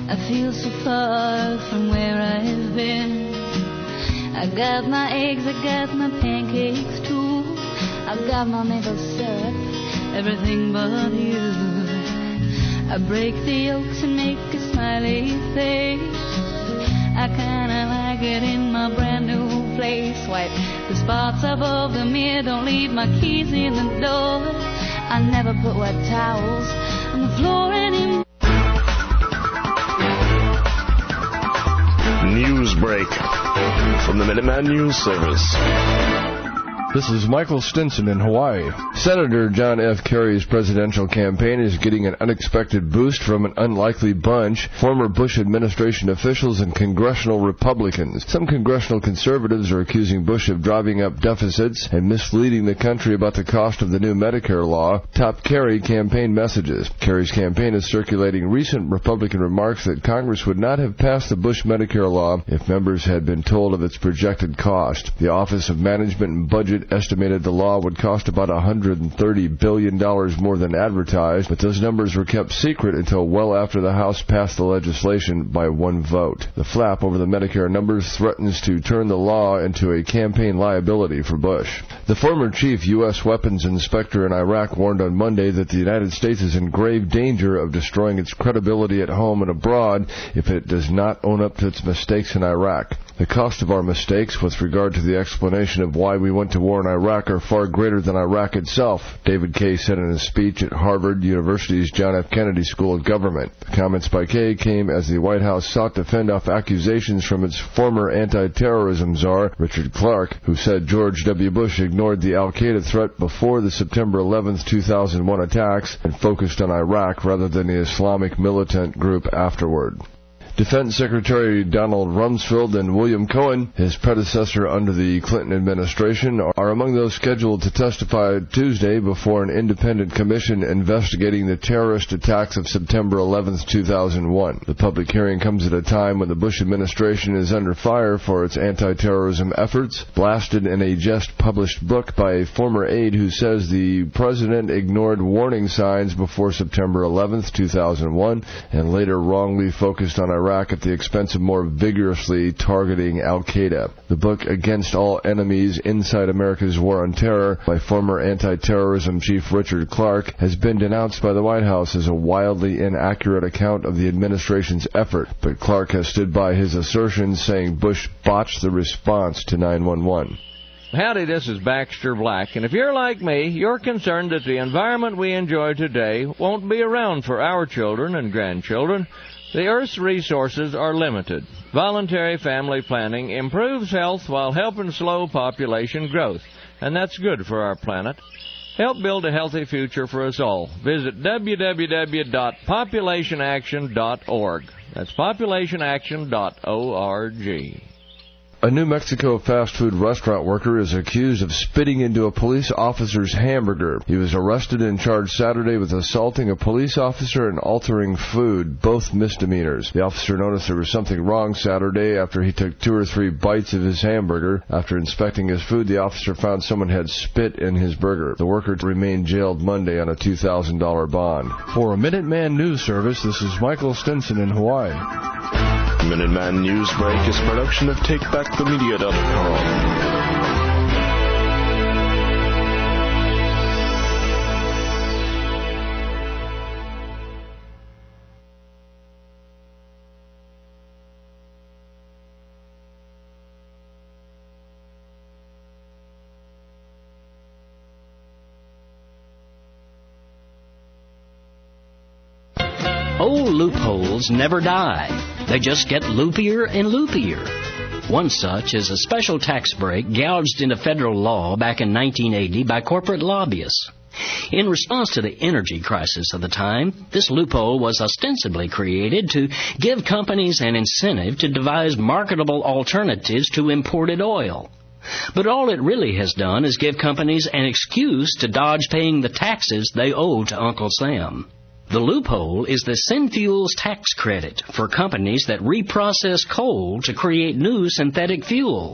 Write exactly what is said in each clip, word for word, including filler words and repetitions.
I feel so far from where I've been. I got my eggs, I got my pancakes too. I got my maple syrup, everything but you. I break the yolks and make a smiley face. I kinda like it in my brand new place. Wipe the spots above the mirror, don't leave my keys in the door. I never put wet towels on the floor anymore. News break from the Minuteman News Service. This is Michael Stinson in Hawaii. Senator John F. Kerry's presidential campaign is getting an unexpected boost from an unlikely bunch, former Bush administration officials and congressional Republicans. Some congressional conservatives are accusing Bush of driving up deficits and misleading the country about the cost of the new Medicare law, top Kerry campaign messages. Kerry's campaign is circulating recent Republican remarks that Congress would not have passed the Bush Medicare law if members had been told of its projected cost. The Office of Management and Budget estimated the law would cost about one hundred thirty billion dollars more than advertised, but those numbers were kept secret until well after the House passed the legislation by one vote. The flap over the Medicare numbers threatens to turn the law into a campaign liability for Bush. The former chief U S weapons inspector in Iraq warned on Monday that the United States is in grave danger of destroying its credibility at home and abroad if it does not own up to its mistakes in Iraq. The cost of our mistakes with regard to the explanation of why we went to war in Iraq are far greater than Iraq itself, David Kaye said in a speech at Harvard University's John F. Kennedy School of Government. The comments by Kaye came as the White House sought to fend off accusations from its former anti-terrorism czar, Richard Clarke, who said George W. Bush ignored the al-Qaeda threat before the September eleventh, two thousand one attacks and focused on Iraq rather than the Islamic militant group afterward. Defense Secretary Donald Rumsfeld and William Cohen, his predecessor under the Clinton administration, are among those scheduled to testify Tuesday before an independent commission investigating the terrorist attacks of September eleventh, two thousand one. The public hearing comes at a time when the Bush administration is under fire for its anti-terrorism efforts, blasted in a just-published book by a former aide who says the president ignored warning signs before September eleventh, two thousand one, and later wrongly focused on Iraq at the expense of more vigorously targeting al-Qaeda. The book, Against All Enemies, Inside America's War on Terror, by former anti-terrorism chief Richard Clarke, has been denounced by the White House as a wildly inaccurate account of the administration's effort, but Clarke has stood by his assertions, saying Bush botched the response to nine one one. Howdy, this is Baxter Black, and if you're like me, you're concerned that the environment we enjoy today won't be around for our children and grandchildren. The Earth's resources are limited. Voluntary family planning improves health while helping slow population growth, and that's good for our planet. Help build a healthy future for us all. Visit w w w dot population action dot org. That's population action dot org. A New Mexico fast food restaurant worker is accused of spitting into a police officer's hamburger. He was arrested and charged Saturday with assaulting a police officer and altering food, both misdemeanors. The officer noticed there was something wrong Saturday after he took two or three bites of his hamburger. After inspecting his food, the officer found someone had spit in his burger. The worker remained jailed Monday on a two thousand dollars bond. For a Minuteman News Service, this is Michael Stinson in Hawaii. Minuteman News Break is a production of take back the media dot com. Old loopholes never die. They just get loopier and loopier. One such is a special tax break gouged into federal law back in nineteen eighty by corporate lobbyists. In response to the energy crisis of the time, this loophole was ostensibly created to give companies an incentive to devise marketable alternatives to imported oil. But all it really has done is give companies an excuse to dodge paying the taxes they owe to Uncle Sam. The loophole is the Synfuels tax credit for companies that reprocess coal to create new synthetic fuels.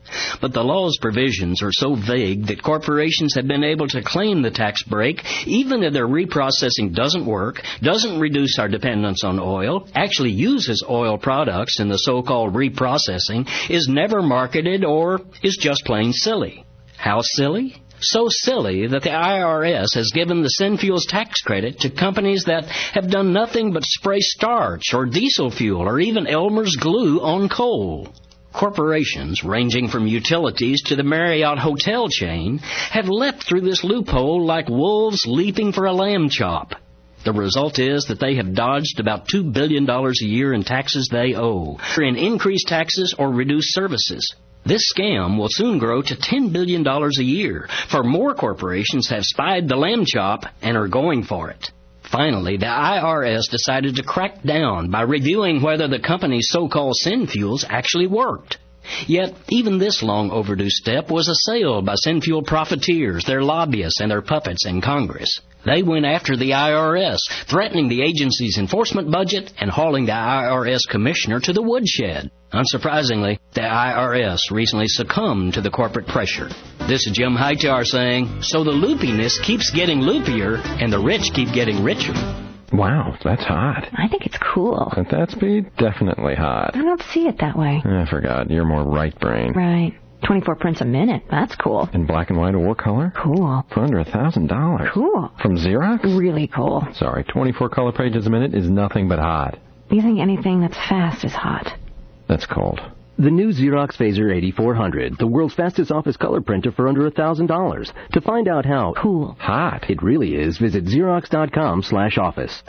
But the law's provisions are so vague that corporations have been able to claim the tax break even if their reprocessing doesn't work, doesn't reduce our dependence on oil, actually uses oil products in the so-called reprocessing, is never marketed, or is just plain silly. How silly? So silly that the I R S has given the Synfuels tax credit to companies that have done nothing but spray starch or diesel fuel or even Elmer's glue on coal. Corporations, ranging from utilities to the Marriott hotel chain, have leapt through this loophole like wolves leaping for a lamb chop. The result is that they have dodged about two billion dollars a year in taxes they owe, in increased taxes or reduced services. This scam will soon grow to ten billion dollars a year, for more corporations have spied the lamb chop and are going for it. Finally, the I R S decided to crack down by reviewing whether the company's so-called Synfuels actually worked. Yet, even this long overdue step was assailed by Synfuel profiteers, their lobbyists, and their puppets in Congress. They went after the I R S, threatening the agency's enforcement budget and hauling the I R S commissioner to the woodshed. Unsurprisingly, the I R S recently succumbed to the corporate pressure. This is Jim Hightower saying, so the loopiness keeps getting loopier and the rich keep getting richer. Wow, that's hot. I think it's cool. At that speed, definitely hot. I don't see it that way. I forgot. You're more right brain. Right. twenty-four prints a minute. That's cool. In black and white or color? Cool. For under a thousand dollars. Cool. From Xerox? Really cool. Sorry, twenty-four color pages a minute is nothing but hot. You think anything that's fast is hot? That's cold. The new Xerox Phaser eighty-four hundred, the world's fastest office color printer for under a thousand dollars. To find out how cool hot it really is, visit Xerox.com slash office.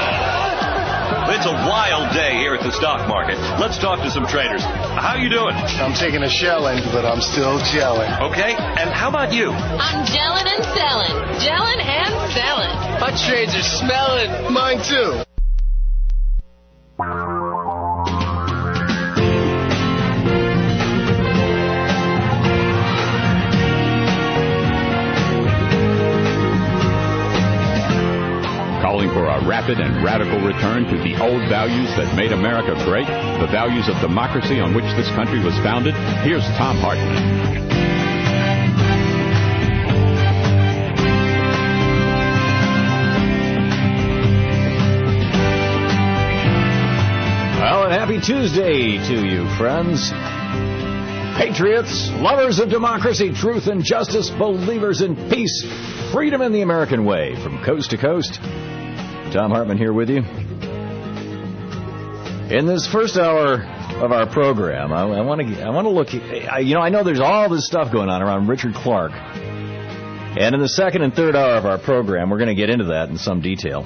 It's a wild day here at the stock market. Let's talk to some traders. How you doing? I'm taking a shelling, but I'm still gelling. Okay, and how about you? I'm gelling and selling. Gelling and selling. My trades are smelling. Mine too. Calling for a rapid and radical return to the old values that made America great, the values of democracy on which this country was founded. Here's Tom Hartman. Well, and happy Tuesday to you, friends. Patriots, lovers of democracy, truth, and justice, believers in peace, freedom, and the American way. From coast to coast, Tom Hartman here with you. In this first hour of our program, I, I want to I want to look, I, you know, I know there's all this stuff going on around Richard Clark. And in the second and third hour of our program, we're going to get into that in some detail.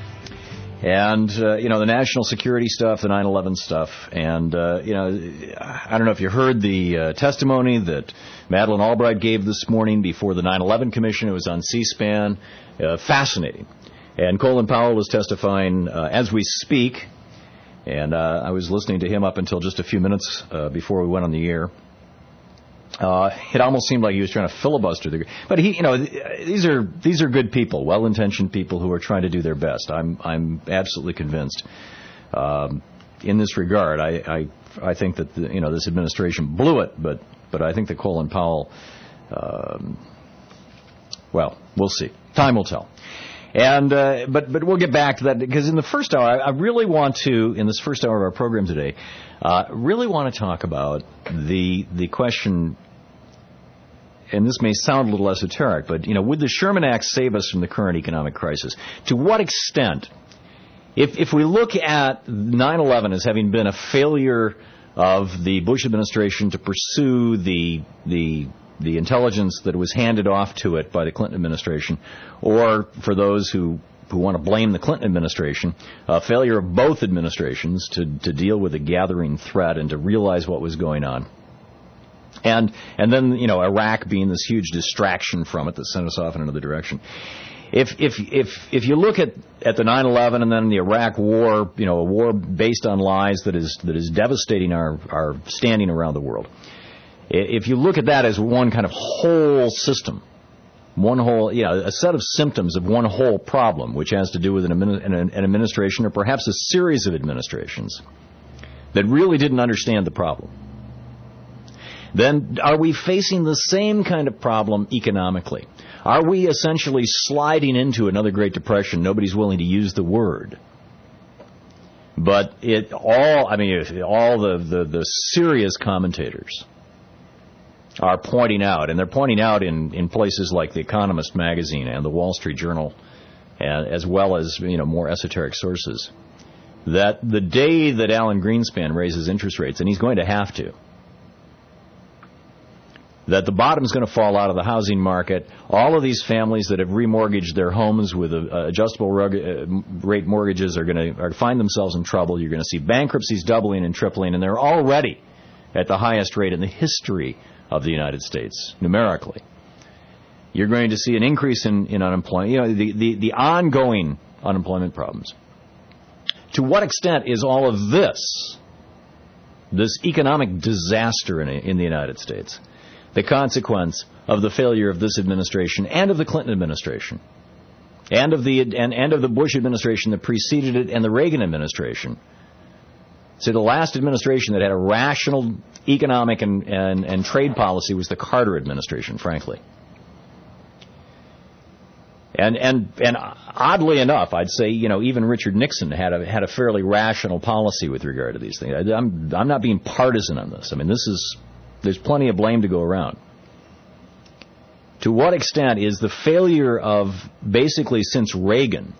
And, uh, you know, the national security stuff, the nine eleven stuff. And, uh, you know, I don't know if you heard the uh, testimony that Madeleine Albright gave this morning before the nine eleven Commission. It was on C-SPAN. Uh, fascinating. And Colin Powell is testifying uh, as we speak. And uh, I was listening to him up until just a few minutes uh, before we went on the air. Uh, it almost seemed like he was trying to filibuster the, but he, you know, these are these are good people, well-intentioned people who are trying to do their best. I'm I'm absolutely convinced. Um, in this regard, I I, I think that the, you know this administration blew it, but but I think that Colin Powell, um, well, we'll see. Time will tell. And uh, but but we'll get back to that because in the first hour, I, I really want to in this first hour of our program today, uh, really want to talk about the the question. And this may sound a little esoteric, but, you know, would the Sherman Act save us from the current economic crisis? To what extent? If if we look at nine eleven as having been a failure of the Bush administration to pursue the the the intelligence that was handed off to it by the Clinton administration, or for those who who want to blame the Clinton administration, a failure of both administrations to to deal with a gathering threat and to realize what was going on. And and then, you know, Iraq being this huge distraction from it that sent us off in another direction. If if if if you look at, at the nine eleven and then the Iraq war, you know, a war based on lies that is that is devastating our, our standing around the world. If you look at that as one kind of whole system, one whole, you know, a set of symptoms of one whole problem, which has to do with an, an, an administration or perhaps a series of administrations that really didn't understand the problem, then are we facing the same kind of problem economically? Are we essentially sliding into another Great Depression? Nobody's willing to use the word. But it all, I mean, all the, the, the serious commentators are pointing out, and they're pointing out in, in places like The Economist magazine and the Wall Street Journal, and as well as, you know, more esoteric sources, that the day that Alan Greenspan raises interest rates, and he's going to have to, that the bottom's going to fall out of the housing market. All of these families that have remortgaged their homes with uh, adjustable rug, uh, rate mortgages are going to find themselves in trouble. You're going to see bankruptcies doubling and tripling, and they're already at the highest rate in the history of the United States, numerically. You're going to see an increase in, in unemployment, you know, the, the, the ongoing unemployment problems. To what extent is all of this, this economic disaster in, in the United States, the consequence of the failure of this administration and of the Clinton administration and of the and, and of the Bush administration that preceded it and the Reagan administration? So the last administration that had a rational economic and, and, and trade policy was the Carter administration, frankly. And and and oddly enough, I'd say, you know, even Richard Nixon had a had a fairly rational policy with regard to these things. I, I'm I'm not being partisan on this. I mean, this is there's plenty of blame to go around. To what extent is the failure of basically since Reagan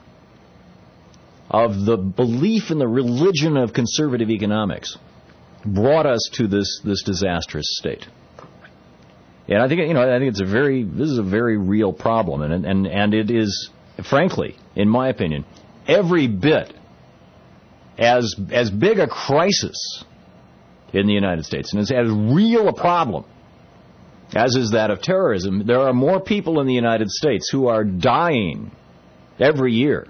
of the belief in the religion of conservative economics brought us to this this disastrous state? And I think, you know, I think it's a very, this is a very real problem, and and and it is, frankly, in my opinion, every bit as as big a crisis in the United States, and it's as real a problem as is that of terrorism. There are more people in the United States who are dying every year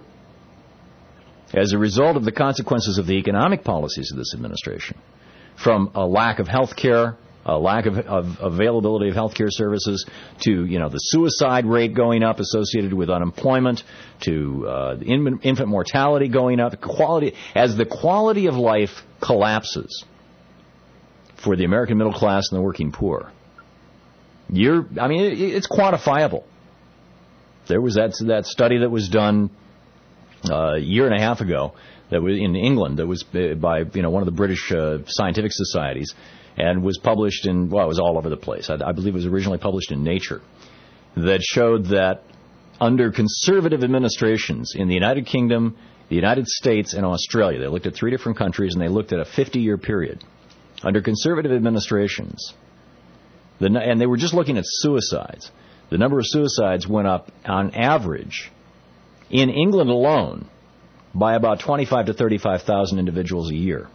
as a result of the consequences of the economic policies of this administration, from a lack of health care, a lack of, of availability of health care services, to, you know, the suicide rate going up associated with unemployment, to uh, the infant mortality going up. Quality, as the quality of life collapses for the American middle class and the working poor, you're, I mean, it, it's quantifiable. There was that that study that was done uh, a year and a half ago that was in England, that was by, you know, one of the British uh, scientific societies, and was published in, well, it was all over the place. I, I believe it was originally published in Nature, that showed that under conservative administrations in the United Kingdom, the United States, and Australia, they looked at three different countries, and they looked at a fifty-year period. Under conservative administrations, the, and they were just looking at suicides, the number of suicides went up on average in England alone by about twenty-five to thirty-five thousand individuals a year.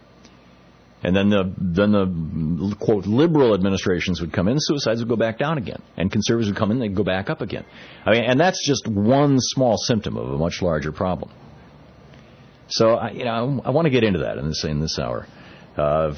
And then the then the quote liberal administrations would come in, suicides would go back down again, and conservatives would come in, they'd go back up again. I mean, and that's just one small symptom of a much larger problem. So, I, you know, I want to get into that in this in this hour. Uh,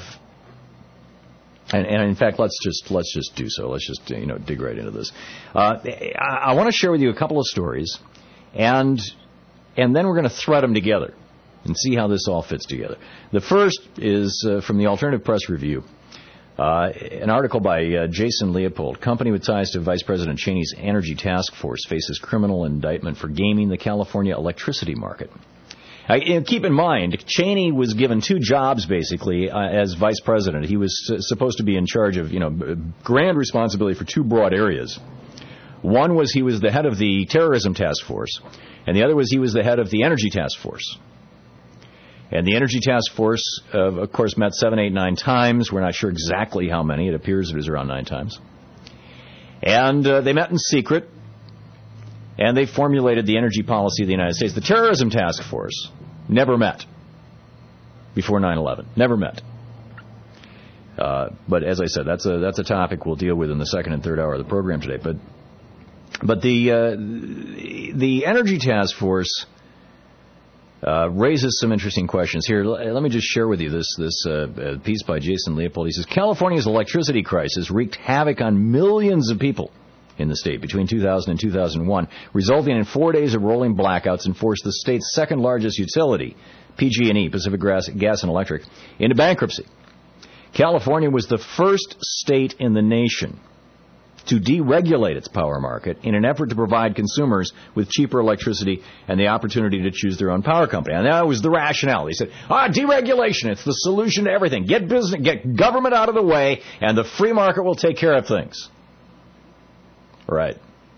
and, and in fact, let's just let's just do so. Let's just you know dig right into this. Uh, I, I want to share with you a couple of stories, and and then we're going to thread them together and see how this all fits together. The first is uh, from the Alternative Press Review, uh, an article by uh, Jason Leopold. Company with ties to Vice President Cheney's Energy Task Force faces criminal indictment for gaming the California electricity market. Uh, and keep in mind, Cheney was given two jobs, basically, uh, as vice president. He was uh, supposed to be in charge of, you know, grand responsibility for two broad areas. One was he was the head of the Terrorism Task Force, and the other was he was the head of the Energy Task Force. And the Energy Task Force, uh, of course, met seven, eight, nine times. We're not sure exactly how many. It appears it was around nine times. And uh, they met in secret, and they formulated the energy policy of the United States. The Terrorism Task Force never met before nine eleven. Never met. Uh, but as I said, that's a that's a topic we'll deal with in the second and third hour of the program today. But but the uh, the Energy Task Force Uh, raises some interesting questions here. L- let me just share with you this this uh, piece by Jason Leopold. He says, California's electricity crisis wreaked havoc on millions of people in the state between two thousand and two thousand one, resulting in four days of rolling blackouts and forced the state's second largest utility, P G and E, Pacific Gas, Gas and Electric, into bankruptcy. California was the first state in the nation to deregulate its power market in an effort to provide consumers with cheaper electricity and the opportunity to choose their own power company. And that was the rationale. They said, ah, deregulation, it's the solution to everything. Get business, get government out of the way, and the free market will take care of things. Right.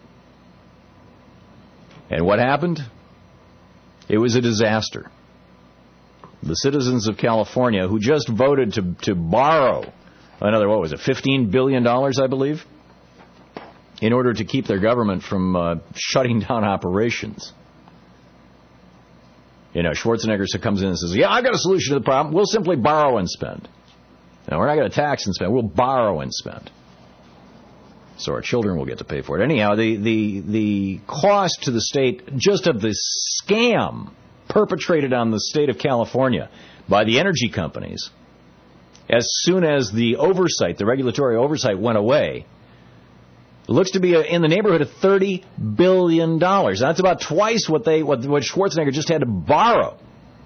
And what happened? It was a disaster. The citizens of California, who just voted to, to borrow another, what was it, fifteen billion dollars, I believe, in order to keep their government from uh, shutting down operations. You know, Schwarzenegger comes in and says, yeah, I've got a solution to the problem. We'll simply borrow and spend. Now, we're not going to tax and spend. We'll borrow and spend. So our children will get to pay for it. Anyhow, the, the, the cost to the state just of the scam perpetrated on the state of California by the energy companies, as soon as the oversight, the regulatory oversight went away, looks to be in the neighborhood of thirty billion dollars. That's about twice what they what, what Schwarzenegger just had to borrow.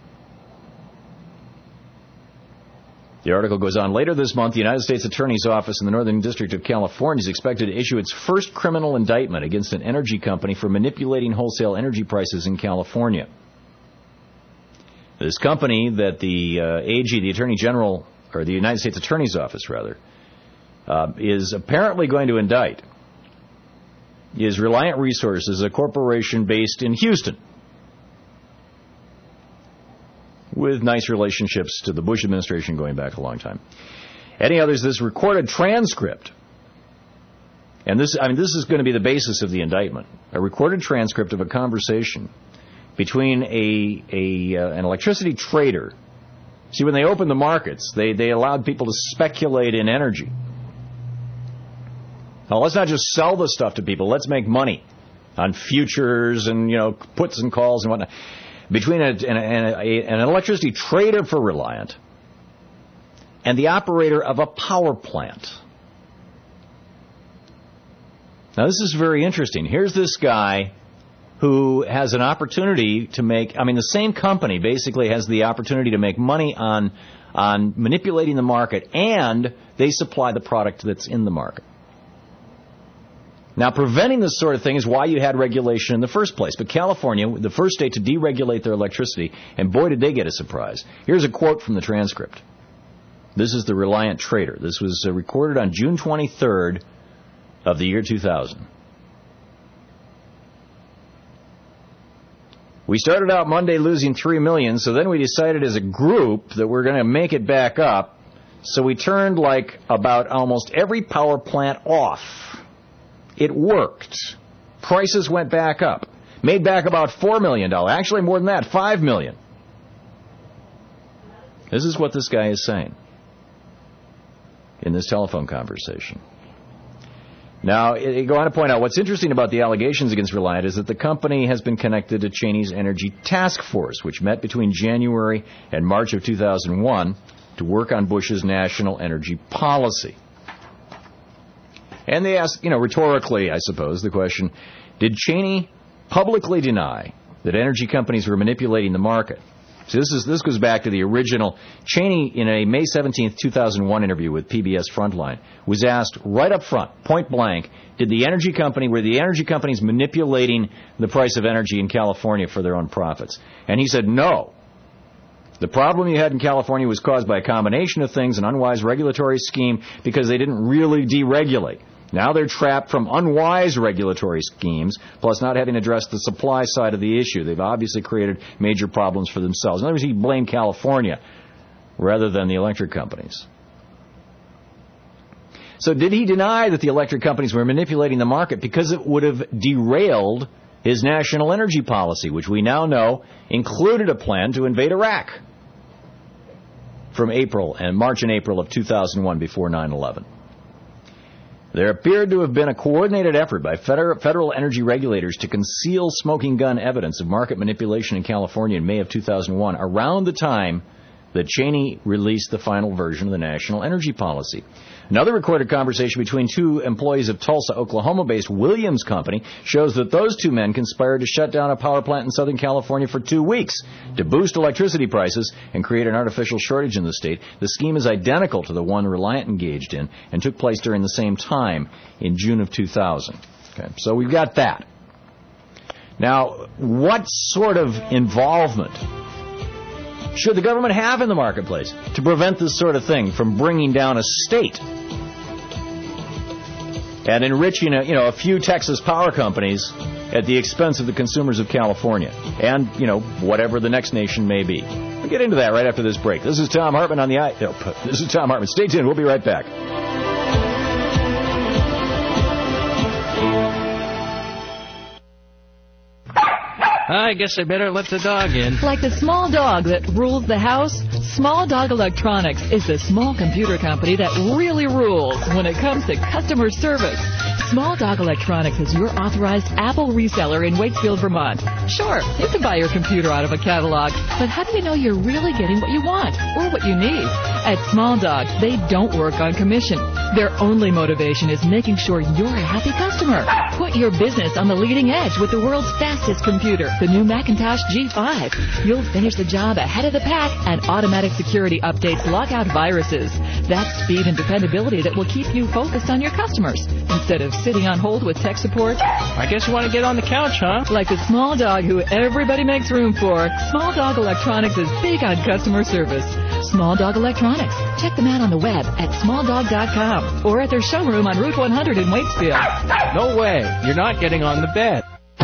The article goes on. Later this month, the United States Attorney's Office in the Northern District of California is expected to issue its first criminal indictment against an energy company for manipulating wholesale energy prices in California. This company that the uh, A G, the Attorney General, or the United States Attorney's Office, rather, uh, is apparently going to indict is Reliant Resources, a corporation based in Houston, with nice relationships to the Bush administration going back a long time. Anyhow, there's this recorded transcript, and this, I mean, this is going to be the basis of the indictment, a recorded transcript of a conversation between a, a uh, an electricity trader. See, when they opened the markets, they, they allowed people to speculate in energy. Now, let's not just sell the stuff to people. Let's make money on futures and, you know, puts and calls and whatnot. Between a, an, a, an electricity trader for Reliant and the operator of a power plant. Now, this is very interesting. Here's this guy who has an opportunity to make, I mean, the same company basically has the opportunity to make money on, on manipulating the market, and they supply the product that's in the market. Now, preventing this sort of thing is why you had regulation in the first place. But California, the first state to deregulate their electricity, and boy, did they get a surprise. Here's a quote from the transcript. This is the Reliant trader. This was uh, recorded on June twenty-third of the year two thousand. We started out Monday losing three million dollars, so then we decided as a group that we're going to make it back up. So we turned like about almost every power plant off. It worked. Prices went back up. Made back about four million dollars. Actually, more than that, five million dollars. This is what this guy is saying in this telephone conversation. Now, I go on to point out what's interesting about the allegations against Reliant is that the company has been connected to Cheney's Energy Task Force, which met between January and March of two thousand one to work on Bush's national energy policy. And they asked, you know, rhetorically, I suppose, the question, did Cheney publicly deny that energy companies were manipulating the market? So this is this goes back to the original. Cheney, in a May seventeenth, two thousand one interview with P B S Frontline, was asked right up front, point blank, did the energy company, were the energy companies manipulating the price of energy in California for their own profits? And he said no. The problem you had in California was caused by a combination of things, an unwise regulatory scheme, because they didn't really deregulate. Now they're trapped from unwise regulatory schemes, plus not having addressed the supply side of the issue. They've obviously created major problems for themselves. In other words, he blamed California rather than the electric companies. So did he deny that the electric companies were manipulating the market because it would have derailed his national energy policy, which we now know included a plan to invade Iraq from April and March and April of two thousand one before nine eleven? There appeared to have been a coordinated effort by federal energy regulators to conceal smoking gun evidence of market manipulation in California in May of two thousand one, around the time that Cheney released the final version of the national energy policy. Another recorded conversation between two employees of Tulsa, Oklahoma-based Williams Company shows that those two men conspired to shut down a power plant in Southern California for two weeks to boost electricity prices and create an artificial shortage in the state. The scheme is identical to the one Reliant engaged in and took place during the same time in June of two thousand. Okay, so we've got that. Now, what sort of involvement should the government have in the marketplace to prevent this sort of thing from bringing down a state and enriching a, you know, a few Texas power companies at the expense of the consumers of California and, you know, whatever the next nation may be? We'll get into that right after this break. This is Tom Hartman on the I. No, this is Tom Hartman. Stay tuned. We'll be right back. I guess I better let the dog in. Like the small dog that rules the house, Small Dog Electronics is the small computer company that really rules when it comes to customer service. Small Dog Electronics is your authorized Apple reseller in Wakefield, Vermont. Sure, you can buy your computer out of a catalog, but how do you know you're really getting what you want or what you need? At Small Dog, they don't work on commission. Their only motivation is making sure you're a happy customer. Put your business on the leading edge with the world's fastest computer, the new Macintosh G five. You'll finish the job ahead of the pack, and automatic security updates lock out viruses. That's speed and dependability that will keep you focused on your customers instead of sitting on hold with tech support. I guess you want to get on the couch, huh? Like the small dog who everybody makes room for, Small Dog Electronics is big on customer service. Small Dog Electronics. Check them out on the web at small dog dot com or at their showroom on Route one hundred in Waitsfield. No way. You're not getting on the bed.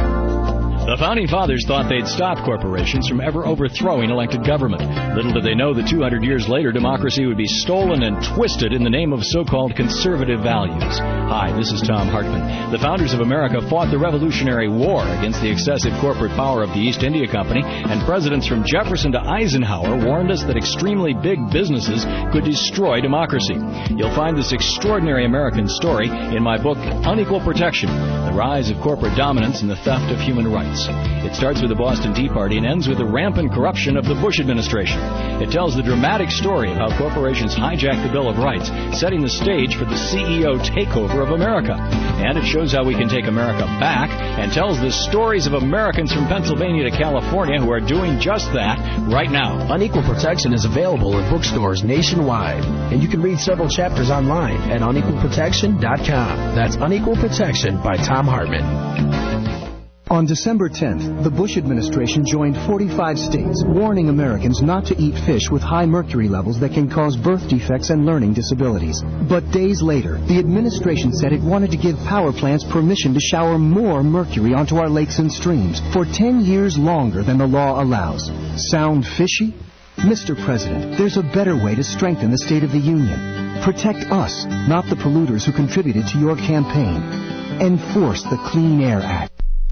The Founding Fathers thought they'd stop corporations from ever overthrowing elected government. Little did they know that two hundred years later, democracy would be stolen and twisted in the name of so-called conservative values. Hi, this is Tom Hartman. The founders of America fought the Revolutionary War against the excessive corporate power of the East India Company, and presidents from Jefferson to Eisenhower warned us that extremely big businesses could destroy democracy. You'll find this extraordinary American story in my book, Unequal Protection, The Rise of Corporate Dominance and the Theft of Human Rights. It starts with the Boston Tea Party and ends with the rampant corruption of the Bush administration. It tells the dramatic story of how corporations hijacked the Bill of Rights, setting the stage for the C E O takeover of America. And it shows how we can take America back and tells the stories of Americans from Pennsylvania to California who are doing just that right now. Unequal Protection is available in bookstores nationwide, and you can read several chapters online at unequal protection dot com. That's Unequal Protection by Tom Hartman. On December tenth, the Bush administration joined forty-five states, warning Americans not to eat fish with high mercury levels that can cause birth defects and learning disabilities. But days later, the administration said it wanted to give power plants permission to shower more mercury onto our lakes and streams for ten years longer than the law allows. Sound fishy? Mister President, there's a better way to strengthen the State of the Union. Protect us, not the polluters who contributed to your campaign. Enforce the Clean Air Act.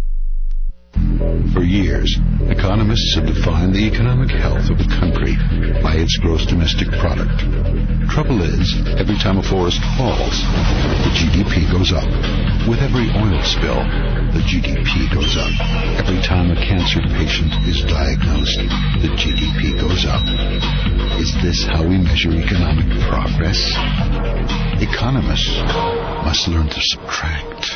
For years, economists have defined the economic health of a country by its gross domestic product. Trouble is, every time a forest falls, the G D P goes up. With every oil spill, the G D P goes up. Every time a cancer patient is diagnosed, the G D P goes up. Is this how we measure economic progress? Economists must learn to subtract.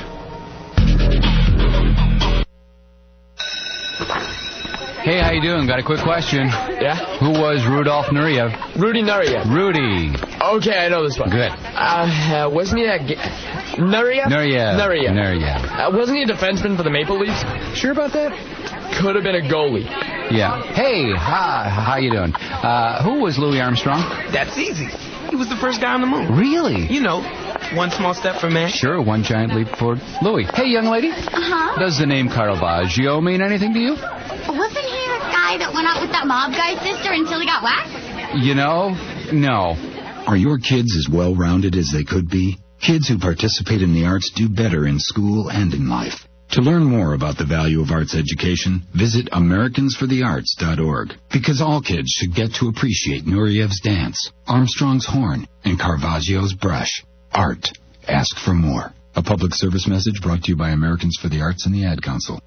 Hey, how you doing? Got a quick question. Yeah? Who was Rudolf Nureyev? Rudy Nureyev. Rudy. Okay, I know this one. Good. Uh, uh wasn't he that... G- Nureyev? Nureyev. Nureyev. Nureyev. Uh, wasn't he a defenseman for the Maple Leafs? Sure about that? Could have been a goalie. Yeah. Hey, hi, how you doing? Uh, who was Louis Armstrong? That's easy. He was the first guy on the moon. Really? You know, one small step for man. Sure, one giant leap for Louis. Hey, young lady. Uh-huh. Does the name Caravaggio mean anything to you? Wasn't he the guy that went out with that mob guy's sister until he got whacked? You know, no. Are your kids as well-rounded as they could be? Kids who participate in the arts do better in school and in life. To learn more about the value of arts education, visit Americans for the Arts dot org. Because all kids should get to appreciate Nureyev's dance, Armstrong's horn, and Caravaggio's brush. Art. Ask for more. A public service message brought to you by Americans for the Arts and the Ad Council.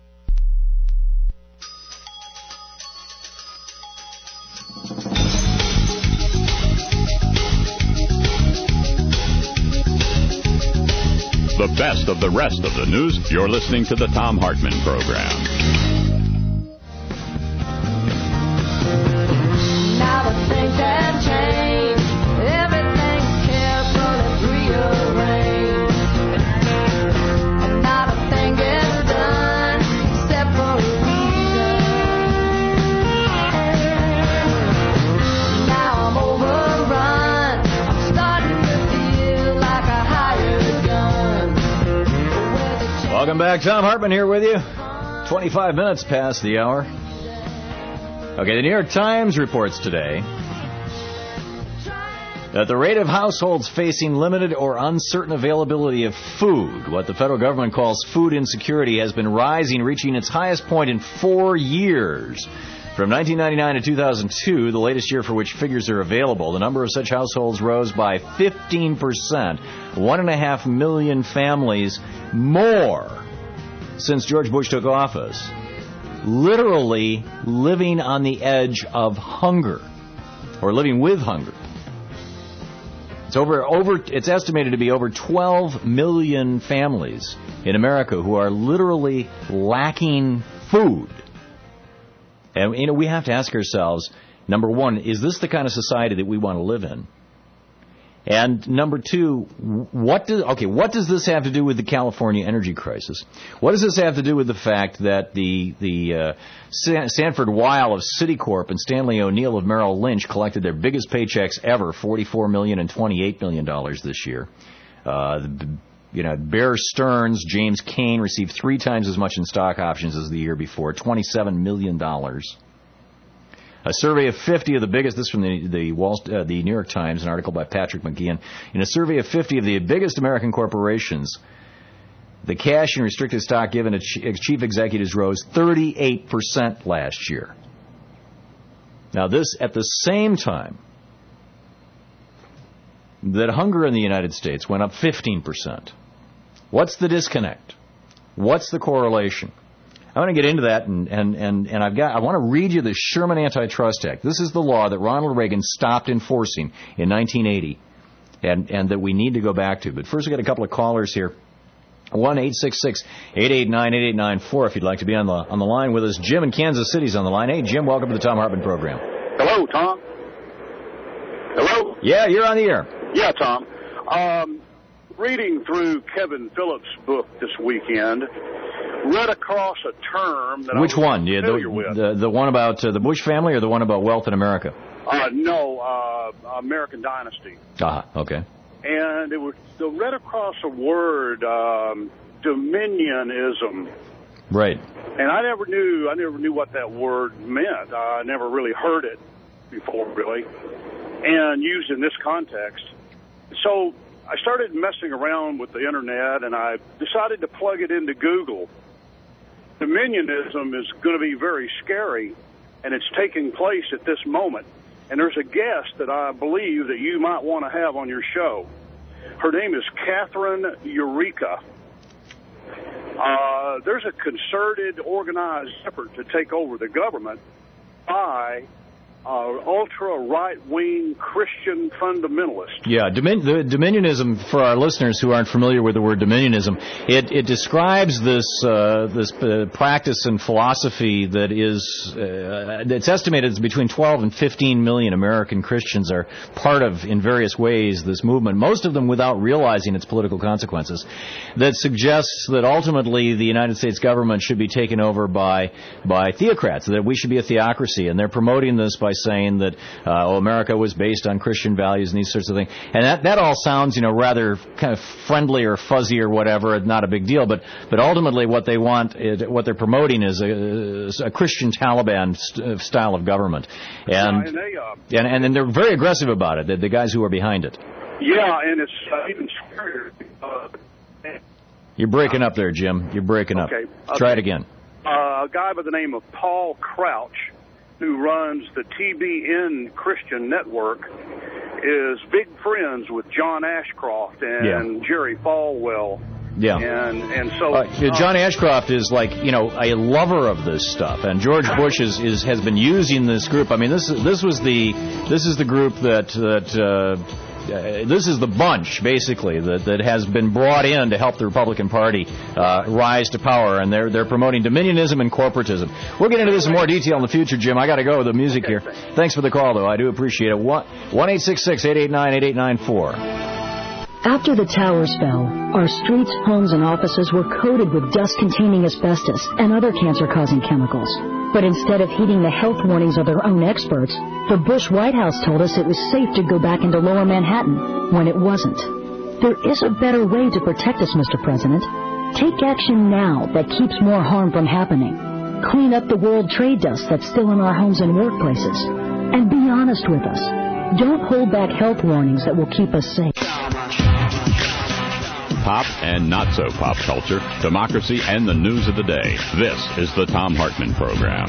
best of the rest of the news, you're listening to the Thom Hartmann Program. Now the things have changed. Everything's carefully rearranged. And not a thing gets done except for a reason. Now I'm overrun. I'm starting to feel like a hired gun. Welcome back. Thom Hartmann here with you. twenty-five minutes past the hour. Okay, the New York Times reports today that the rate of households facing limited or uncertain availability of food, what the federal government calls food insecurity, has been rising, reaching its highest point in four years. From nineteen ninety-nine to two thousand two, the latest year for which figures are available, the number of such households rose by fifteen percent, one and a half million families more since George Bush took office. Literally living on the edge of hunger, or living with hunger. It's over. Over. It's estimated to be over twelve million families in America who are literally lacking food. And you know, we have to ask ourselves: number one, is this the kind of society that we want to live in? And number two, what does okay? What does this have to do with the California energy crisis? What does this have to do with the fact that the the uh, San- Sanford Weill of Citicorp and Stanley O'Neill of Merrill Lynch collected their biggest paychecks ever, forty-four million dollars and twenty-eight million dollars this year? Uh, the, you know, Bear Stearns, James Cain received three times as much in stock options as the year before, twenty-seven million dollars. A survey of fifty of the biggest, this is from the the, Wall, uh, the New York Times, an article by Patrick McGeehan. In a survey of fifty of the biggest American corporations, the cash and restricted stock given to chief executives rose thirty-eight percent last year. Now this at the same time that hunger in the United States went up fifteen percent. What's the disconnect? What's the correlation? I want to get into that, and, and, and, and I've got I want to read you the Sherman Antitrust Act. This is the law that Ronald Reagan stopped enforcing in nineteen eighty, and, and that we need to go back to. But first, we've got a couple of callers here. one eight six six, eight eight nine, eight eight nine four if you'd like to be on the on the line with us. Jim in Kansas City's on the line. Hey, Jim, welcome to the Thom Hartmann Program. Hello, Tom. Hello? Yeah, you're on the air. Yeah, Tom. Um, reading through Kevin Phillips' book this weekend, read across a term that Which I was one? Yeah, familiar the, with. the the one about uh, the Bush family, or the one about wealth in America? Uh, no, uh, American Dynasty. Ah, okay. And it was I read across a word, um, dominionism. Right. And I never knew I never knew what that word meant. I never really heard it before, really, and used in this context. So I started messing around with the internet, and I decided to plug it into Google. Dominionism is going to be very scary, and it's taking place at this moment. And there's a guest that I believe that you might want to have on your show. Her name is Catherine Eureka. Uh, there's a concerted, organized effort to take over the government by Uh, ultra-right-wing Christian fundamentalist. Yeah, domin- the dominionism, for our listeners who aren't familiar with the word dominionism, it, it describes this uh, this uh, practice and philosophy that is, uh, it's estimated that between twelve and fifteen million American Christians are part of, in various ways, this movement, most of them without realizing its political consequences, that suggests that ultimately the United States government should be taken over by, by theocrats, that we should be a theocracy, and they're promoting this by saying that uh, oh, America was based on Christian values and these sorts of things. And that, that all sounds, you know, rather kind of friendly or fuzzy or whatever, not a big deal. But but ultimately what they want, is, what they're promoting is a, a Christian Taliban st- style of government. And, yeah, and, they, uh, and, and and they're very aggressive about it, the, the guys who are behind it. Yeah, and it's uh, even scarier. Uh, You're breaking up there, Jim. You're breaking up. Okay. Try Okay. it again. Uh, a guy by the name of Paul Crouch, who runs the T B N Christian Network, is big friends with John Ashcroft and Yeah. Jerry Falwell. Yeah. And and so Uh, yeah, John Ashcroft is like, you know, a lover of this stuff, and George Bush is, is has been using this group. I mean, this this was the this is the group that that uh, uh, this is the bunch, basically, that, that has been brought in to help the Republican Party uh, rise to power, and they're they're promoting dominionism and corporatism. We'll get into this in more detail in the future, Jim. I got to go with the music here. Thanks for the call, though. I do appreciate it. one eight six six, eight eight nine, eight eight nine four. After the towers fell, our streets, homes, and offices were coated with dust-containing asbestos and other cancer-causing chemicals. But instead of heeding the health warnings of their own experts, the Bush White House told us it was safe to go back into lower Manhattan, when it wasn't. There is a better way to protect us, Mister President. Take action now that keeps more harm from happening. Clean up the World Trade dust that's still in our homes and workplaces. And be honest with us. Don't hold back health warnings that will keep us safe. Pop and not so pop culture, democracy, and the news of the day. This is the Thom Hartmann Program.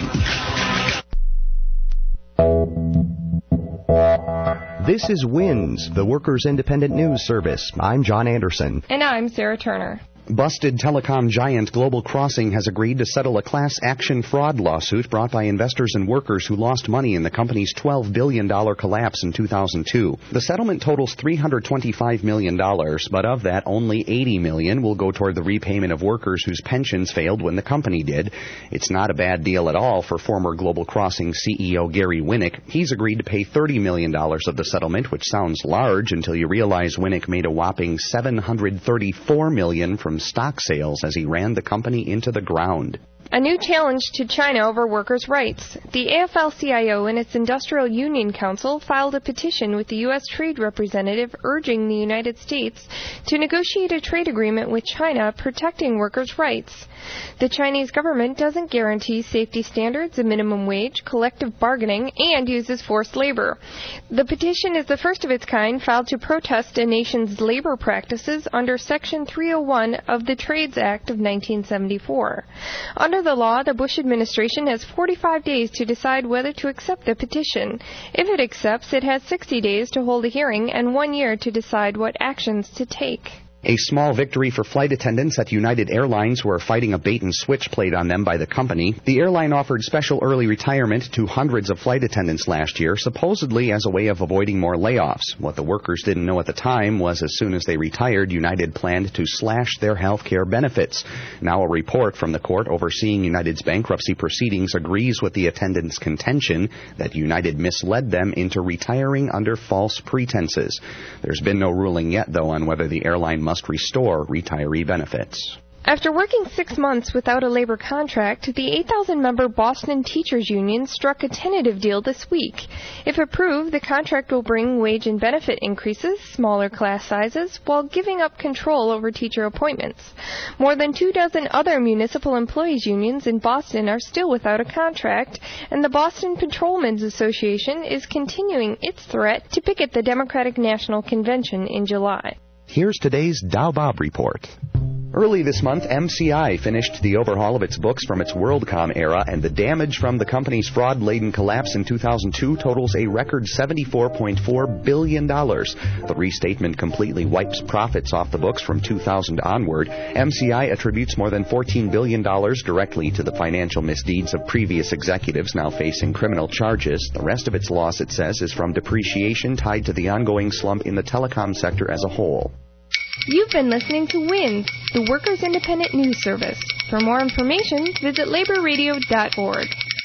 This is WINS, the Workers' Independent News Service. I'm John Anderson. And I'm Sarah Turner. Busted telecom giant Global Crossing has agreed to settle a class action fraud lawsuit brought by investors and workers who lost money in the company's twelve billion dollars collapse in two thousand two. The settlement totals three hundred twenty-five million dollars, but of that, only eighty million dollars will go toward the repayment of workers whose pensions failed when the company did. It's not a bad deal at all for former Global Crossing C E O Gary Winnick. He's agreed to pay thirty million dollars of the settlement, which sounds large until you realize Winnick made a whopping seven hundred thirty-four million dollars from stock sales as he ran the company into the ground. A new challenge to China over workers' rights. The A F L C I O and its Industrial Union Council filed a petition with the U S Trade Representative urging the United States to negotiate a trade agreement with China protecting workers' rights. The Chinese government doesn't guarantee safety standards, a minimum wage, collective bargaining, and uses forced labor. The petition is the first of its kind filed to protest a nation's labor practices under Section three oh one of the Trades Act of nineteen seventy-four. Under the law, the Bush administration has forty-five days to decide whether to accept the petition. If it accepts, it has sixty days to hold a hearing and one year to decide what actions to take. A small victory for flight attendants at United Airlines who are fighting a bait-and-switch played on them by the company. The airline offered special early retirement to hundreds of flight attendants last year, supposedly as a way of avoiding more layoffs. What the workers didn't know at the time was as soon as they retired, United planned to slash their health care benefits. Now a report from the court overseeing United's bankruptcy proceedings agrees with the attendants' contention that United misled them into retiring under false pretenses. There's been no ruling yet, though, on whether the airline must restore retiree benefits. After working six months without a labor contract, the eight thousand member Boston Teachers Union struck a tentative deal this week. If approved, the contract will bring wage and benefit increases, smaller class sizes, while giving up control over teacher appointments. More than two dozen other municipal employees unions in Boston are still without a contract, and the Boston Patrolmen's Association is continuing its threat to picket the Democratic National Convention in July. Here's today's Dow Bob Report. Early this month, M C I finished the overhaul of its books from its WorldCom era, and the damage from the company's fraud-laden collapse in two thousand two totals a record seventy-four point four billion dollars. The restatement completely wipes profits off the books from two thousand onward. M C I attributes more than fourteen billion dollars directly to the financial misdeeds of previous executives now facing criminal charges. The rest of its loss, it says, is from depreciation tied to the ongoing slump in the telecom sector as a whole. You've been listening to WINS, the Workers' Independent News Service. For more information, visit labor radio dot org.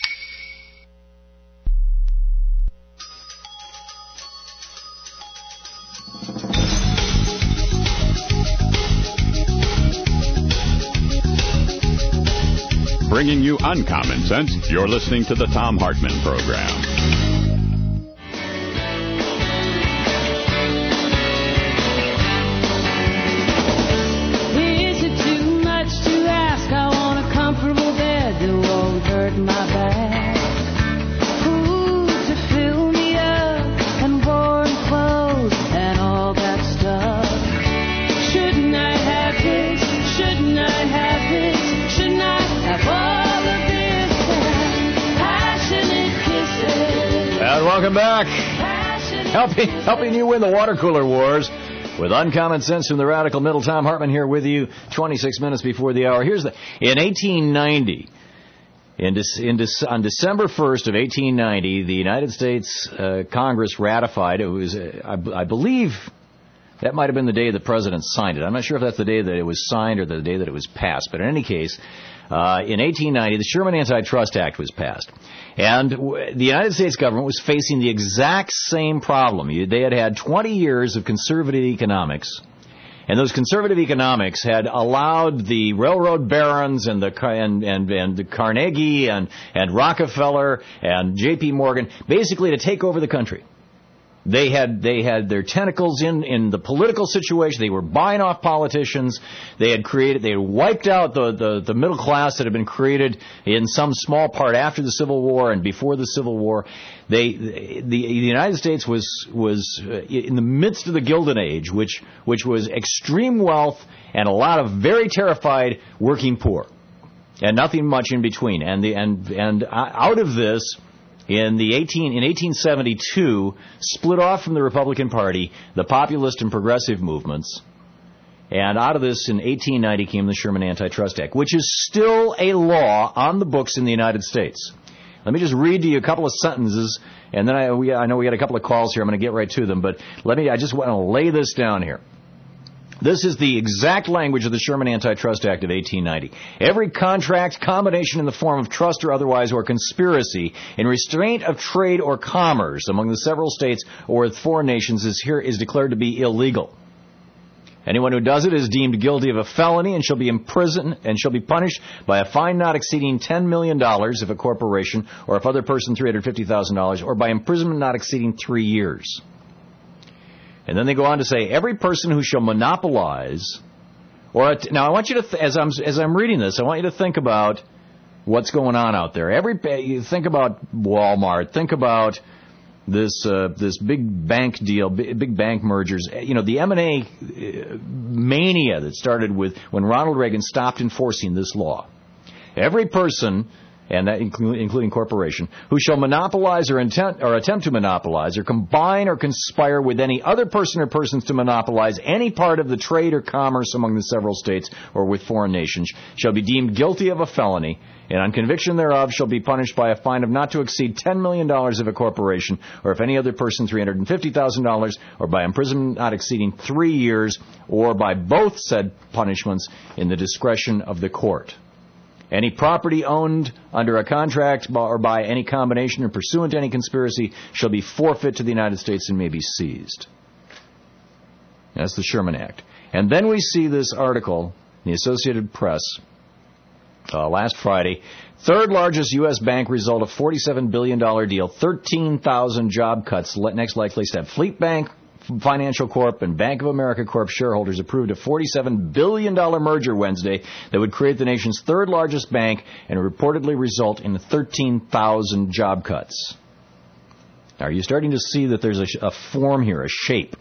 Bringing you uncommon sense, you're listening to the Thom Hartmann Program. My back, food to fill me up, and warm clothes, and all that stuff. Shouldn't I have this? Shouldn't I have this? Shouldn't I have all of this? Passionate kisses. And welcome back. Helping, helping you win the water cooler wars with uncommon sense from the radical middle. Thom Hartmann here with you, twenty-six minutes before the hour. Here's the in eighteen ninety. In, in, on December first of eighteen ninety, the United States uh, Congress ratified, it was, uh, I, I believe, that might have been the day the president signed it. I'm not sure if that's the day that it was signed or the day that it was passed. But in any case, uh, in eighteen ninety, the Sherman Antitrust Act was passed. And w- the United States government was facing the exact same problem. They had had twenty years of conservative economics. And those conservative economics had allowed the railroad barons and the and and, and the Carnegie and, and Rockefeller and J P Morgan basically to take over the country. They had they had their tentacles in, in the political situation. They were buying off politicians. They had created they had wiped out the, the, the middle class that had been created in some small part after the Civil War and before the Civil War. They the, the United States was was in the midst of the Gilded Age, which which was extreme wealth and a lot of very terrified working poor, and nothing much in between. And the and and out of this. In the eighteen in eighteen seventy-two, split off from the Republican Party the populist and progressive movements, and out of this in eighteen ninety came the Sherman Antitrust Act, which is still a law on the books in the United States. Let me just read to you a couple of sentences, and then I we, I know we got a couple of calls here. I'm going to get right to them, but let me I just want to lay this down here. This is the exact language of the Sherman Antitrust Act of eighteen ninety. Every contract, combination in the form of trust or otherwise, or conspiracy in restraint of trade or commerce among the several states or with foreign nations is here is declared to be illegal. Anyone who does it is deemed guilty of a felony and shall be imprisoned and shall be punished by a fine not exceeding ten million dollars if a corporation, or if other person three hundred fifty thousand dollars, or by imprisonment not exceeding three years. And then they go on to say, every person who shall monopolize, or at, now I want you to, th- as I'm as I'm reading this, I want you to think about what's going on out there. Every you think about Walmart, think about this uh, this big bank deal, big, big bank mergers. You know, the M and A mania that started with when Ronald Reagan stopped enforcing this law. Every person, and that inclu- including corporation, who shall monopolize or, intent, or attempt to monopolize or combine or conspire with any other person or persons to monopolize any part of the trade or commerce among the several states or with foreign nations shall be deemed guilty of a felony, and on conviction thereof shall be punished by a fine of not to exceed ten million dollars of a corporation, or if any other person three hundred fifty thousand dollars, or by imprisonment not exceeding three years, or by both said punishments in the discretion of the court. Any property owned under a contract or by any combination or pursuant to any conspiracy shall be forfeit to the United States and may be seized. That's the Sherman Act. And then we see this article in the Associated Press uh, last Friday. Third largest U S bank result of forty-seven billion dollars deal, thirteen thousand job cuts. Next likely step. Fleet Bank Financial Corp and Bank of America Corp shareholders approved a forty-seven billion dollars merger Wednesday that would create the nation's third largest bank and reportedly result in thirteen thousand job cuts. Now, are you starting to see that there's a, a form here, a shape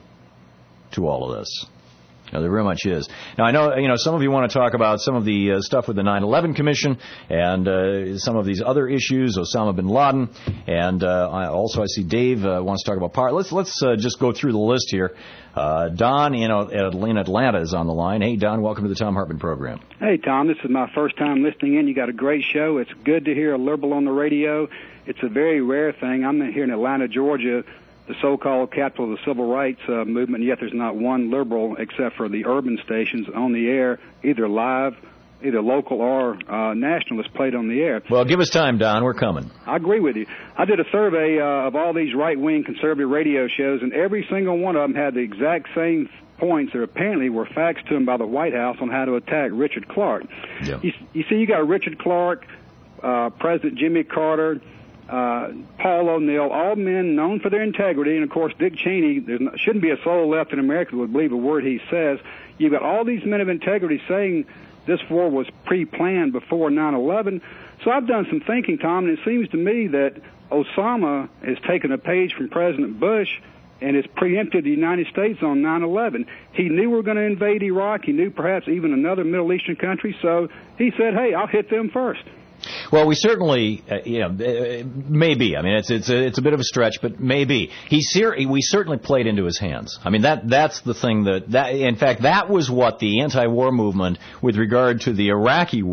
to all of this? No, there very much is. Now, I know, you know, some of you want to talk about some of the uh, stuff with the nine eleven Commission and uh, some of these other issues, Osama bin Laden, and uh, I also I see Dave uh, wants to talk about power. Let's let's uh, just go through the list here. Uh, Don in, in Atlanta is on the line. Hey, Don, welcome to the Tom Hartman program. Hey, Tom, this is my first time listening in. You got a great show. It's good to hear a liberal on the radio. It's a very rare thing. I'm here in Atlanta, Georgia, the so-called capital of the civil rights uh, movement, yet there's not one liberal except for the urban stations on the air, either live, either local or uh, national, is played on the air. Well, give us time, Don. We're coming. I agree with you. I did a survey uh, of all these right-wing conservative radio shows, and every single one of them had the exact same points that apparently were faxed to them by the White House on how to attack Richard Clark. Yeah. You, you see, you got Richard Clark, uh, President Jimmy Carter, Uh, Paul O'Neill, all men known for their integrity, and of course Dick Cheney. There shouldn't be a soul left in America who would believe a word he says. You've got all these men of integrity saying this war was pre-planned before nine eleven. So I've done some thinking, Tom, and it seems to me that Osama has taken a page from President Bush and has preempted the United States on nine eleven. He knew we were going to invade Iraq. He knew perhaps even another Middle Eastern country, so he said, hey, I'll hit them first. Well, we certainly, uh, you know, uh, maybe. I mean, it's it's a, it's a bit of a stretch, but maybe he ser- we certainly played into his hands. I mean, that that's the thing that that in fact that was what the anti-war movement with regard to the Iraqi war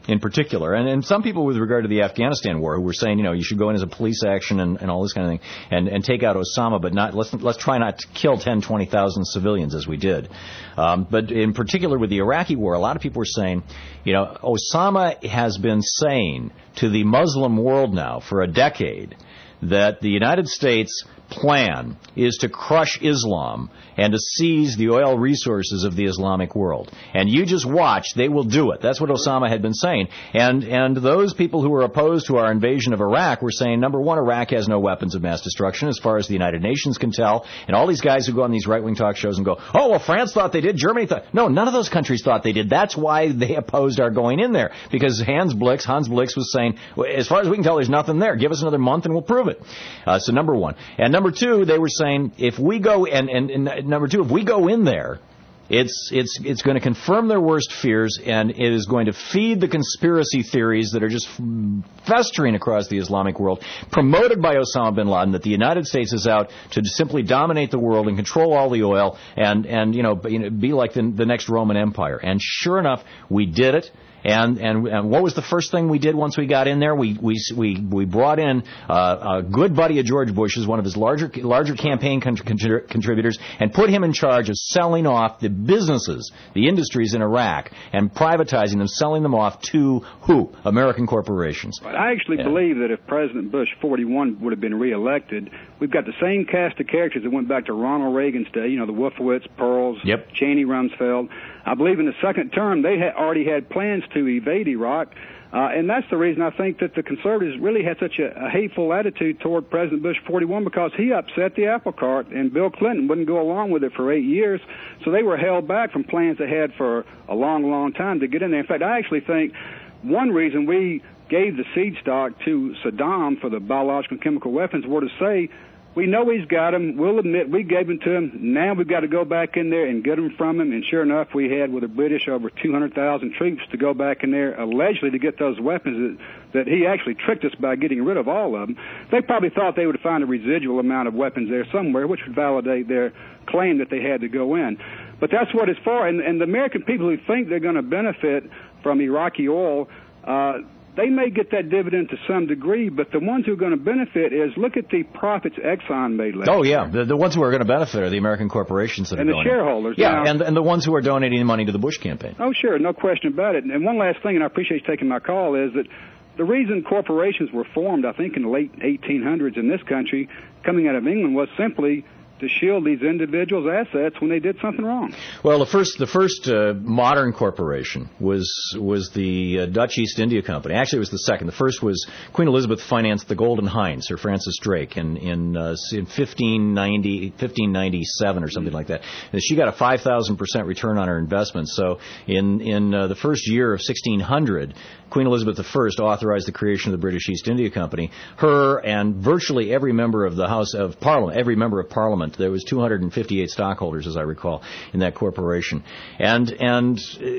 in particular, and, and some people with regard to the Afghanistan war who were saying, you know, you should go in as a police action and, and all this kind of thing, and, and take out Osama, but not let's let's try not to kill ten, twenty thousand civilians as we did. Um, but in particular with the Iraqi war, a lot of people were saying, you know, Osama has been saying to the Muslim world now for a decade that the United States plan is to crush Islam and to seize the oil resources of the Islamic world. And you just watch, they will do it. That's what Osama had been saying. And and those people who were opposed to our invasion of Iraq were saying, number one, Iraq has no weapons of mass destruction as far as the United Nations can tell. And all these guys who go on these right-wing talk shows and go, oh, well, France thought they did, Germany thought. No, none of those countries thought they did. That's why they opposed our going in there. Because Hans Blix, Hans Blix was saying, well, as far as we can tell, there's nothing there. Give us another month and we'll prove it. Uh, so number one. And number two, they were saying, if we go, and, and, and number two, if we go in there, it's it's it's going to confirm their worst fears, and it is going to feed the conspiracy theories that are just festering across the Islamic world, promoted by Osama bin Laden, that the United States is out to simply dominate the world and control all the oil, and and you know be like the, the next Roman Empire. And sure enough, we did it. And, and and what was the first thing we did once we got in there? We we we, we brought in uh, a good buddy of George Bush's, one of his larger larger campaign con- con- contributors, and put him in charge of selling off the businesses, the industries in Iraq, and privatizing them, selling them off to who? American corporations. I actually yeah. believe that if President Bush forty-one would have been reelected, we've got the same cast of characters that went back to Ronald Reagan's day. You know, the Wolfowitz, Pearls, yep. Cheney, Rumsfeld. I believe in the second term they had already had plans to evade Iraq, uh, and that's the reason I think that the conservatives really had such a, a hateful attitude toward President Bush forty-one, because he upset the apple cart, and Bill Clinton wouldn't go along with it for eight years, so they were held back from plans they had for a long, long time to get in there. In fact, I actually think one reason we gave the seed stock to Saddam for the biological and chemical weapons were to say, we know he's got them. We'll admit we gave them to him. Now we've got to go back in there and get them from him. And sure enough, we had with the British over two hundred thousand troops to go back in there, allegedly to get those weapons that, that he actually tricked us by getting rid of all of them. They probably thought they would find a residual amount of weapons there somewhere, which would validate their claim that they had to go in. But that's what it's for. And, and the American people who think they're going to benefit from Iraqi oil, uh, they may get that dividend to some degree, but the ones who are going to benefit is, look at the profits Exxon made last Oh, yeah. year. The, the ones who are going to benefit are the American corporations that and are going And the shareholders. Yeah, now, and, and the ones who are donating money to the Bush campaign. Oh, sure, no question about it. And one last thing, and I appreciate you taking my call, is that the reason corporations were formed, I think, in the late eighteen hundreds in this country, coming out of England, was simply to shield these individuals' assets when they did something wrong. Well, the first the first uh, modern corporation was was the uh, Dutch East India Company. Actually, it was the second. The first was Queen Elizabeth financed the Golden Hind, Sir Francis Drake, in in, uh, in fifteen ninety, fifteen ninety-seven or something like that. And she got a five thousand percent return on her investment. So in in uh, the first year of sixteen hundred, Queen Elizabeth the First authorized the creation of the British East India Company. Her and virtually every member of the House of Parliament, every member of Parliament, there was two hundred fifty-eight stockholders, as I recall, in that corporation. And and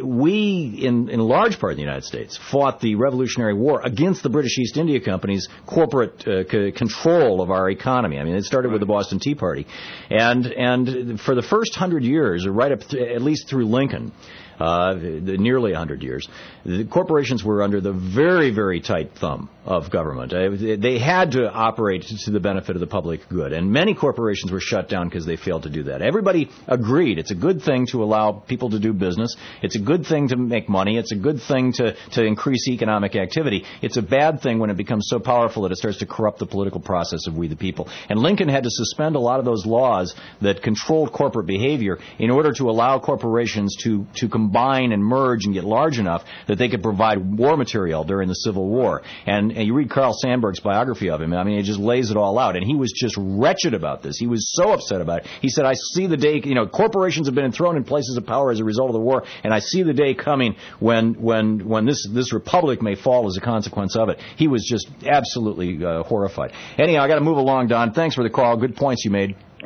we, in, in large part in the United States, fought the Revolutionary War against the British East India Company's corporate uh, c- control of our economy. I mean, it started with the Boston Tea Party. And and for the first hundred years, or right up th- at least through Lincoln, Uh, the, nearly one hundred years, the corporations were under the very, very tight thumb of government. Uh, they had to operate to the benefit of the public good, and many corporations were shut down because they failed to do that. Everybody agreed it's a good thing to allow people to do business. It's a good thing to make money. It's a good thing to, to increase economic activity. It's a bad thing when it becomes so powerful that it starts to corrupt the political process of we the people. And Lincoln had to suspend a lot of those laws that controlled corporate behavior in order to allow corporations to, to combine and merge and get large enough that they could provide war material during the Civil War. And, and you read Carl Sandburg's biography of him. I mean, it just lays it all out. And he was just wretched about this. He was so upset about it. He said, I see the day, you know, corporations have been thrown in places of power as a result of the war, and I see the day coming when when when this, this republic may fall as a consequence of it. He was just absolutely uh, horrified. Anyhow, I got to move along, Don. Thanks for the call. Good points you made. Right.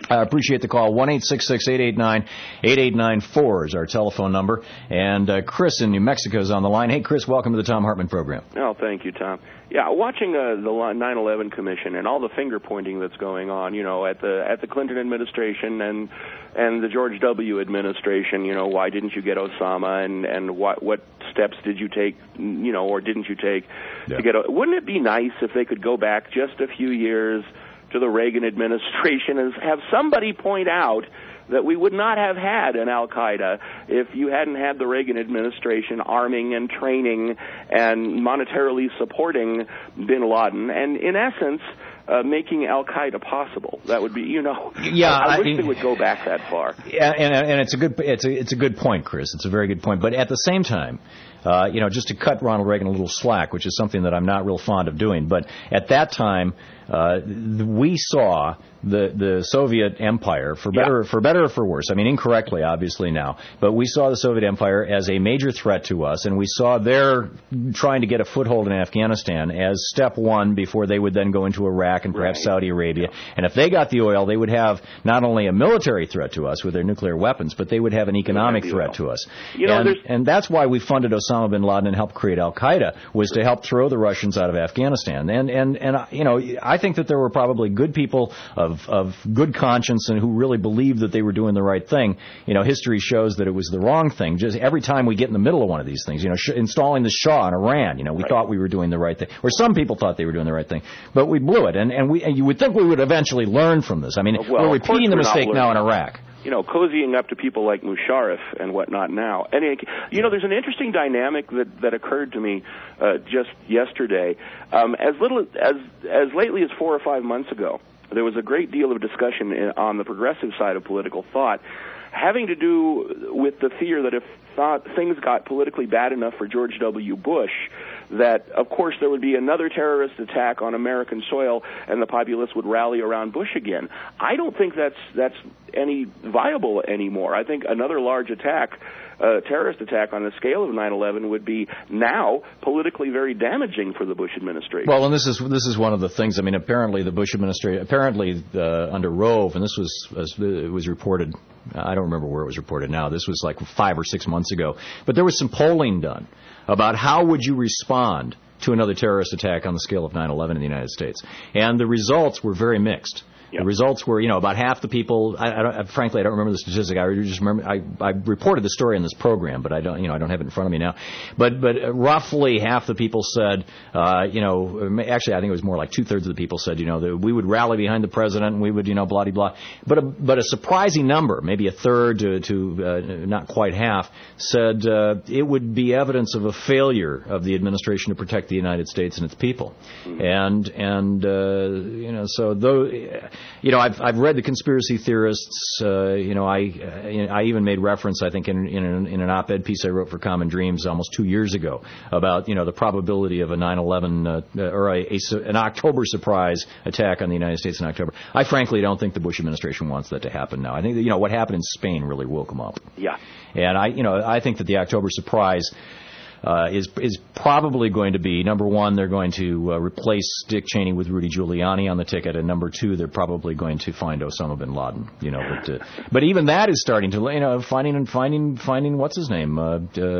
I appreciate the call. one eight six six, eight eight nine, eight eight nine four is our telephone number. And uh, Chris in New Mexico is on the line. Hey, Chris, welcome to the Tom Hartman program. Oh, thank you, Tom. Yeah, watching uh, the nine eleven Commission and all the finger pointing that's going on, you know, at the at the Clinton administration and and the George W. administration, you know, why didn't you get Osama and and what what steps did you take, you know, or didn't you take yeah. to get? Wouldn't it be nice if they could go back just a few years to the Reagan administration and have somebody point out that we would not have had an al-Qaeda if you hadn't had the Reagan administration arming and training and monetarily supporting bin Laden and, in essence, uh, making al-Qaeda possible. That would be, you know, yeah, I, I wish I, they would go back that far. Yeah, and, and it's a good it's a, it's a good point, Chris. It's a very good point. But at the same time, uh, you know, just to cut Ronald Reagan a little slack, which is something that I'm not real fond of doing, but at that time, uh, we saw the the Soviet Empire, for better yeah. for better or for worse, I mean incorrectly obviously now, but we saw the Soviet Empire as a major threat to us, and we saw their trying to get a foothold in Afghanistan as step one before they would then go into Iraq and perhaps right. Saudi Arabia. Yeah. And if they got the oil, they would have not only a military threat to us with their nuclear weapons, but they would have an economic threat oil. to us. You know, and, and that's why we funded Osama bin Laden and helped create al-Qaeda, was to help throw the Russians out of Afghanistan. And, and, and you know, I think that there were probably good people of of good conscience and who really believed that they were doing the right thing. You know, history shows that it was the wrong thing. Just every time we get in the middle of one of these things, you know, sh- installing the Shah in Iran, you know, we right. thought we were doing the right thing, or some people thought they were doing the right thing, but we blew it. And and we and you would think we would eventually learn from this. I mean, well, we're repeating the we're mistake now in Iraq. You know, cozying up to people like Musharraf and whatnot now. And, it, you know, there's an interesting dynamic that, that occurred to me uh, just yesterday. Um, as little as as lately as four or five months ago, there was a great deal of discussion in, on the progressive side of political thought having to do with the fear that if thought, things got politically bad enough for George W. Bush, that, of course, there would be another terrorist attack on American soil and the populace would rally around Bush again. I don't think that's that's any viable anymore. I think another large attack, uh, terrorist attack on the scale of nine eleven would be now politically very damaging for the Bush administration. Well, and this is this is one of the things. I mean, apparently the Bush administration, apparently uh, under Rove, and this was uh, it was reported. I don't remember where it was reported now. This was like five or six months ago. But there was some polling done about how would you respond to another terrorist attack on the scale of nine eleven in the United States. And the results were very mixed. Yep. The results were, you know, about half the people. I, I don't, frankly, I don't remember the statistic. I just remember I, I reported the story in this program, but I don't, you know, I don't have it in front of me now. But but roughly half the people said, uh, you know, actually, I think it was more like two thirds of the people said, you know, that we would rally behind the president and we would, you know, blah de blah. But a, but a surprising number, maybe a third to, to uh, not quite half, said uh, it would be evidence of a failure of the administration to protect the United States and its people. Mm-hmm. And and uh, you know, so though. You know, I've I've read the conspiracy theorists. Uh, you know, I uh, I even made reference, I think, in in an, in an op-ed piece I wrote for Common Dreams almost two years ago about, you know, the probability of a nine eleven uh, or a, a an October surprise attack on the United States in October. I frankly don't think the Bush administration wants that to happen now. I think that, you know, what happened in Spain really woke them up. Yeah. And I you know I think that the October surprise. Uh, is is probably going to be, number one, they're going to uh, replace Dick Cheney with Rudy Giuliani on the ticket, and number two, they're probably going to find Osama bin Laden. You know, but uh, but even that is starting to, you know, finding and finding finding what's his name, uh, uh,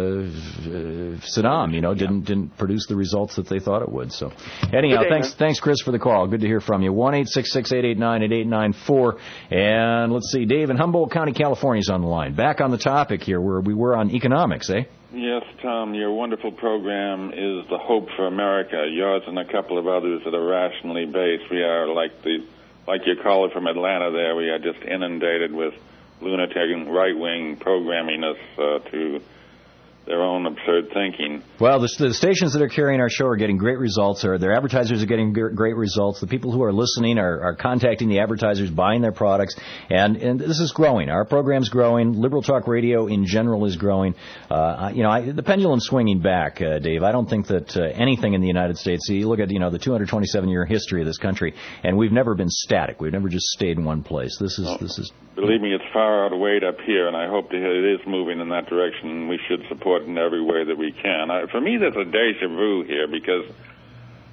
Saddam. You know, didn't yeah. didn't produce the results that they thought it would. So anyhow, day, thanks man. thanks Chris for the call. Good to hear from you. One eight six six eight eight nine eight eight nine four, and let's see, Dave in Humboldt County, California is on the line. Back on the topic here, where we were on economics, eh? Yes, Tom, your wonderful program is the hope for America. Yours and a couple of others that are rationally based. We are like the, like your caller from Atlanta there, we are just inundated with lunatic and right-wing programming us uh, to their own absurd thinking. Well, the, the stations that are carrying our show are getting great results. Or their advertisers are getting g- great results. The people who are listening are, are contacting the advertisers, buying their products, and, and this is growing. Our program's growing. Liberal Talk Radio in general is growing. Uh, you know, I, the pendulum's swinging back, uh, Dave. I don't think that uh, anything in the United States. You look at, you know, the two hundred twenty-seven year history of this country, and we've never been static. We've never just stayed in one place. This is well, this is. Believe me, it's far outweighed up here, and I hope to hear it is moving in that direction. And we should support in every way that we can. I, for me, there's a deja vu here because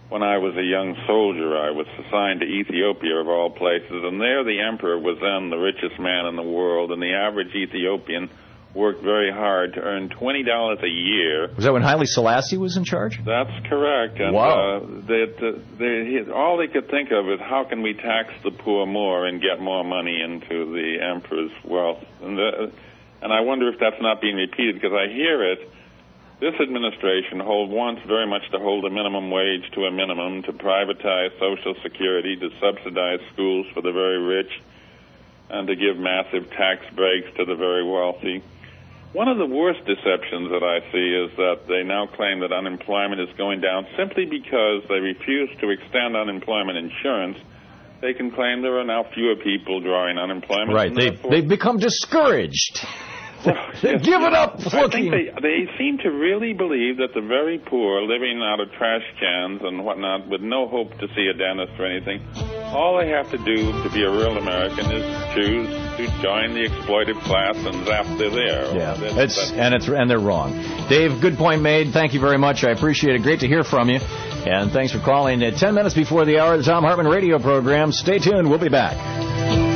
when I was a young soldier, I was assigned to Ethiopia, of all places, and there the emperor was then the richest man in the world, and the average Ethiopian worked very hard to earn twenty dollars a year. Was that when Haile Selassie was in charge? That's correct. And, wow. Uh, they, they, they, all they could think of is how can we tax the poor more and get more money into the emperor's wealth. And, the, and I wonder if that's not being repeated, because I hear it. This administration hold, wants very much to hold the minimum wage to a minimum, to privatize Social Security, to subsidize schools for the very rich, and to give massive tax breaks to the very wealthy. One of the worst deceptions that I see is that they now claim that unemployment is going down simply because they refuse to extend unemployment insurance. They can claim there are now fewer people drawing unemployment. Right, they've, they've become discouraged. Well, yes, Give it up! I think they, they seem to really believe that the very poor, living out of trash cans and whatnot, with no hope to see a dentist or anything, all they have to do to be a real American is choose to join the exploited class, and zap, they're there. Yeah, that's, it's, that's, and it's and they're wrong. Dave, good point made. Thank you very much. I appreciate it. Great to hear from you. And thanks for calling at ten minutes before the hour of the Thom Hartmann radio program. Stay tuned. We'll be back.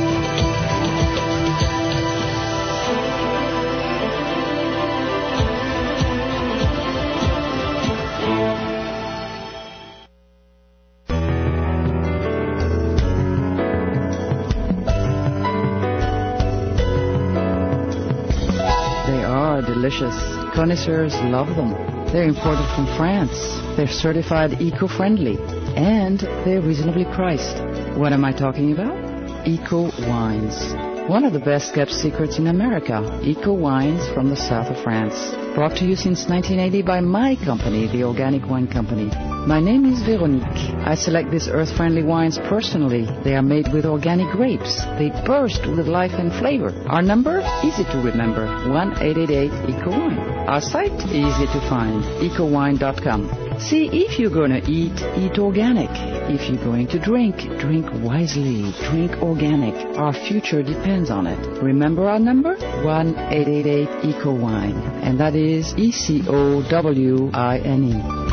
Delicious. Connoisseurs love them. They're imported from France. They're certified eco-friendly. And they're reasonably priced. What am I talking about? Eco Wines. One of the best-kept secrets in America. Eco Wines from the south of France. Brought to you since nineteen eighty by my company, the Organic Wine Company. My name is Veronique. I select these earth-friendly wines personally. They are made with organic grapes. They burst with life and flavor. Our number? Easy to remember. one eight eight eight eco wine. Our site? Easy to find. eco wine dot com. See, if you're going to eat, eat organic. If you're going to drink, drink wisely. Drink organic. Our future depends on it. Remember our number? one eight eight eight eco wine. And that is E C O W I N E.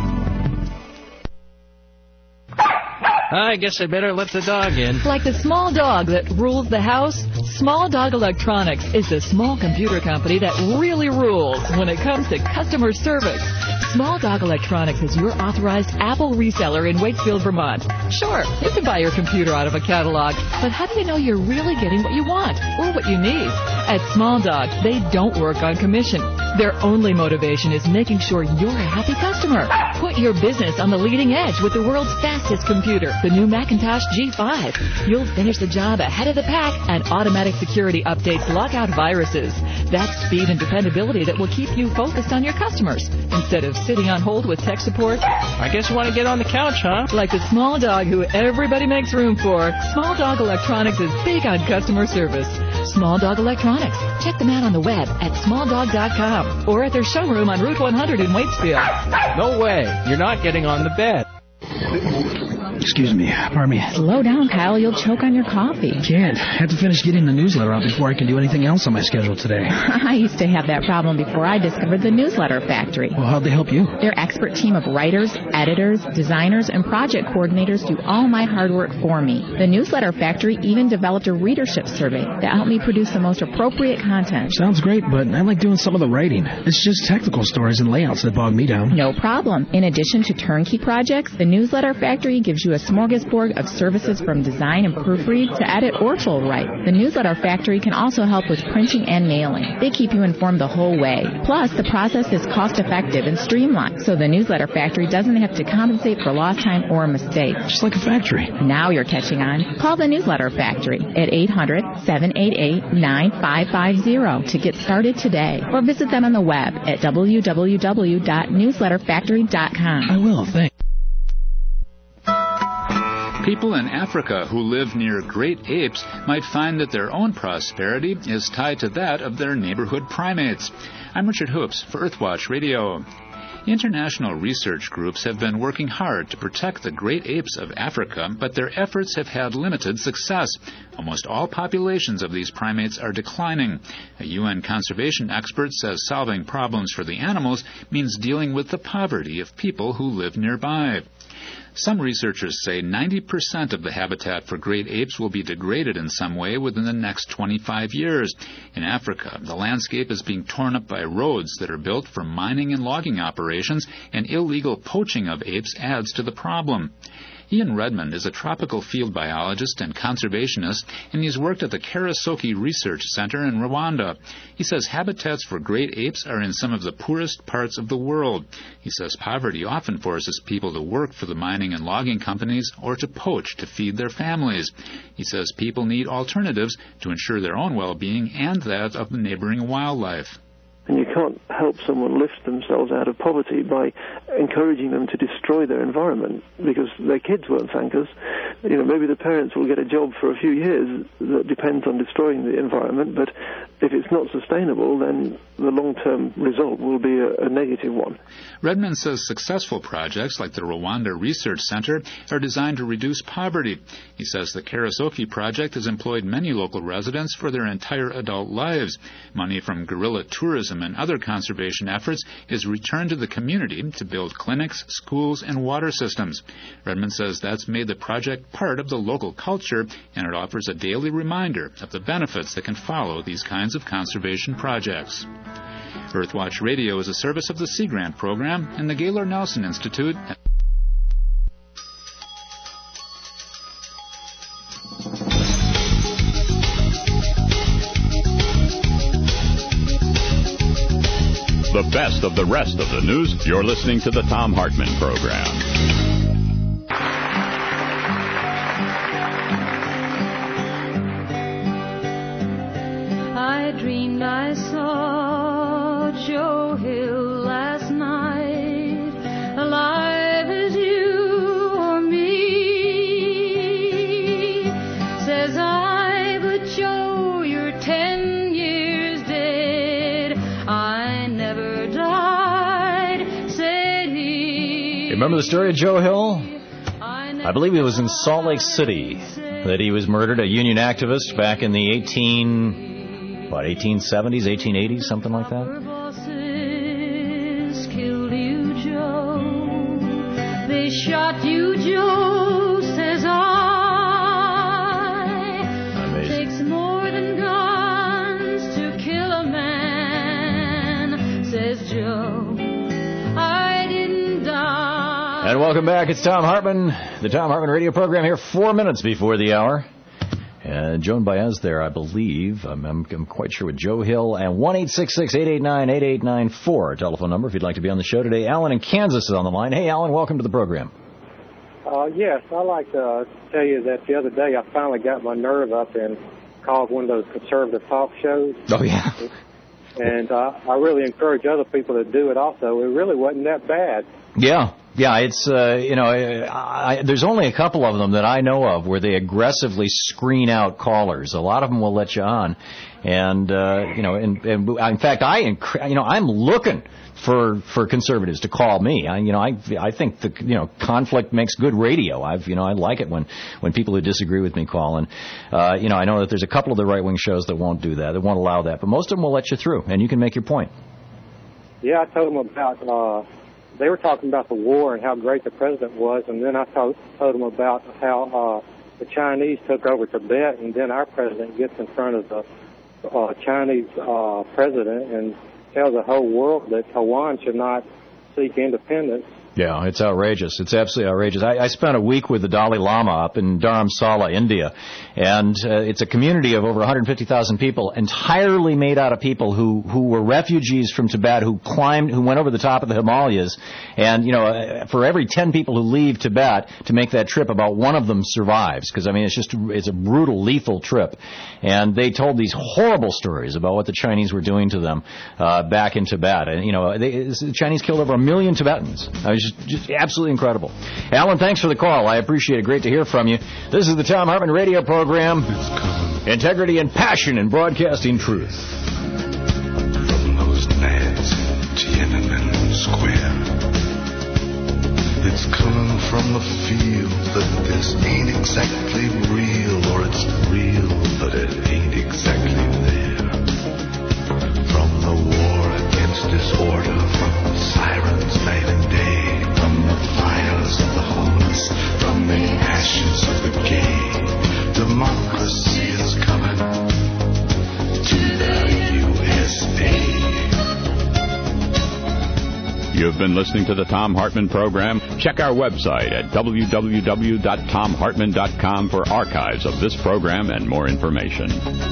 I guess I better let the dog in. Like the small dog that rules the house, Small Dog Electronics is the small computer company that really rules when it comes to customer service. Small Dog Electronics is your authorized Apple reseller in Waitsfield, Vermont. Sure, you can buy your computer out of a catalog, but how do you know you're really getting what you want or what you need? At Small Dog, they don't work on commission. Their only motivation is making sure you're a happy customer. Put your business on the leading edge with the world's fastest computer, the new Macintosh G five. You'll finish the job ahead of the pack, and automatic security updates lock out viruses. That's speed and dependability that will keep you focused on your customers instead of sitting on hold with tech support. I guess you want to get on the couch, huh? Like the small dog who everybody makes room for, Small Dog Electronics is big on customer service. Small Dog Electronics. Check them out on the web at small dog dot com or at their showroom on Route one hundred in Waitsfield. No way. You're not getting on the bed. Excuse me. Pardon me. Slow down, Kyle. You'll choke on your coffee. Can't. I have to finish getting the newsletter out before I can do anything else on my schedule today. I used to have that problem before I discovered the Newsletter Factory. Well, how'd they help you? Their expert team of writers, editors, designers, and project coordinators do all my hard work for me. The Newsletter Factory even developed a readership survey that helped me produce the most appropriate content. Sounds great, but I like doing some of the writing. It's just technical stories and layouts that bog me down. No problem. In addition to turnkey projects, the Newsletter Factory gives you a smorgasbord of services from design and proofread to edit or full write. The Newsletter Factory can also help with printing and mailing. They keep you informed the whole way. Plus, the process is cost-effective and streamlined, so the Newsletter Factory doesn't have to compensate for lost time or mistakes. Just like a factory. Now you're catching on. Call the Newsletter Factory at eight hundred, seven eight eight, nine five five zero to get started today, or visit them on the web at w w w dot newsletter factory dot com. I will, thanks. People in Africa who live near great apes might find that their own prosperity is tied to that of their neighborhood primates. I'm Richard Hoops for Earthwatch Radio. International research groups have been working hard to protect the great apes of Africa, but their efforts have had limited success. Almost all populations of these primates are declining. A U N conservation expert says solving problems for the animals means dealing with the poverty of people who live nearby. Some researchers say ninety percent of the habitat for great apes will be degraded in some way within the next twenty-five years. In Africa, the landscape is being torn up by roads that are built for mining and logging operations, and illegal poaching of apes adds to the problem. Ian Redmond is a tropical field biologist and conservationist, and he's worked at the Karasoke Research Center in Rwanda. He says habitats for great apes are in some of the poorest parts of the world. He says poverty often forces people to work for the mining and logging companies or to poach to feed their families. He says people need alternatives to ensure their own well-being and that of the neighboring wildlife. And you can't help someone lift themselves out of poverty by encouraging them to destroy their environment, because their kids won't thank us. You know, maybe the parents will get a job for a few years that depends on destroying the environment, but if it's not sustainable, then the long-term result will be a, a negative one. Redmond says successful projects like the Rwanda Research Center are designed to reduce poverty. He says the Karasoke project has employed many local residents for their entire adult lives. Money from guerrilla tourism and other conservation efforts is returned to the community to build clinics, schools, and water systems. Redmond says that's made the project part of the local culture, and it offers a daily reminder of the benefits that can follow these kinds of conservation projects. Earthwatch Radio is a service of the Sea Grant Program and the Gaylord Nelson Institute. The best of the rest of the news. You're listening to the Thom Hartmann Program. I dreamed I saw Joe Hill last night, alive as you or me. Says I, but Joe, you're ten years dead. I never died, said he. Remember the story of Joe Hill? I believe it was in Salt Lake City that he was murdered, a union activist back in the eighteen, what, eighteen seventies, eighteen eighties, something like that. Our bosses killed you, Joe. They shot you, Joe, says I. Amazing. Takes more than guns to kill a man, says Joe. I didn't die. And welcome back. It's Thom Hartmann, the Thom Hartmann radio program here, four minutes before the hour. And Joan Baez there, I believe. I'm, I'm, I'm quite sure with Joe Hill. And one eight six six, eight eight nine, eight eight nine four, our telephone number if you'd like to be on the show today. Alan in Kansas is on the line. Hey, Alan, welcome to the program. Uh, yes, I'd like to tell you that the other day I finally got my nerve up and called one of those conservative talk shows. Oh, yeah. And uh, I really encourage other people to do it also. It really wasn't that bad. Yeah. Yeah, it's, uh, you know, I, I, there's only a couple of them that I know of where they aggressively screen out callers. A lot of them will let you on. And, uh, you know, and, and in fact, I, you know, I'm looking for, for conservatives to call me. I, you know, I, I think the, you know, conflict makes good radio. I've, you know, I like it when, when people who disagree with me call. And, uh, you know, I know that there's a couple of the right-wing shows that won't do that, that won't allow that. But most of them will let you through, and you can make your point. Yeah, I told them about, uh, they were talking about the war and how great the president was, and then I told, told them about how uh, the Chinese took over Tibet, and then our president gets in front of the uh, Chinese uh, president and tells the whole world that Taiwan should not seek independence. Yeah, it's outrageous. It's absolutely outrageous. I, I spent a week with the Dalai Lama up in Dharamsala, India, and uh, it's a community of over one hundred fifty thousand people, entirely made out of people who, who were refugees from Tibet, who climbed, who went over the top of the Himalayas, and, you know, uh, for every ten people who leave Tibet to make that trip, about one of them survives, because, I mean, it's just, it's a brutal, lethal trip. And they told these horrible stories about what the Chinese were doing to them uh, back in Tibet. And, you know, they, the Chinese killed over a million Tibetans. I was just Just absolutely incredible. Alan, thanks for the call. I appreciate it. Great to hear from you. This is the Thom Hartmann radio program. Integrity and passion in broadcasting truth. From those nads in Tiananmen Square, it's coming from the field that this ain't exactly real, or it's real, but it ain't exactly there. From the war against disorder, from the sirens night and day, from the fires of the holiday. You've been listening to the Thom Hartmann Program. Check our website at w w w dot thom hartmann dot com for archives of this program and more information.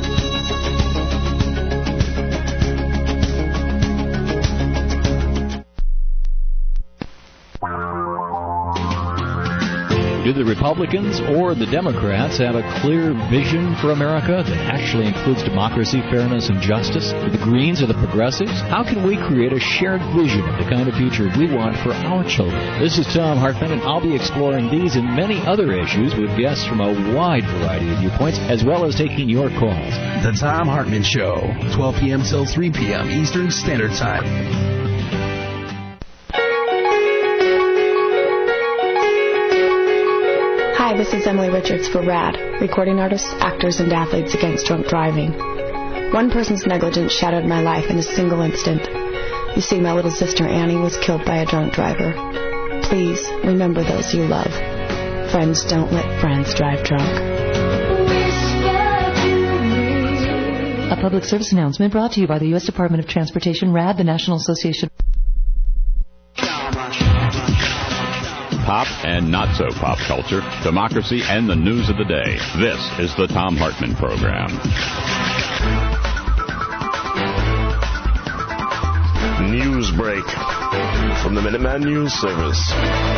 Do the Republicans or the Democrats have a clear vision for America that actually includes democracy, fairness, and justice? Do the Greens or the Progressives? How can we create a shared vision of the kind of future we want for our children? This is Thom Hartmann, and I'll be exploring these and many other issues with guests from a wide variety of viewpoints, as well as taking your calls. The Thom Hartmann Show, twelve p.m. till three p.m. Eastern Standard Time. Hi, this is Emily Richards for RAD, Recording Artists, Actors, and Athletes Against Drunk Driving. One person's negligence shattered my life in a single instant. You see, my little sister Annie was killed by a drunk driver. Please, remember those you love. Friends don't let friends drive drunk. A public service announcement brought to you by the U S Department of Transportation, RAD, the National Association. Pop and not so pop culture, democracy, and the news of the day. This is the Thom Hartmann Program. News break from the Minuteman News Service.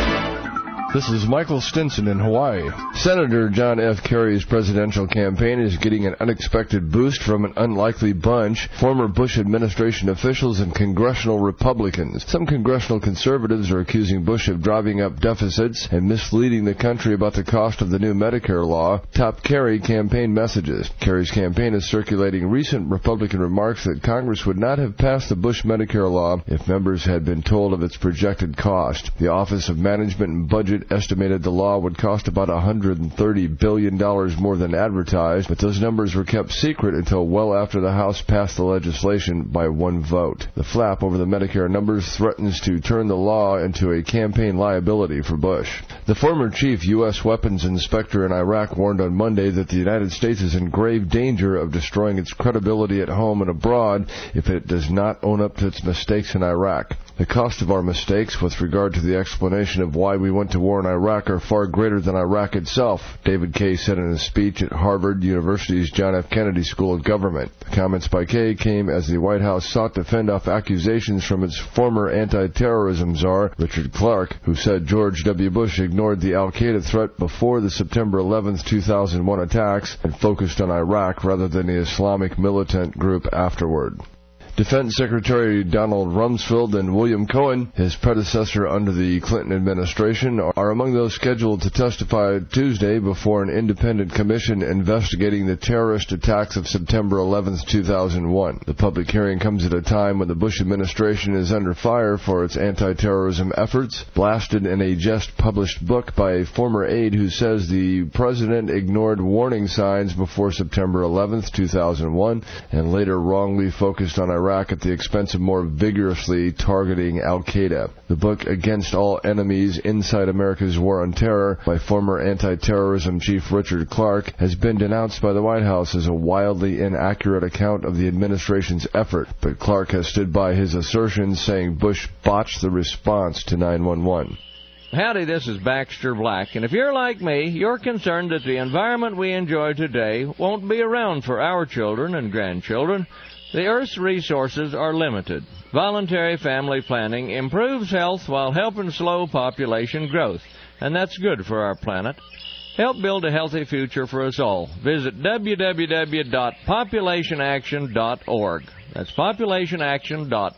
This is Michael Stinson in Hawaii. Senator John F. Kerry's presidential campaign is getting an unexpected boost from an unlikely bunch, former Bush administration officials and congressional Republicans. Some congressional conservatives are accusing Bush of driving up deficits and misleading the country about the cost of the new Medicare law, top Kerry campaign messages. Kerry's campaign is circulating recent Republican remarks that Congress would not have passed the Bush Medicare law if members had been told of its projected cost. The Office of Management and Budget estimated the law would cost about one hundred thirty billion dollars more than advertised, but those numbers were kept secret until well after the House passed the legislation by one vote. The flap over the Medicare numbers threatens to turn the law into a campaign liability for Bush. The former chief U S weapons inspector in Iraq warned on Monday that the United States is in grave danger of destroying its credibility at home and abroad if it does not own up to its mistakes in Iraq. The cost of our mistakes with regard to the explanation of why we went to war in Iraq are far greater than Iraq itself, David Kaye said in a speech at Harvard University's John F. Kennedy School of Government. The comments by Kaye came as the White House sought to fend off accusations from its former anti-terrorism czar, Richard Clarke, who said George W. Bush ignored the al-Qaeda threat before the September eleventh, two thousand one attacks and focused on Iraq rather than the Islamic militant group afterward. Defense Secretary Donald Rumsfeld and William Cohen, his predecessor under the Clinton administration, are among those scheduled to testify Tuesday before an independent commission investigating the terrorist attacks of September eleventh, two thousand one. The public hearing comes at a time when the Bush administration is under fire for its anti-terrorism efforts, blasted in a just-published book by a former aide who says the president ignored warning signs before September eleventh, two thousand one, and later wrongly focused on Iraq at the expense of more vigorously targeting al-Qaeda. The book, Against All Enemies, Inside America's War on Terror, by former anti-terrorism chief Richard Clarke, has been denounced by the White House as a wildly inaccurate account of the administration's effort, but Clarke has stood by his assertions, saying Bush botched the response to nine one one. Howdy, this is Baxter Black, and if you're like me, you're concerned that the environment we enjoy today won't be around for our children and grandchildren. The Earth's resources are limited. Voluntary family planning improves health while helping slow population growth, and that's good for our planet. Help build a healthy future for us all. Visit w w w dot population action dot org. That's population action dot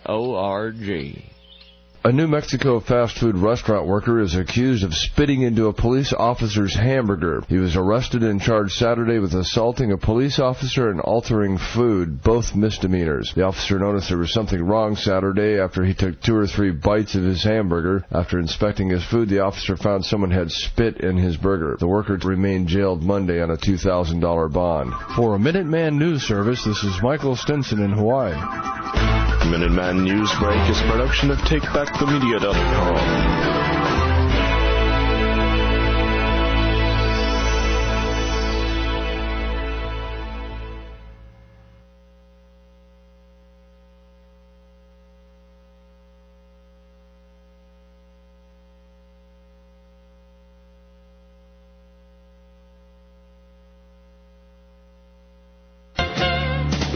org. A New Mexico fast food restaurant worker is accused of spitting into a police officer's hamburger. He was arrested and charged Saturday with assaulting a police officer and altering food, both misdemeanors. The officer noticed there was something wrong Saturday after he took two or three bites of his hamburger. After inspecting his food, the officer found someone had spit in his burger. The worker remained jailed Monday on a two thousand dollars bond. For a Minuteman News Service, this is Michael Stinson in Hawaii. Minuteman News Break is a production of take back the media dot com.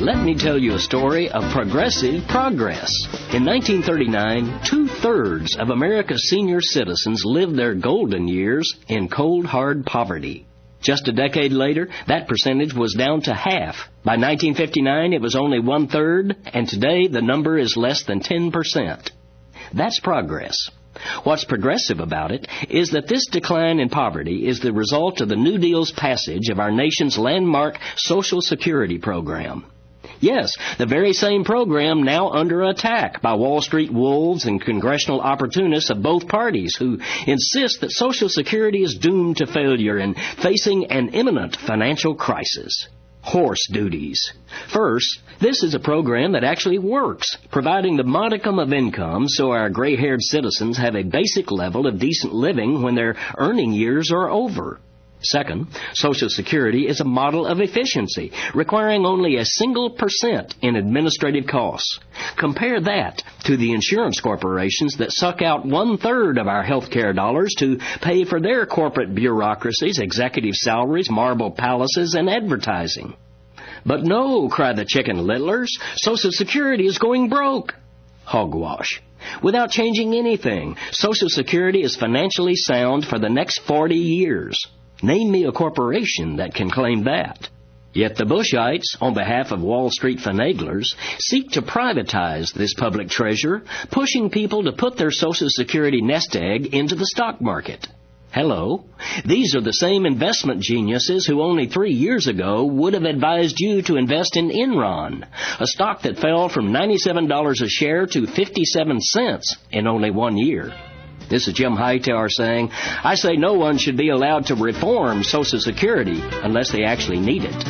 Let me tell you a story of progressive progress. In nineteen thirty-nine, two-thirds of America's senior citizens lived their golden years in cold, hard poverty. Just a decade later, that percentage was down to half. By nineteen fifty-nine, it was only one-third, and today the number is less than ten percent. That's progress. What's progressive about it is that this decline in poverty is the result of the New Deal's passage of our nation's landmark Social Security program. Yes, the very same program now under attack by Wall Street wolves and congressional opportunists of both parties who insist that Social Security is doomed to failure and facing an imminent financial crisis. Horse duties. First, this is a program that actually works, providing the modicum of income so our gray-haired citizens have a basic level of decent living when their earning years are over. Second, Social Security is a model of efficiency, requiring only a single percent in administrative costs. Compare that to the insurance corporations that suck out one-third of our health care dollars to pay for their corporate bureaucracies, executive salaries, marble palaces, and advertising. But no, cry the chicken littlers, Social Security is going broke. Hogwash. Without changing anything, Social Security is financially sound for the next forty years. Name me a corporation that can claim that. Yet the Bushites, on behalf of Wall Street finaglers, seek to privatize this public treasure, pushing people to put their Social Security nest egg into the stock market. Hello. These are the same investment geniuses who only three years ago would have advised you to invest in Enron, a stock that fell from ninety-seven dollars a share to fifty-seven cents in only one year. This is Jim Hightower saying, I say no one should be allowed to reform Social Security unless they actually need it.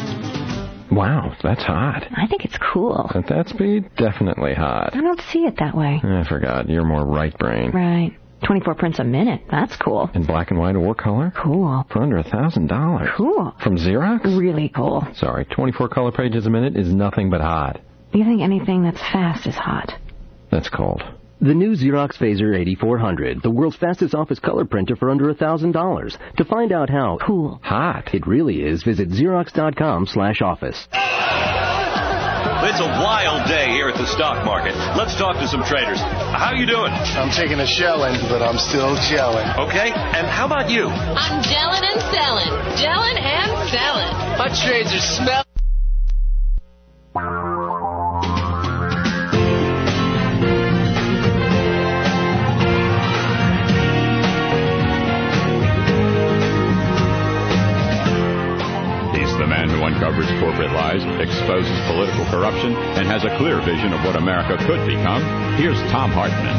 Wow, that's hot. I think it's cool. But that's be definitely hot. I don't see it that way. I forgot. You're more right brain. Right. twenty-four prints a minute. That's cool. In black and white or color? Cool. For under a thousand dollars. Cool. From Xerox? Really cool. Sorry, twenty-four color pages a minute is nothing but hot. You think anything that's fast is hot? That's cold. The new Xerox Phaser eighty-four hundred, the world's fastest office color printer for under one thousand dollars. To find out how cool hot it really is, visit Xerox.com slash office. It's a wild day here at the stock market. Let's talk to some traders. How you doing? I'm taking a shelling, but I'm still gelling. Okay, and how about you? I'm gelling and selling. Gelling and selling. My trades are smell. The man who uncovers corporate lies, exposes political corruption, and has a clear vision of what America could become. Here's Thom Hartmann.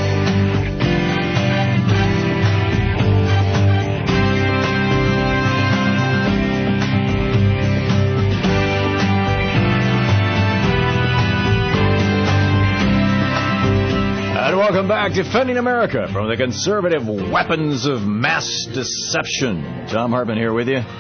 And welcome back, Defending America from the conservative weapons of mass deception. Thom Hartmann here with you.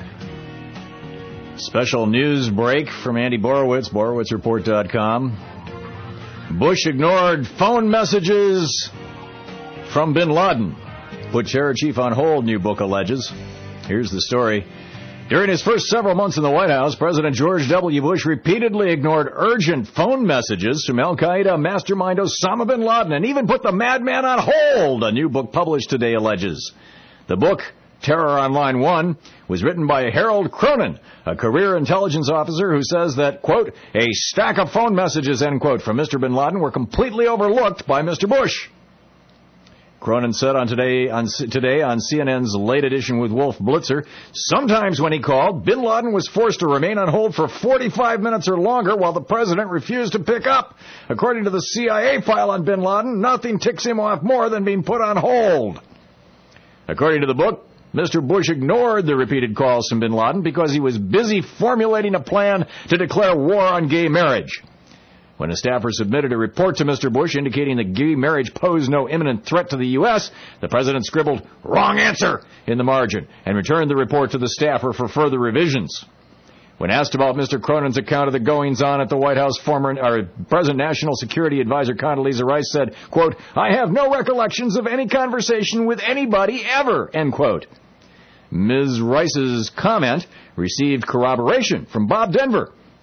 Special news break from Andy Borowitz, Borowitz Report dot com. Bush ignored phone messages from bin Laden. Put terror chief on hold, new book alleges. Here's the story. During his first several months in the White House, President George W. Bush repeatedly ignored urgent phone messages from al-Qaeda mastermind Osama bin Laden and even put the madman on hold, a new book published today alleges. The book, Terror on Line One, was written by Harold Cronin, a career intelligence officer who says that, quote, a stack of phone messages, end quote, from Mister bin Laden were completely overlooked by Mister Bush. Cronin said on today on today on C N N's Late Edition with Wolf Blitzer, sometimes when he called, bin Laden was forced to remain on hold for forty-five minutes or longer while the president refused to pick up. According to the C I A file on bin Laden, nothing ticks him off more than being put on hold. According to the book, Mister Bush ignored the repeated calls from bin Laden because he was busy formulating a plan to declare war on gay marriage. When a staffer submitted a report to Mister Bush indicating that gay marriage posed no imminent threat to the U S, the president scribbled, wrong answer, in the margin, and returned the report to the staffer for further revisions. When asked about Mister Cronin's account of the goings-on at the White House, former or President National Security Advisor Condoleezza Rice said, quote, I have no recollections of any conversation with anybody ever, end quote. Miz Rice's comment received corroboration from Bob Denver,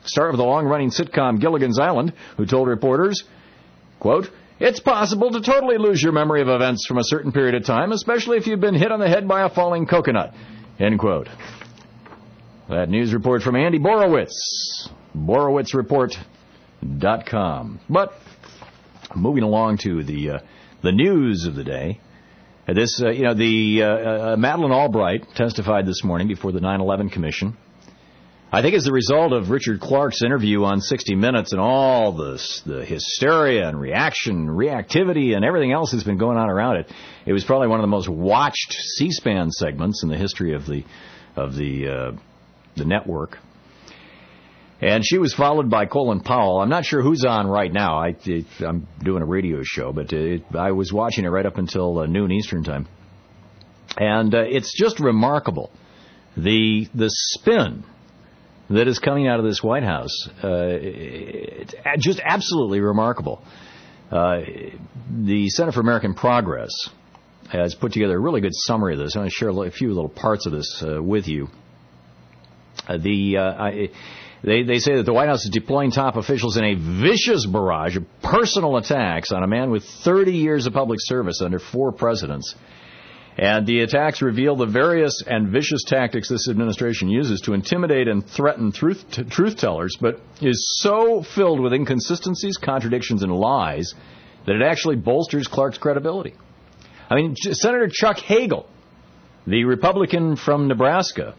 star of the long-running sitcom Gilligan's Island, who told reporters, quote, "It's possible to totally lose your memory of events from a certain period of time, especially if you've been hit on the head by a falling coconut," end quote. That news report from Andy Borowitz, Borowitz Report dot com. But moving along to the uh, the news of the day. Uh, this, uh, you know, the uh, uh, Madeleine Albright testified this morning before the nine eleven Commission. I think as a result of Richard Clark's interview on sixty minutes and all this, the hysteria and reaction, reactivity, and everything else that's been going on around it, it was probably one of the most watched C-SPAN segments in the history of the of the uh, the network. And she was followed by Colin Powell. I'm not sure who's on right now. I, it, I'm doing a radio show, but it, I was watching it right up until uh, noon Eastern time. And uh, it's just remarkable, the the spin that is coming out of this White House. Uh, it's just absolutely remarkable. Uh, the Center for American Progress has put together a really good summary of this. I'm going to share a few little parts of this uh, with you. Uh, the uh, I, They, they say that the White House is deploying top officials in a vicious barrage of personal attacks on a man with thirty years of public service under four presidents. And the attacks reveal the various and vicious tactics this administration uses to intimidate and threaten truth, t- truth tellers, but is so filled with inconsistencies, contradictions, and lies that it actually bolsters Clark's credibility. I mean, Senator Chuck Hagel, the Republican from Nebraska,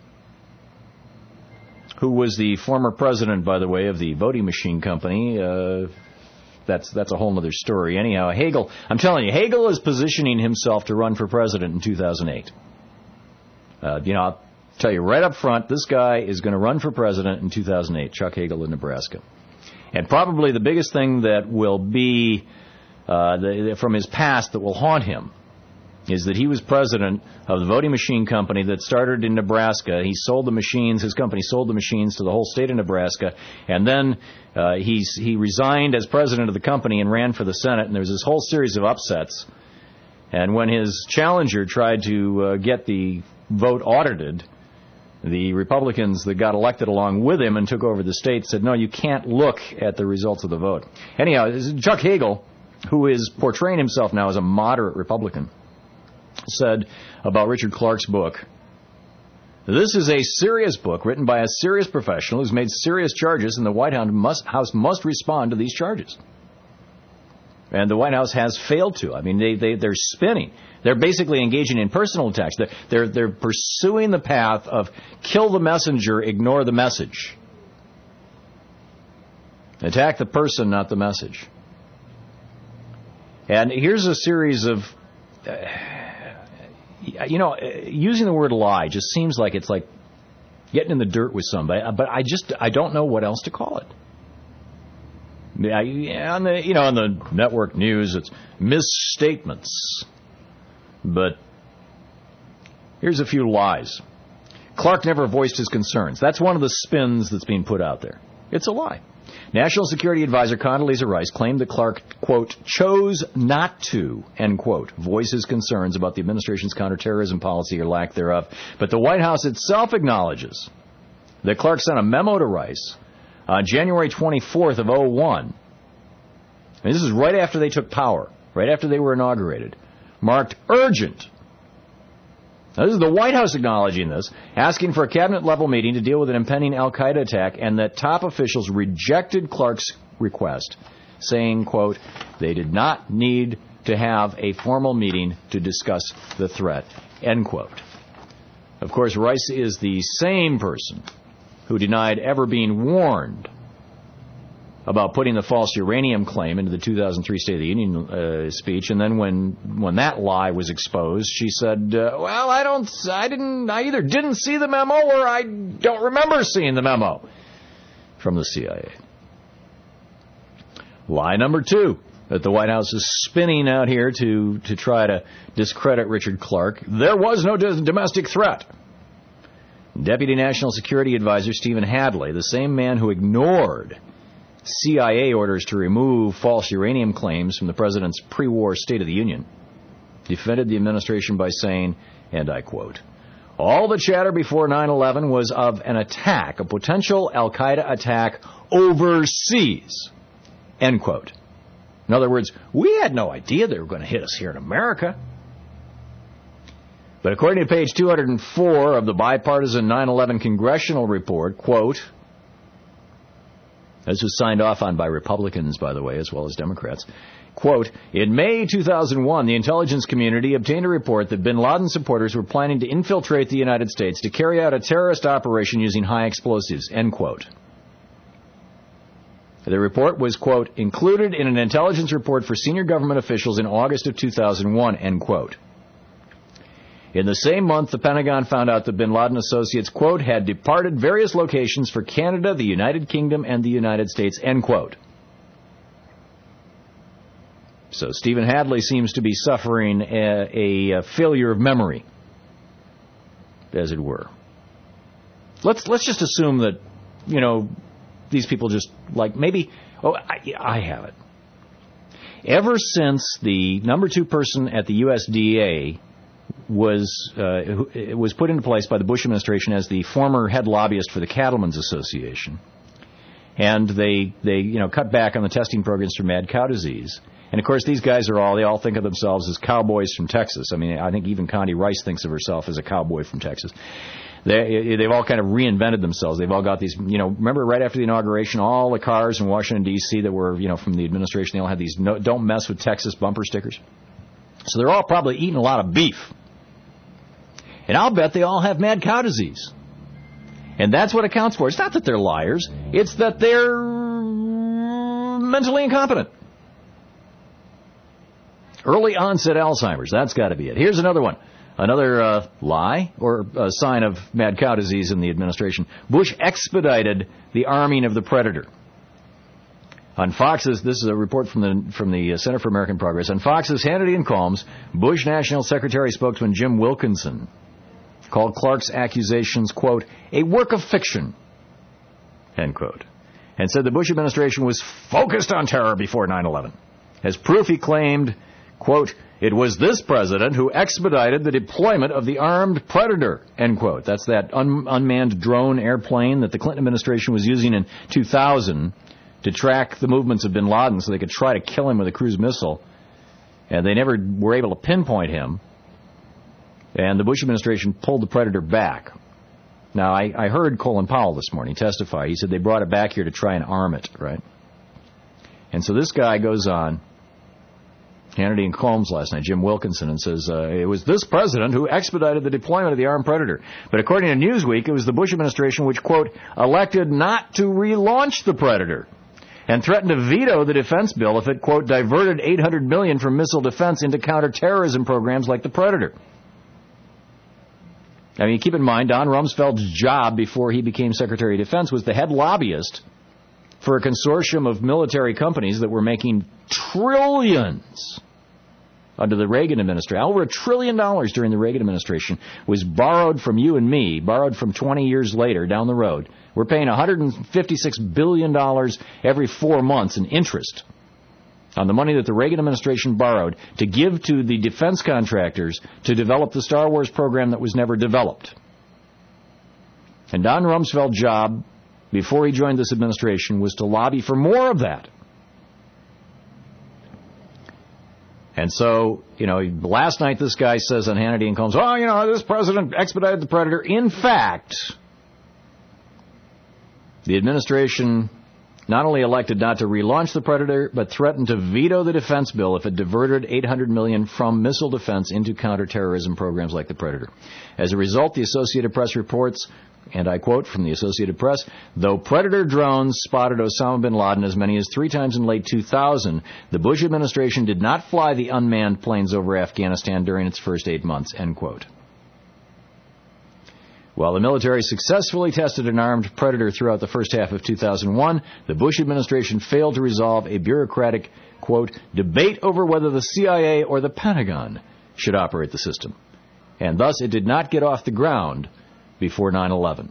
who was the former president, by the way, of the voting machine company. Uh, that's that's a whole other story. Anyhow, Hagel, I'm telling you, Hagel is positioning himself to run for president in two thousand eight. Uh, you know, I'll tell you right up front, this guy is going to run for president in two thousand eight, Chuck Hagel in Nebraska. And probably the biggest thing that will be uh, the, from his past that will haunt him is that he was president of the voting machine company that started in Nebraska. He sold the machines, his company sold the machines to the whole state of Nebraska, and then uh, he's, he resigned as president of the company and ran for the Senate, and there was this whole series of upsets. And when his challenger tried to uh, get the vote audited, the Republicans that got elected along with him and took over the state said, no, you can't look at the results of the vote. Anyhow, Chuck Hagel, who is portraying himself now as a moderate Republican, said about Richard Clark's book, "This is a serious book written by a serious professional who's made serious charges, and the White House must, House must respond to these charges." And the White House has failed to. I mean, they, they, they're spinning. They're basically engaging in personal attacks. They're, they're, they're pursuing the path of kill the messenger, ignore the message. Attack the person, not the message. And here's a series of... Uh, You know, using the word lie just seems like it's like getting in the dirt with somebody, but I just, I don't know what else to call it. I, on the, you know, on the network news, it's misstatements. But here's a few lies. Clark never voiced his concerns. That's one of the spins that's being put out there. It's a lie. National Security Advisor Condoleezza Rice claimed that Clark, quote, chose not to, end quote, voice his concerns about the administration's counterterrorism policy or lack thereof. But the White House itself acknowledges that Clark sent a memo to Rice on January twenty-fourth of oh one. And this is right after they took power, right after they were inaugurated, marked urgent. Now, this is the White House acknowledging this, asking for a cabinet-level meeting to deal with an impending al-Qaeda attack, and that top officials rejected Clark's request, saying, quote, they did not need to have a formal meeting to discuss the threat, end quote. Of course, Rice is the same person who denied ever being warned about putting the false uranium claim into the two thousand three State of the Union uh, speech, and then when when that lie was exposed, she said, uh, "Well, I don't, I didn't, I either didn't see the memo or I don't remember seeing the memo from the C I A." Lie number two that the White House is spinning out here to to try to discredit Richard Clark: there was no domestic threat. Deputy National Security Advisor Stephen Hadley, the same man who ignored C I A orders to remove false uranium claims from the president's pre-war State of the Union, defended the administration by saying, and I quote, All the chatter before nine eleven was of an attack, a potential al-Qaeda attack overseas, end quote. In other words, we had no idea they were going to hit us here in America. But according to page two hundred four of the bipartisan nine eleven congressional report, quote, this was signed off on by Republicans, by the way, as well as Democrats, quote, in May two thousand one, the intelligence community obtained a report that bin Laden supporters were planning to infiltrate the United States to carry out a terrorist operation using high explosives, end quote. The report was, quote, included in an intelligence report for senior government officials in August of two thousand one, end quote. In the same month, the Pentagon found out that bin Laden associates, quote, had departed various locations for Canada, the United Kingdom, and the United States, end quote. So Stephen Hadley seems to be suffering a, a failure of memory, as it were. Let's let's just assume that, you know, these people just, like, maybe, oh, I, I have it. Ever since the number two person at the U S D A was uh, was put into place by the Bush administration as the former head lobbyist for the Cattlemen's Association, and they they you know cut back on the testing programs for mad cow disease. And of course, these guys are all they all think of themselves as cowboys from Texas. I mean, I think even Condi Rice thinks of herself as a cowboy from Texas. They, they've all kind of reinvented themselves. They've all got these, you know, remember right after the inauguration, all the cars in Washington, D C that were, you know, from the administration, they all had these no, don't mess with Texas bumper stickers. So they're all probably eating a lot of beef. And I'll bet they all have mad cow disease. And that's what it counts for. It's not that they're liars. It's that they're mentally incompetent. Early onset Alzheimer's. That's got to be it. Here's another one. Another uh, lie or a sign of mad cow disease in the administration. Bush expedited the arming of the Predator. On Fox's, this is a report from the from the Center for American Progress. On Fox's Hannity and Colmes, Bush National Secretary spokesman Jim Wilkinson called Clark's accusations, quote, a work of fiction, end quote, and said the Bush administration was focused on terror before nine eleven. As proof, he claimed, quote, it was this president who expedited the deployment of the armed Predator, end quote. That's that un- unmanned drone airplane that the Clinton administration was using in two thousand to track the movements of bin Laden so they could try to kill him with a cruise missile. And they never were able to pinpoint him. And the Bush administration pulled the Predator back. Now, I, I heard Colin Powell this morning testify. He said they brought it back here to try and arm it, right? And so this guy goes on, Hannity and Colmes last night, Jim Wilkinson, and says, uh, it was this president who expedited the deployment of the armed Predator. But according to Newsweek, it was the Bush administration which, quote, elected not to relaunch the Predator and threatened to veto the defense bill if it, quote, diverted eight hundred million dollars from missile defense into counterterrorism programs like the Predator. I mean, keep in mind, Don Rumsfeld's job before he became Secretary of Defense was the head lobbyist for a consortium of military companies that were making trillions under the Reagan administration. Over a trillion dollars during the Reagan administration was borrowed from you and me, borrowed from twenty years later down the road. We're paying one hundred fifty-six billion dollars every four months in interest on the money that the Reagan administration borrowed to give to the defense contractors to develop the Star Wars program that was never developed. And Don Rumsfeld's job before he joined this administration was to lobby for more of that. And so, you know, last night this guy says on Hannity and Colmes, oh, you know, this president expedited the Predator. In fact, the administration not only elected not to relaunch the Predator, but threatened to veto the defense bill if it diverted eight hundred million dollars from missile defense into counterterrorism programs like the Predator. As a result, the Associated Press reports, and I quote from the Associated Press, though Predator drones spotted Osama bin Laden as many as three times in late two thousand, the Bush administration did not fly the unmanned planes over Afghanistan during its first eight months, end quote. While the military successfully tested an armed Predator throughout the first half of two thousand one, the Bush administration failed to resolve a bureaucratic, quote, debate over whether the C I A or the Pentagon should operate the system. And thus it did not get off the ground before nine eleven.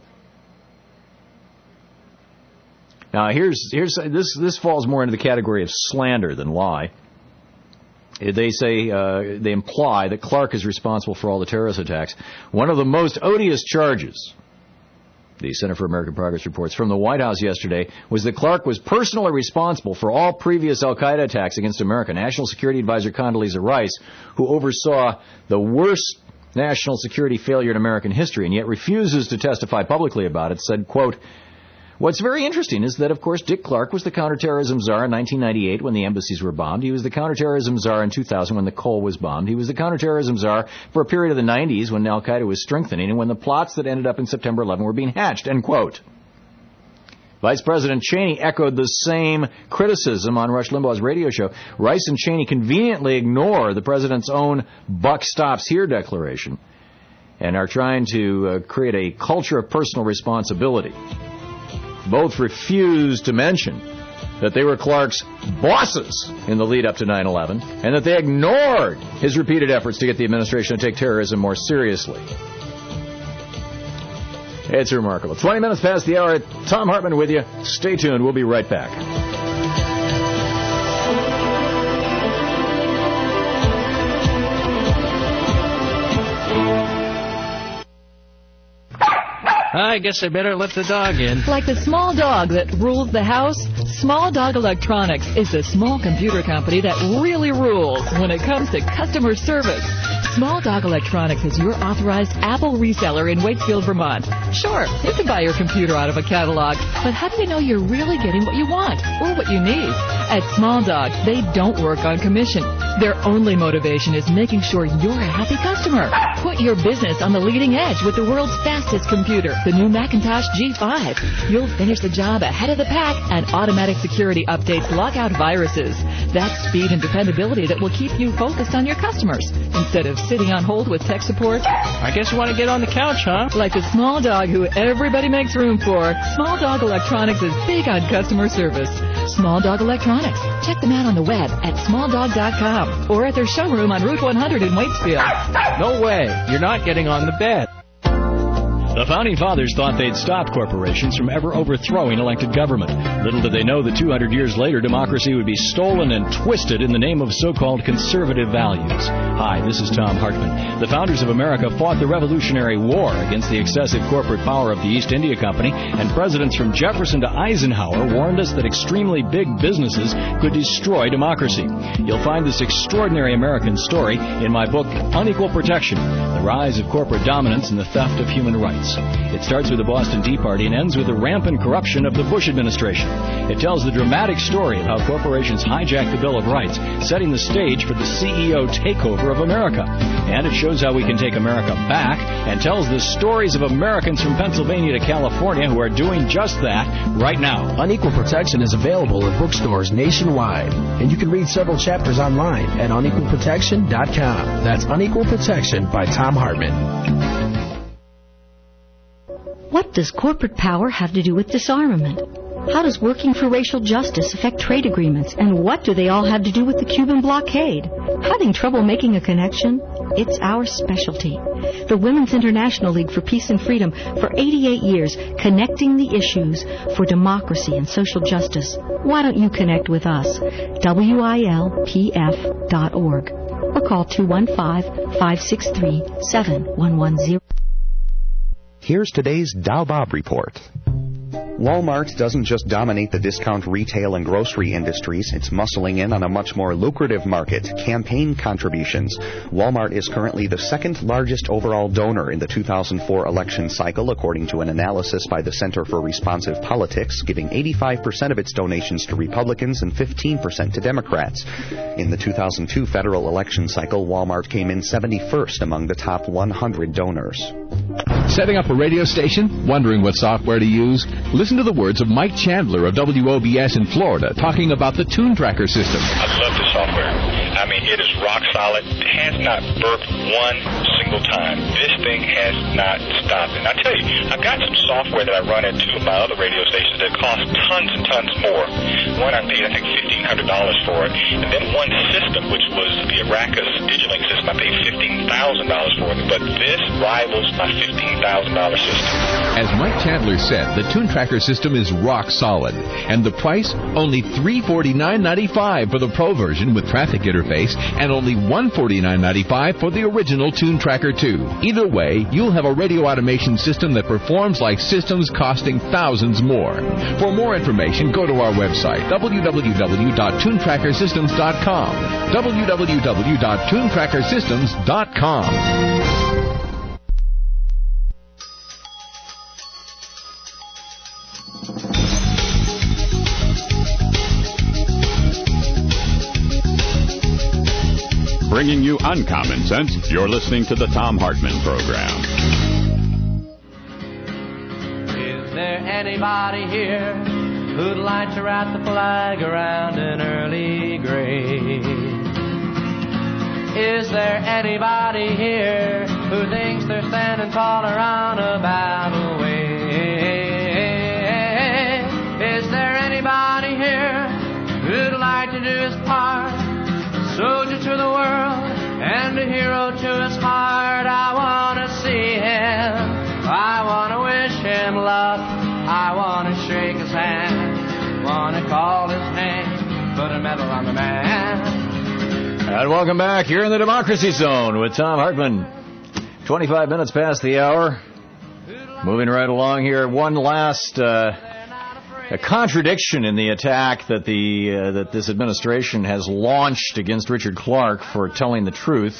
Now here's here's this this falls more into the category of slander than lie. They say, uh, they imply that Clark is responsible for all the terrorist attacks. One of the most odious charges, the Center for American Progress reports from the White House yesterday, was that Clark was personally responsible for all previous al-Qaeda attacks against America. National Security Advisor Condoleezza Rice, who oversaw the worst national security failure in American history and yet refuses to testify publicly about it, said, quote, "What's very interesting is that, of course, Dick Clark was the counterterrorism czar in nineteen ninety-eight when the embassies were bombed. He was the counterterrorism czar in two thousand when the Cole was bombed. He was the counterterrorism czar for a period of the nineties when al-Qaeda was strengthening and when the plots that ended up in September eleventh were being hatched," end quote. Vice President Cheney echoed the same criticism on Rush Limbaugh's radio show. Rice and Cheney conveniently ignore the president's own buck stops here declaration and are trying to uh, create a culture of personal responsibility. Both refused to mention that they were Clark's bosses in the lead up to nine eleven and that they ignored his repeated efforts to get the administration to take terrorism more seriously. It's remarkable. twenty minutes past the hour. Tom Hartman with you. Stay tuned. We'll be right back. I guess I better let the dog in. Like the small dog that rules the house, Small Dog Electronics is the small computer company that really rules when it comes to customer service. Small Dog Electronics is your authorized Apple reseller in Wakefield, Vermont. Sure, you can buy your computer out of a catalog, but how do you know you're really getting what you want or what you need? At Small Dog, they don't work on commission. Their only motivation is making sure you're a happy customer. Put your business on the leading edge with the world's fastest computer, the new Macintosh G five. You'll finish the job ahead of the pack, and automatic security updates lock out viruses. That's speed and dependability that will keep you focused on your customers instead of sitting on hold with tech support. I guess you want to get on the couch, huh? Like the small dog who everybody makes room for, Small Dog Electronics is big on customer service. Small Dog Electronics. Check them out on the web at small dog dot com or at their showroom on Route one hundred in Waitsfield. No way. You're not getting on the bed. The Founding Fathers thought they'd stop corporations from ever overthrowing elected government. Little did they know that two hundred years later, democracy would be stolen and twisted in the name of so-called conservative values. Hi, this is Tom Hartman. The founders of America fought the Revolutionary War against the excessive corporate power of the East India Company, and presidents from Jefferson to Eisenhower warned us that extremely big businesses could destroy democracy. You'll find this extraordinary American story in my book, Unequal Protection, The Rise of Corporate Dominance and the Theft of Human Rights. It starts with the Boston Tea Party and ends with the rampant corruption of the Bush administration. It tells the dramatic story of how corporations hijacked the Bill of Rights, setting the stage for the C E O takeover of America. And it shows how we can take America back and tells the stories of Americans from Pennsylvania to California who are doing just that right now. Unequal Protection is available in bookstores nationwide, and you can read several chapters online at unequal protection dot com. That's Unequal Protection by Tom Hartman. What does corporate power have to do with disarmament? How does working for racial justice affect trade agreements? And what do they all have to do with the Cuban blockade? Having trouble making a connection? It's our specialty. The Women's International League for Peace and Freedom, for eighty-eight years, connecting the issues for democracy and social justice. Why don't you connect with us? W I L P F dot org or call two one five, five six three, seven one one zero. Here's today's Dow Bob Report. Walmart doesn't just dominate the discount retail and grocery industries, it's muscling in on a much more lucrative market, campaign contributions. Walmart is currently the second largest overall donor in the two thousand four election cycle, according to an analysis by the Center for Responsive Politics, giving eighty-five percent of its donations to Republicans and fifteen percent to Democrats. In the two thousand two federal election cycle, Walmart came in seventy-first among the top one hundred donors. Setting up a radio station? Wondering what software to use? Listen to the words of Mike Chandler of W O B S in Florida talking about the Tune Tracker system. I love the software. I mean, it is rock solid. It has not burped one single time. This thing has not stopped. And I tell you, I've got some software that I run at two of my other radio stations that cost tons and tons more. One I paid, I think, fifteen hundred dollars for it. And then one system, which was the Aracus Digilink system, I paid fifteen thousand dollars for it. But this rivals my fifteen thousand dollars system. As Mike Chandler said, the Tune Tracker system is rock solid. And the price? Only three hundred forty-nine dollars and ninety-five cents for the Pro version with traffic interface. interface and only one hundred forty-nine ninety-five for the original Tune Tracker two. Either way, you'll have a radio automation system that performs like systems costing thousands more. For more information, go to our website, w w w dot tune tracker systems dot com. w w w dot tune tracker systems dot com. Bringing you uncommon sense, you're listening to the Thom Hartmann Program. Is there anybody here who'd like to wrap the flag around an early grave? Is there anybody here who thinks they're standing tall around a battle wave? Is there anybody here who'd like to do his part? Soldier to the world and a hero to his heart. I want to see him. I want to wish him luck. I want to shake his hand. Want to call his name. Put a medal on the man. And welcome back. You're in the Democracy Zone with Thom Hartmann. twenty-five minutes past the hour. Moving right along here. One last uh, a contradiction in the attack that the uh, that this administration has launched against Richard Clark for telling the truth.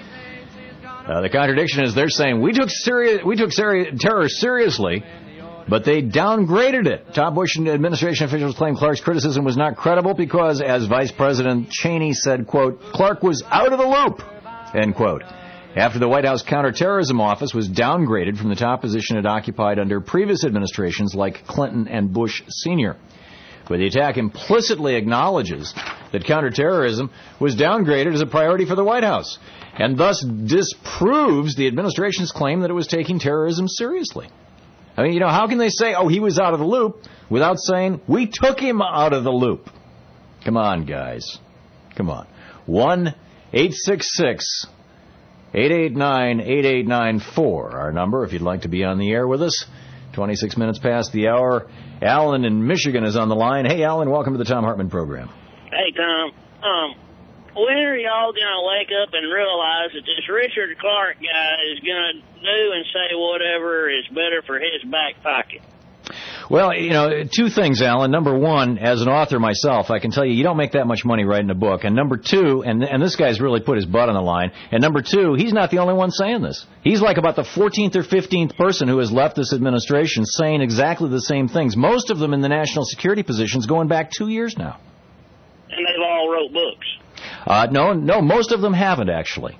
Uh, the contradiction is they're saying we took seri- we took seri- terror seriously, but they downgraded it. Top Bush administration officials claim Clark's criticism was not credible because, as Vice President Cheney said, quote, Clark was out of the loop, end quote. After the White House Counterterrorism Office was downgraded from the top position it occupied under previous administrations like Clinton and Bush Senior But the attack implicitly acknowledges that counterterrorism was downgraded as a priority for the White House, and thus disproves the administration's claim that it was taking terrorism seriously. I mean, you know, how can they say, oh, he was out of the loop, without saying, we took him out of the loop? Come on, guys. Come on. one eight six six eight eight nine eight eight nine four, our number, if you'd like to be on the air with us. twenty-six minutes past the hour. Alan in Michigan is on the line. Hey, Alan, welcome to the Thom Hartmann Program. Hey, Tom. Um, when are y'all going to wake up and realize that this Richard Clark guy is going to do and say whatever is better for his back pocket? Well, you know, two things, Alan. Number one, as an author myself, I can tell you, you don't make that much money writing a book. And number two, and and this guy's really put his butt on the line. And number two, he's not the only one saying this. He's like about the fourteenth or fifteenth person who has left this administration saying exactly the same things. Most of them in the national security positions going back two years now. And they've all wrote books. Uh, no, no, most of them haven't, actually.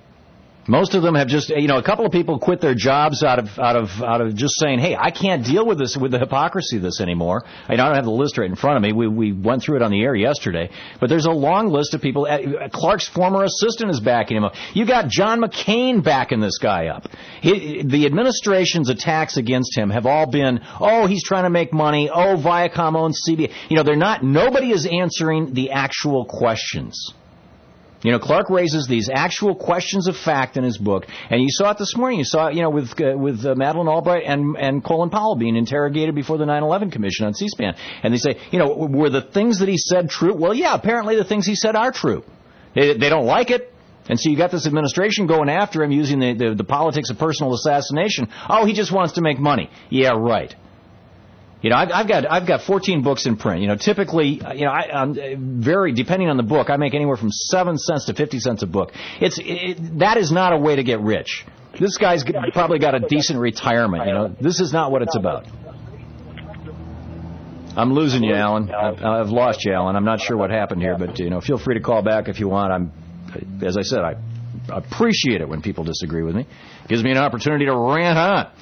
Most of them have just, you know, a couple of people quit their jobs out of out of out of just saying, hey, I can't deal with this, with the hypocrisy of this anymore. I don't have the list right in front of me. We we went through it on the air yesterday. But there's a long list of people. Clark's former assistant is backing him up. You got John McCain backing this guy up. He, the administration's attacks against him have all been, oh, he's trying to make money. Oh, Viacom owns C B S. You know, they're not, nobody is answering the actual questions. You know, Clark raises these actual questions of fact in his book, and you saw it this morning. You saw it, you know, with uh, with uh, Madeleine Albright and and Colin Powell being interrogated before the nine eleven Commission on C-SPAN. And they say, you know, were the things that he said true? Well, yeah, apparently the things he said are true. They, they don't like it, and so you got this administration going after him using the, the the politics of personal assassination. Oh, he just wants to make money. Yeah, right. You know, I've, I've got I've got fourteen books in print. You know, typically, you know, I, I'm very depending on the book, I make anywhere from seven cents to fifty cents a book. It's it, that is not a way to get rich. This guy's probably got a decent retirement. You know, this is not what it's about. I'm losing you, Alan. I've, I've lost you, Alan. I'm not sure what happened here, but you know, feel free to call back if you want. I'm, as I said, I appreciate it when people disagree with me. It gives me an opportunity to rant on.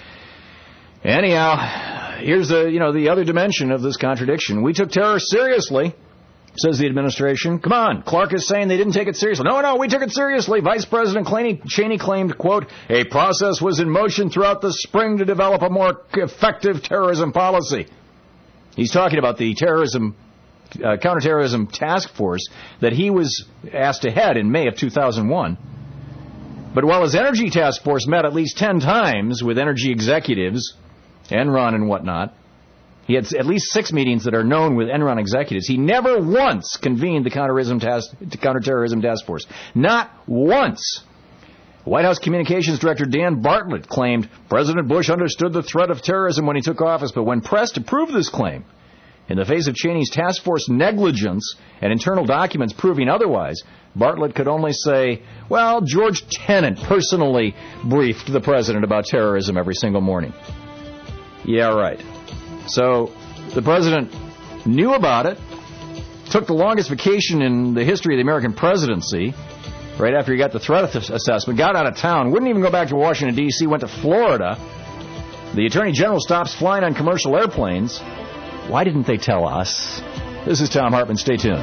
Anyhow, here's the, you know, the other dimension of this contradiction. We took terror seriously, says the administration. Come on, Clark is saying they didn't take it seriously. No, no, we took it seriously. Vice President Cheney claimed, quote, a process was in motion throughout the spring to develop a more effective terrorism policy. He's talking about the terrorism, uh, counterterrorism task force that he was asked to head in May of two thousand one. But while his energy task force met at least ten times with energy executives, Enron and whatnot, He had at least six meetings that are known with Enron executives. He never once convened the counterterrorism task, counterterrorism task force. Not once. White House Communications Director Dan Bartlett claimed President Bush understood the threat of terrorism when he took office, but when pressed to prove this claim, in the face of Cheney's task force negligence and internal documents proving otherwise, Bartlett could only say, well, George Tenet personally briefed the president about terrorism every single morning. Yeah, right. So the president knew about it, took the longest vacation in the history of the American presidency, right after he got the threat assessment, got out of town, wouldn't even go back to Washington, D C, went to Florida. The Attorney General stops flying on commercial airplanes. Why didn't they tell us? This is Thom Hartmann. Stay tuned.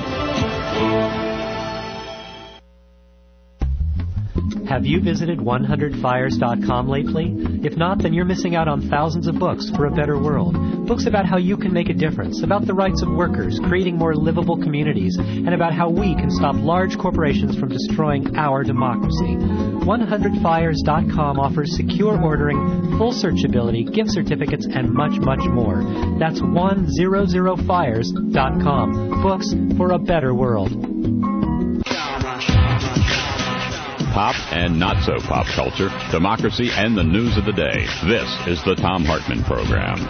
Have you visited one hundred fires dot com lately? If not, then you're missing out on thousands of books for a better world. Books about how you can make a difference, about the rights of workers, creating more livable communities, and about how we can stop large corporations from destroying our democracy. one hundred fires dot com offers secure ordering, full searchability, gift certificates, and much, much more. That's one hundred fires dot com. Books for a better world. Pop and not so pop culture, democracy, and the news of the day. This is the Thom Hartmann Program.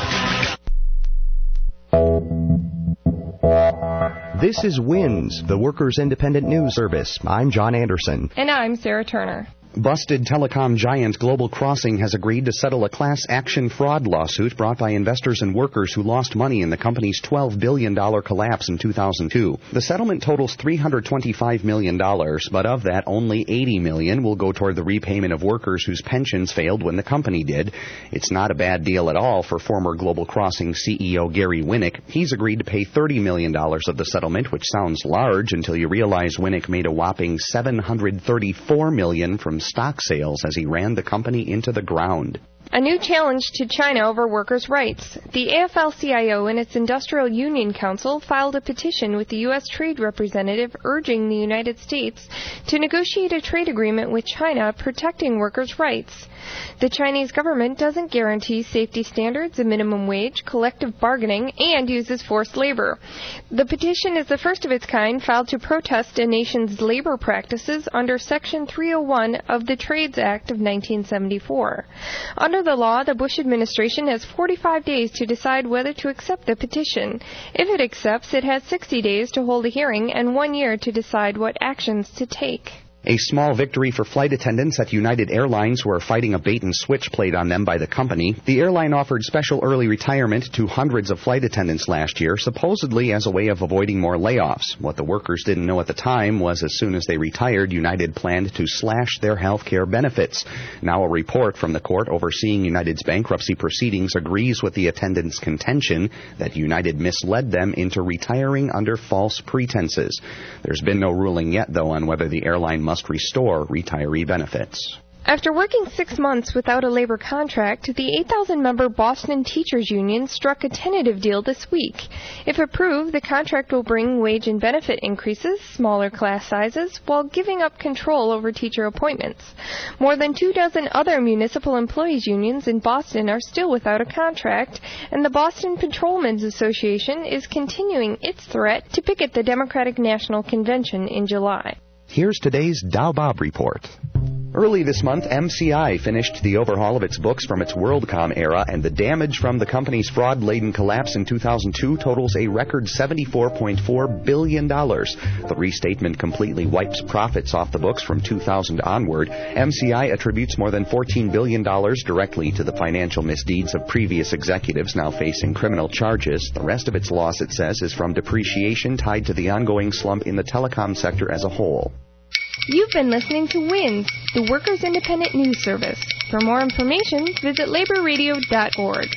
This is WINS, the Workers' Independent News Service. I'm John Anderson. And I'm Sarah Turner. Busted telecom giant Global Crossing has agreed to settle a class action fraud lawsuit brought by investors and workers who lost money in the company's twelve billion dollars collapse in two thousand two. The settlement totals three hundred twenty-five million dollars, but of that, only eighty million dollars will go toward the repayment of workers whose pensions failed when the company did. It's not a bad deal at all for former Global Crossing C E O Gary Winnick. He's agreed to pay thirty million dollars of the settlement, which sounds large until you realize Winnick made a whopping seven hundred thirty-four million dollars from stock sales as he ran the company into the ground. A new challenge to China over workers' rights. The A F L C I O and its Industrial Union Council filed a petition with the U S Trade Representative urging the United States to negotiate a trade agreement with China protecting workers' rights. The Chinese government doesn't guarantee safety standards, a minimum wage, collective bargaining, and uses forced labor. The petition is the first of its kind filed to protest a nation's labor practices under Section three oh one of the Trades Act of nineteen seventy-four. Under the law, the Bush administration has forty-five days to decide whether to accept the petition. If it accepts, it has sixty days to hold a hearing and one year to decide what actions to take. A small victory for flight attendants at United Airlines who are fighting a bait-and-switch played on them by the company. The airline offered special early retirement to hundreds of flight attendants last year, supposedly as a way of avoiding more layoffs. What the workers didn't know at the time was as soon as they retired, United planned to slash their health care benefits. Now a report from the court overseeing United's bankruptcy proceedings agrees with the attendants' contention that United misled them into retiring under false pretenses. There's been no ruling yet, though, on whether the airline must restore retiree benefits. After working six months without a labor contract, the eight thousand member Boston Teachers Union struck a tentative deal this week. If approved, the contract will bring wage and benefit increases, smaller class sizes, while giving up control over teacher appointments. More than two dozen other municipal employees unions in Boston are still without a contract, and the Boston Patrolmen's Association is continuing its threat to picket the Democratic National Convention in July. Here's today's Dow Bob Report. Early this month, M C I finished the overhaul of its books from its WorldCom era, and the damage from the company's fraud-laden collapse in two thousand two totals a record seventy-four point four billion dollars. The restatement completely wipes profits off the books from two thousand onward. M C I attributes more than fourteen billion dollars directly to the financial misdeeds of previous executives now facing criminal charges. The rest of its loss, it says, is from depreciation tied to the ongoing slump in the telecom sector as a whole. You've been listening to WINS, the Workers' Independent News Service. For more information, visit labor radio dot org.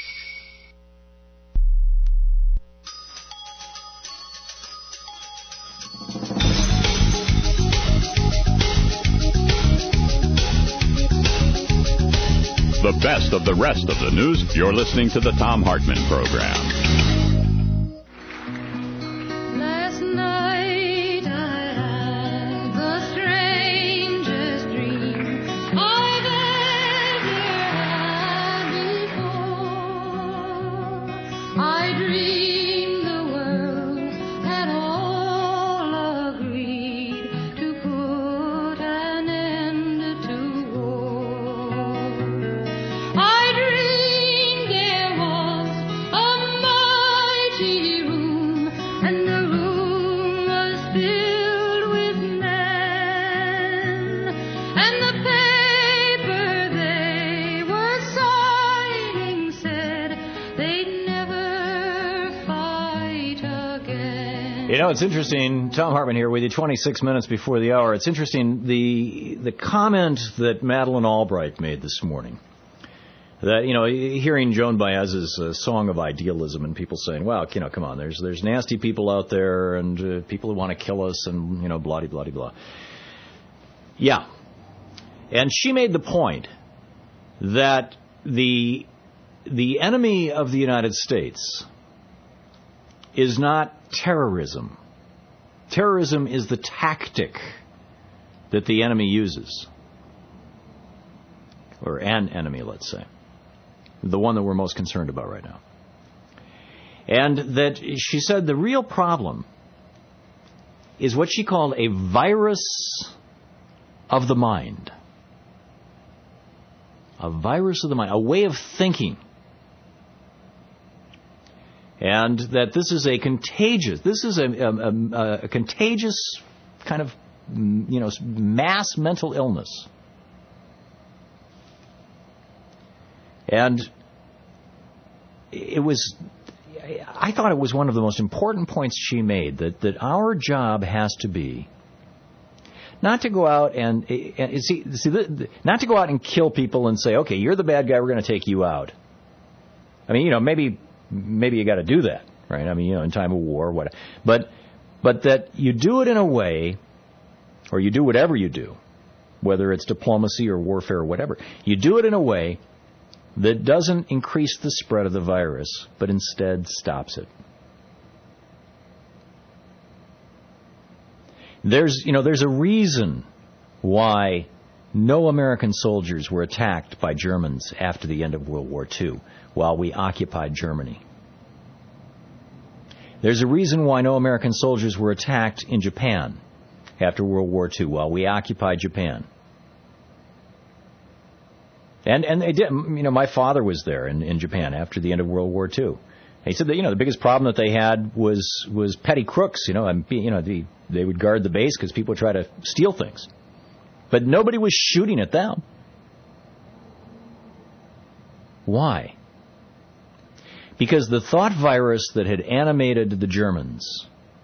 The best of the rest of the news. You're listening to the Thom Hartmann Program. You know, it's interesting. Tom Hartman here with you, twenty-six minutes before the hour. It's interesting, the the comment that Madeleine Albright made this morning. That, you know, hearing Joan Baez's uh, song of idealism and people saying, well, you know, come on, there's there's nasty people out there and uh, people who want to kill us and, you know, blah-de-blah-de-blah. Yeah. And she made the point that the the enemy of the United States is not terrorism. Terrorism is the tactic that the enemy uses. Or an enemy, let's say. The one that we're most concerned about right now. And that she said the real problem is what she called a virus of the mind. A virus of the mind, a way of thinking. And that this is a contagious, this is a, a, a, a contagious kind of, you know, mass mental illness. And it was, I thought it was one of the most important points she made, that, that our job has to be not to go out and, and see, see, not to go out and kill people and say, okay, you're the bad guy, we're going to take you out. I mean, you know, maybe maybe you got to do that, right? I mean, you know, in time of war, what? But but that you do it in a way, or you do whatever you do, whether it's diplomacy or warfare or whatever, you do it in a way that doesn't increase the spread of the virus, but instead stops it. There's, you know, there's a reason why no American soldiers were attacked by Germans after the end of World War Two, while we occupied Germany. There's a reason why no American soldiers were attacked in Japan after World War Two, while we occupied Japan. And and they did. You know, my father was there in, in Japan after the end of World War Two. He said that, you know, the biggest problem that they had was was petty crooks. You know, and you know the, they would guard the base because people would try to steal things, but nobody was shooting at them. Why? Because the thought virus that had animated the Germans,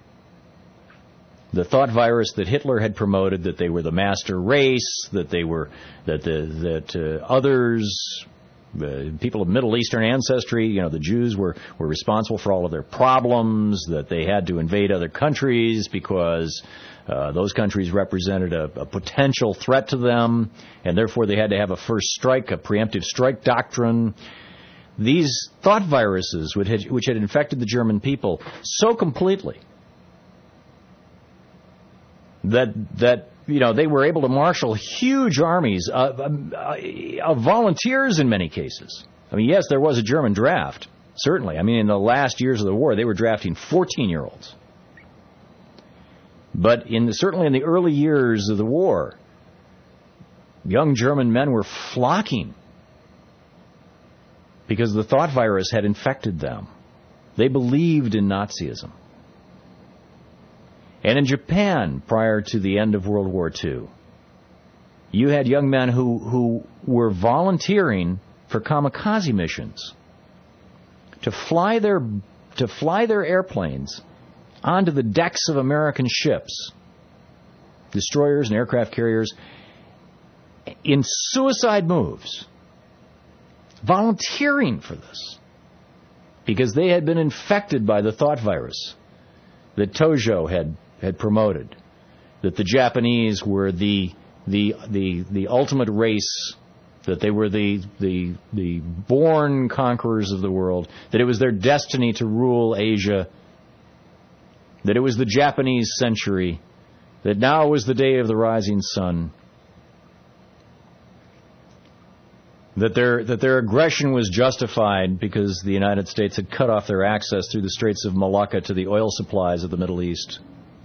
the thought virus that Hitler had promoted, that they were the master race, that they were that the that uh, others, uh, people of Middle Eastern ancestry, you know, the Jews were were responsible for all of their problems, that they had to invade other countries because uh, those countries represented a, a potential threat to them, and therefore they had to have a first strike, a preemptive strike doctrine. These thought viruses, which had, which had infected the German people so completely that that you know they were able to marshal huge armies of, of volunteers in many cases. I mean, yes, there was a German draft, certainly. I mean, in the last years of the war, they were drafting fourteen-year-olds. But in the, certainly in the early years of the war, young German men were flocking because the thought virus had infected them. They believed in Nazism. And in Japan, prior to the end of World War Two, you had young men who, who were volunteering for kamikaze missions to fly their to fly their airplanes onto the decks of American ships, destroyers and aircraft carriers, in suicide moves, volunteering for this, because they had been infected by the thought virus that Tojo had had promoted, that the Japanese were the the the the ultimate race, that they were the the the born conquerors of the world, that it was their destiny to rule Asia, that it was the Japanese century, that now was the day of the rising sun, that their that their aggression was justified because the United States had cut off their access through the Straits of Malacca to the oil supplies of the Middle East.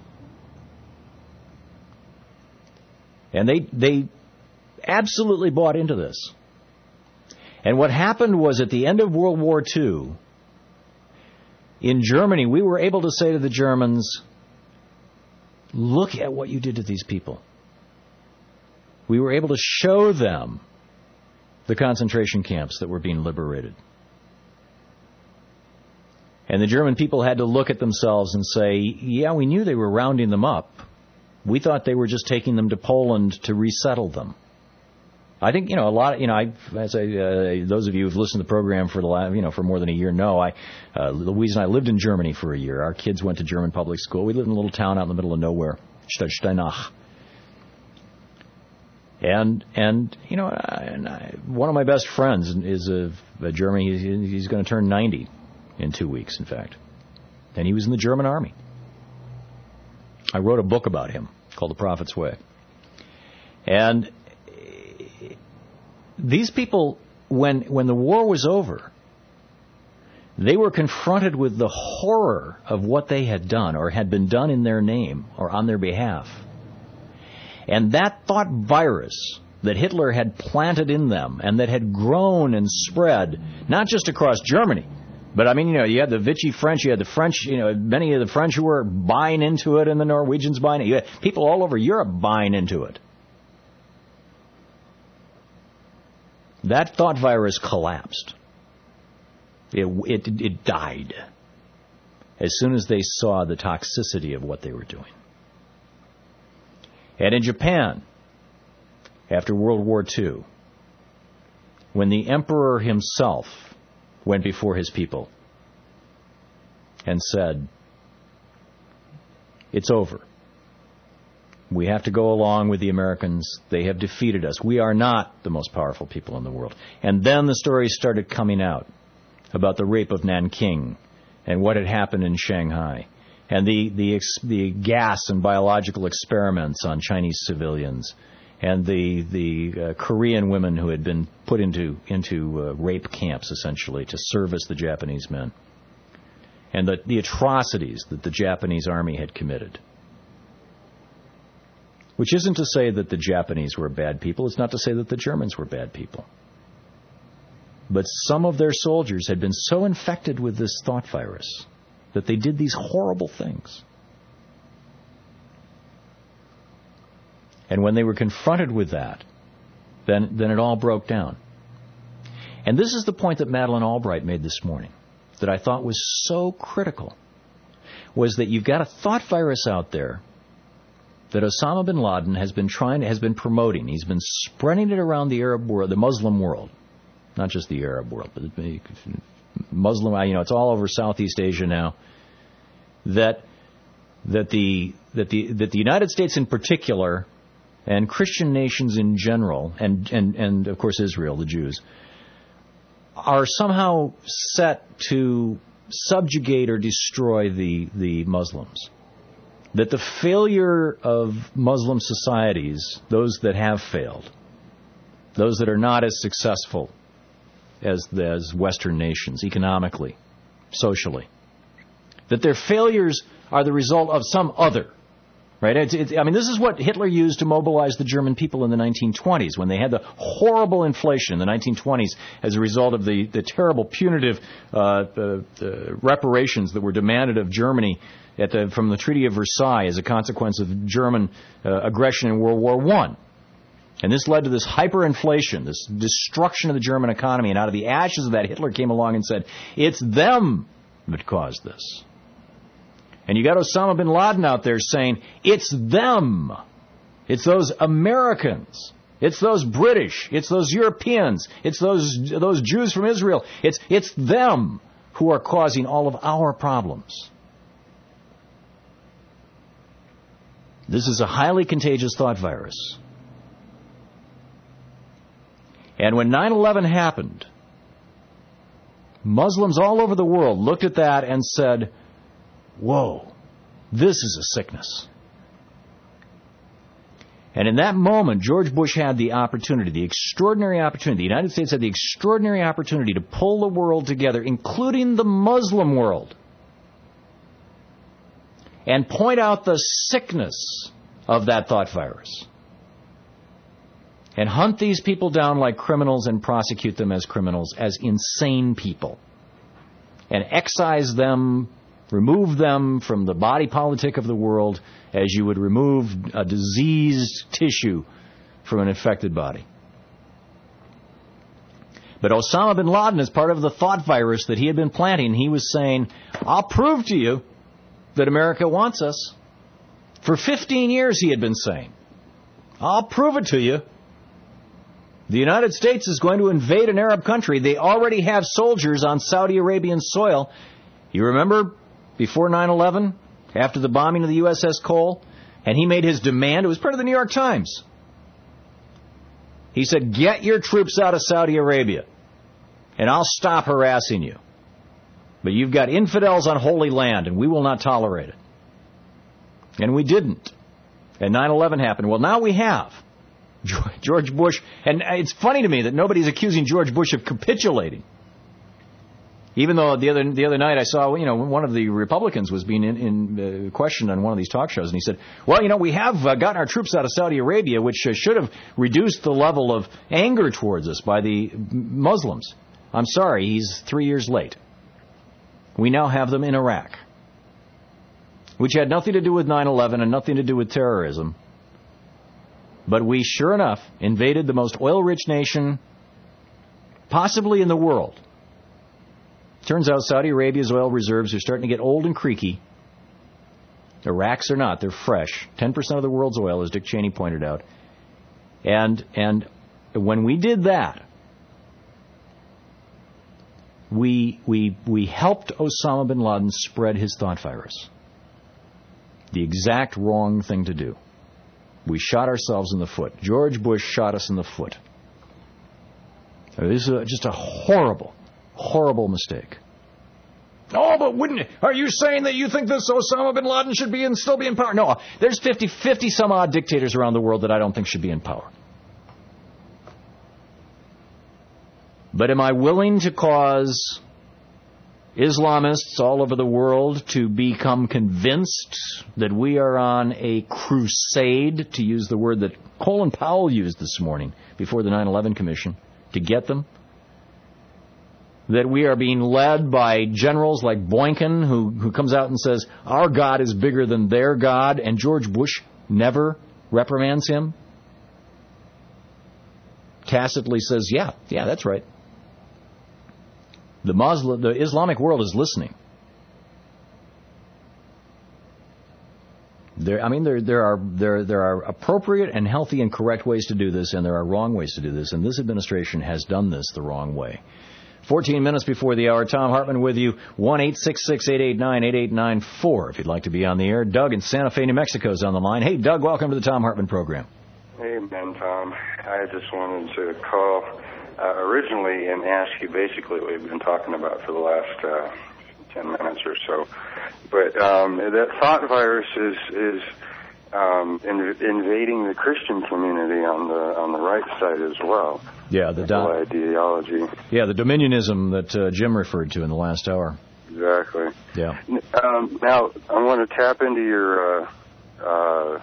And they they absolutely bought into this. And what happened was, at the end of World War Two, in Germany, we were able to say to the Germans, look at what you did to these people. We were able to show them the concentration camps that were being liberated. And the German people had to look at themselves and say, yeah, we knew they were rounding them up. We thought they were just taking them to Poland to resettle them. I think, you know, a lot of, you know, I, as I, uh, those of you who've listened to the program for the last, you know, for more than a year know, I, uh, Louise and I lived in Germany for a year. Our kids went to German public school. We lived in a little town out in the middle of nowhere, Steinach. And, and, you know, I, and I, one of my best friends is a, a German. He's, he's going to turn ninety in two weeks, in fact. And he was in the German army. I wrote a book about him called The Prophet's Way. And these people, when when the war was over, they were confronted with the horror of what they had done or had been done in their name or on their behalf. And that thought virus that Hitler had planted in them and that had grown and spread, not just across Germany, but I mean, you know, you had the Vichy French, you had the French, you know, many of the French who were buying into it and the Norwegians buying it. You had people all over Europe buying into it. That thought virus collapsed. It, it, it died as soon as they saw the toxicity of what they were doing. And in Japan, after World War Two, when the emperor himself went before his people and said, it's over. We have to go along with the Americans. They have defeated us. We are not the most powerful people in the world. And then the stories started coming out about the rape of Nanking and what had happened in Shanghai and the the, the gas and biological experiments on Chinese civilians and the the uh, Korean women who had been put into into uh, rape camps, essentially, to service the Japanese men, and the, the atrocities that the Japanese army had committed. Which isn't to say that the Japanese were bad people. It's not to say that the Germans were bad people. But some of their soldiers had been so infected with this thought virus that they did these horrible things. And when they were confronted with that, then, then it all broke down. And this is the point that Madeleine Albright made this morning that I thought was so critical, was that you've got a thought virus out there that Osama bin Laden has been trying, has been promoting. He's been spreading it around the Arab world, the Muslim world, not just the Arab world, but Muslim. You know, it's all over Southeast Asia now. That that the that the that the United States in particular, and Christian nations in general, and and and of course Israel, the Jews, are somehow set to subjugate or destroy the the Muslims. That the failure of Muslim societies, those that have failed, those that are not as successful as, as Western nations, economically, socially, that their failures are the result of some other. Right? It's, it's, I mean, this is what Hitler used to mobilize the German people in the nineteen twenties, when they had the horrible inflation in the nineteen twenties as a result of the, the terrible punitive uh, the, the reparations that were demanded of Germany at the, from the Treaty of Versailles as a consequence of German uh, aggression in World War One. And this led to this hyperinflation, this destruction of the German economy. And out of the ashes of that, Hitler came along and said, it's them that caused this. And you got Osama bin Laden out there saying, it's them. It's those Americans. It's those British. It's those Europeans. It's those those Jews from Israel. It's it's them who are causing all of our problems. This is a highly contagious thought virus. And when nine eleven happened, Muslims all over the world looked at that and said, whoa, this is a sickness. And in that moment, George Bush had the opportunity, the extraordinary opportunity, the United States had the extraordinary opportunity to pull the world together, including the Muslim world, and point out the sickness of that thought virus. And hunt these people down like criminals and prosecute them as criminals, as insane people. And excise them, remove them from the body politic of the world as you would remove a diseased tissue from an infected body. But Osama bin Laden, as part of the thought virus that he had been planting, he was saying, I'll prove to you that America wants us. For fifteen years he had been saying, I'll prove it to you. The United States is going to invade an Arab country. They already have soldiers on Saudi Arabian soil. You remember before nine eleven, after the bombing of the U S S Cole, and he made his demand. It was part of the New York Times. He said, get your troops out of Saudi Arabia, and I'll stop harassing you. But you've got infidels on holy land, and we will not tolerate it. And we didn't. And nine eleven happened. Well, now we have. George Bush, and it's funny to me that nobody's accusing George Bush of capitulating. Even though the other the other night I saw, you know, one of the Republicans was being in, in uh, questioned on one of these talk shows, and he said, well, you know, we have uh, gotten our troops out of Saudi Arabia, which uh, should have reduced the level of anger towards us by the Muslims. I'm sorry, he's three years late. We now have them in Iraq, which had nothing to do with nine eleven and nothing to do with terrorism. But we, sure enough, invaded the most oil-rich nation possibly in the world. Turns out Saudi Arabia's oil reserves are starting to get old and creaky. Iraq's are not. They're fresh. ten percent of the world's oil, as Dick Cheney pointed out. And and when we did that, we we we helped Osama bin Laden spread his thought virus. The exact wrong thing to do. We shot ourselves in the foot. George Bush shot us in the foot. This is a, just a horrible, horrible mistake. Oh, but wouldn't it? Are you saying that you think this Osama bin Laden should be in, still be in power? No, there's fifty, fifty some odd dictators around the world that I don't think should be in power. But am I willing to cause Islamists all over the world to become convinced that we are on a crusade, to use the word that Colin Powell used this morning before the nine eleven Commission, to get them? That we are being led by generals like Boykin, who, who comes out and says, our God is bigger than their God, and George Bush never reprimands him? Tacitly says, yeah, yeah, that's right. The Muslim, the Islamic world is listening. There, I mean, there, there are there there are appropriate and healthy and correct ways to do this, and there are wrong ways to do this. And this administration has done this the wrong way. Fourteen minutes before the hour, Tom Hartman with you. One eight six six eight eight nine eight eight nine four. If you'd like to be on the air, Doug in Santa Fe, New Mexico, is on the line. Hey, Doug, welcome to the Tom Hartman program. Hey, Ben, Tom. I just wanted to call. Uh, originally and ask you basically what we've been talking about for the last uh, ten minutes or so. But um, that thought virus is is um, in, invading the Christian community on the on the right side as well. Yeah, the, the whole ideology. Yeah, the dominionism that uh, Jim referred to in the last hour. Exactly. Yeah. Um, now I want to tap into your uh, uh,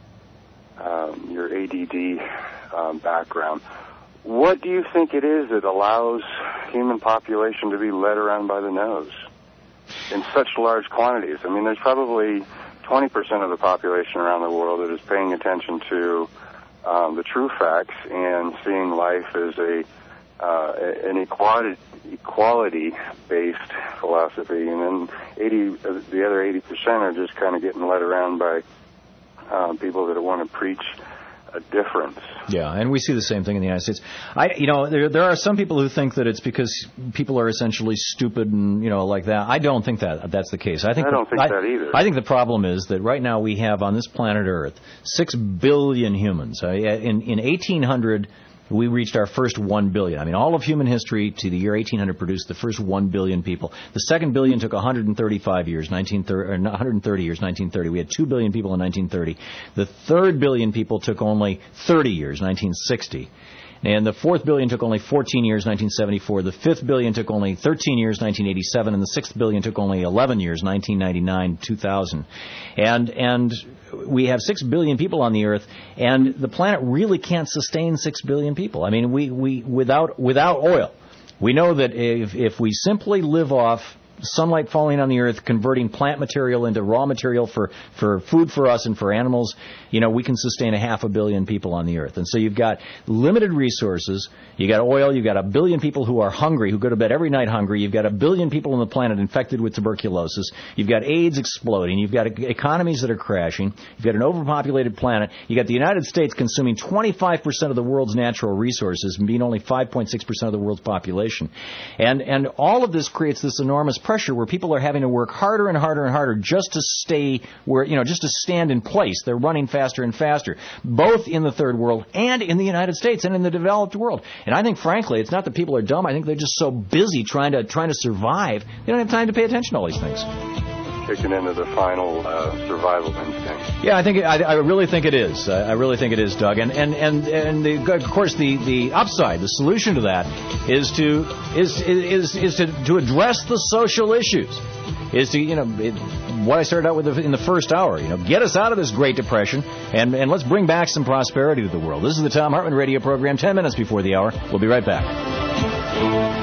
um, your A D D um, background. What do you think it is that allows human population to be led around by the nose in such large quantities? I mean, there's probably twenty percent of the population around the world that is paying attention to um, the true facts and seeing life as a uh, an equality equality-based philosophy, and then eighty the other eighty percent are just kind of getting led around by um, people that want to preach a difference. Yeah, and we see the same thing in the United States. I, you know, there there are some people who think that it's because people are essentially stupid and, you know, like that. I don't think that that's the case. I think I don't the, think I, that either. I think the problem is that right now we have on this planet Earth six billion humans. In in eighteen hundred, we reached our first one billion. I mean, all of human history to the year eighteen hundred produced the first one billion people. The second billion took one hundred thirty-five years, nineteen thirty, or one hundred thirty years, nineteen thirty. We had two billion people in nineteen thirty. The third billion people took only thirty years, nineteen sixty. And the fourth billion took only fourteen years, nineteen seventy-four. The fifth billion took only thirteen years, nineteen eighty-seven. And the sixth billion took only eleven years, nineteen ninety-nine, two thousand. And, and we have six billion people on the Earth, and the planet really can't sustain six billion people. I mean, we, we without, without oil, we know that if, if we simply live off sunlight falling on the earth, converting plant material into raw material for, for food for us and for animals, you know, we can sustain a half a billion people on the earth. And so you've got limited resources. You got oil. You've got a billion people who are hungry, who go to bed every night hungry. You've got a billion people on the planet infected with tuberculosis. You've got AIDS exploding. You've got economies that are crashing. You've got an overpopulated planet. You've got the United States consuming twenty-five percent of the world's natural resources and being only five point six percent of the world's population. And, and all of this creates this enormous pressure where people are having to work harder and harder and harder just to stay where, you know, just to stand in place. They're running faster and faster, both in the third world and in the United States and in the developed world. And I think, frankly, it's not that people are dumb. I think they're just so busy trying to trying to survive, they don't have time to pay attention to all these things. Kicking into the final uh, survival instinct. Yeah, I think I, I really think it is. I really think it is, Doug. And and and, and the, of course, the, the upside, the solution to that, is to is is is to, to address the social issues. Is to you know it, what I started out with in the first hour. You know, get us out of this Great Depression and and let's bring back some prosperity to the world. This is the Thom Hartmann Radio Program. Ten minutes before the hour. We'll be right back.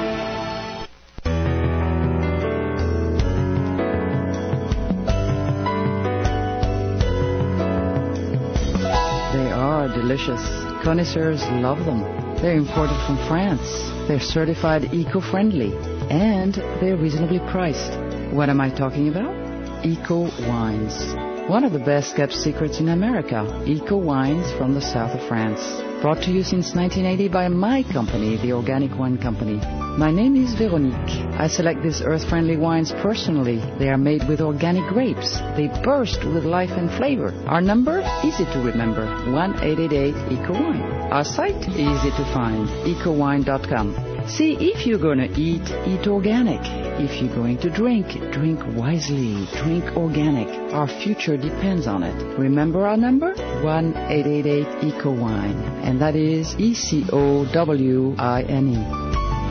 Delicious. Connoisseurs love them. They're imported from France. They're certified eco-friendly. And they're reasonably priced. What am I talking about? Eco Wines. One of the best kept secrets in America. Eco Wines from the south of France. Brought to you since nineteen eighty by my company, the Organic Wine Company. My name is Veronique. I select these earth-friendly wines personally. They are made with organic grapes. They burst with life and flavor. Our number? Easy to remember. one eight eight eight eco wine. Our site? Easy to find. eco wine dot com. See, if you're going to eat, eat organic. If you're going to drink, drink wisely. Drink organic. Our future depends on it. Remember our number? one eight eight eight eco wine. And that is E C O W I N E.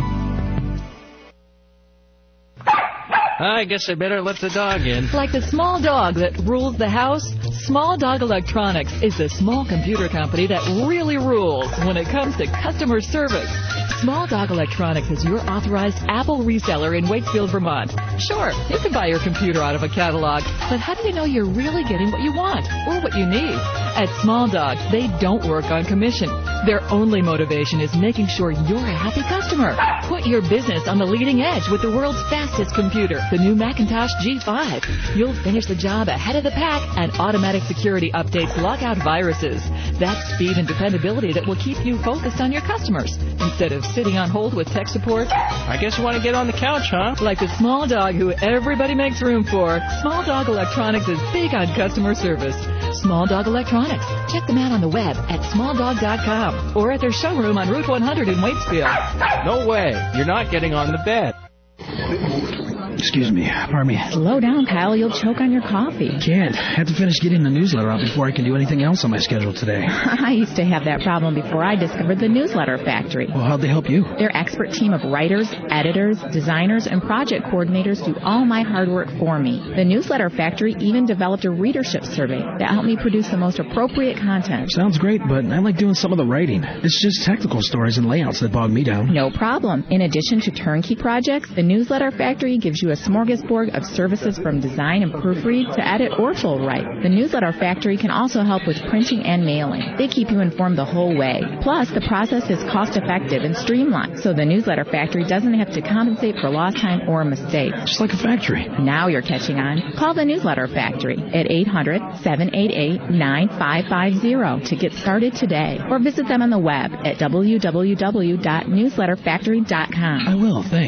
I guess I better let the dog in. Like the small dog that rules the house, Small Dog Electronics is the small computer company that really rules when it comes to customer service. Small Dog Electronics is your authorized Apple reseller in Wakefield, Vermont. Sure, you can buy your computer out of a catalog, but how do you know you're really getting what you want or what you need? At Small Dog, they don't work on commission. Their only motivation is making sure you're a happy customer. Put your business on the leading edge with the world's fastest computer, the new Macintosh G five. You'll finish the job ahead of the pack, and automatic security updates lock out viruses. That's speed and dependability that will keep you focused on your customers instead of sitting on hold with tech support. I guess you want to get on the couch, huh? Like the small dog who everybody makes room for, Small Dog Electronics is big on customer service. Small Dog Electronics. Check them out on the web at small dog dot com or at their showroom on Route one hundred in Waitsfield. No way. You're not getting on the bed. Excuse me. Pardon me. Slow down, Kyle. You'll choke on your coffee. Can't. I have to finish getting the newsletter out before I can do anything else on my schedule today. I used to have that problem before I discovered the Newsletter Factory. Well, how'd they help you? Their expert team of writers, editors, designers, and project coordinators do all my hard work for me. The Newsletter Factory even developed a readership survey that helped me produce the most appropriate content. Sounds great, but I like doing some of the writing. It's just technical stories and layouts that bog me down. No problem. In addition to turnkey projects, the Newsletter Factory gives you a smorgasbord of services from design and proofread to edit or full write. The Newsletter Factory can also help with printing and mailing. They keep you informed the whole way. Plus, the process is cost-effective and streamlined, so the Newsletter Factory doesn't have to compensate for lost time or mistakes. Just like a factory. Now you're catching on. Call the Newsletter Factory at eight hundred, seven eight eight, nine five five zero to get started today, or visit them on the web at w w w dot newsletter factory dot com. I will, thanks.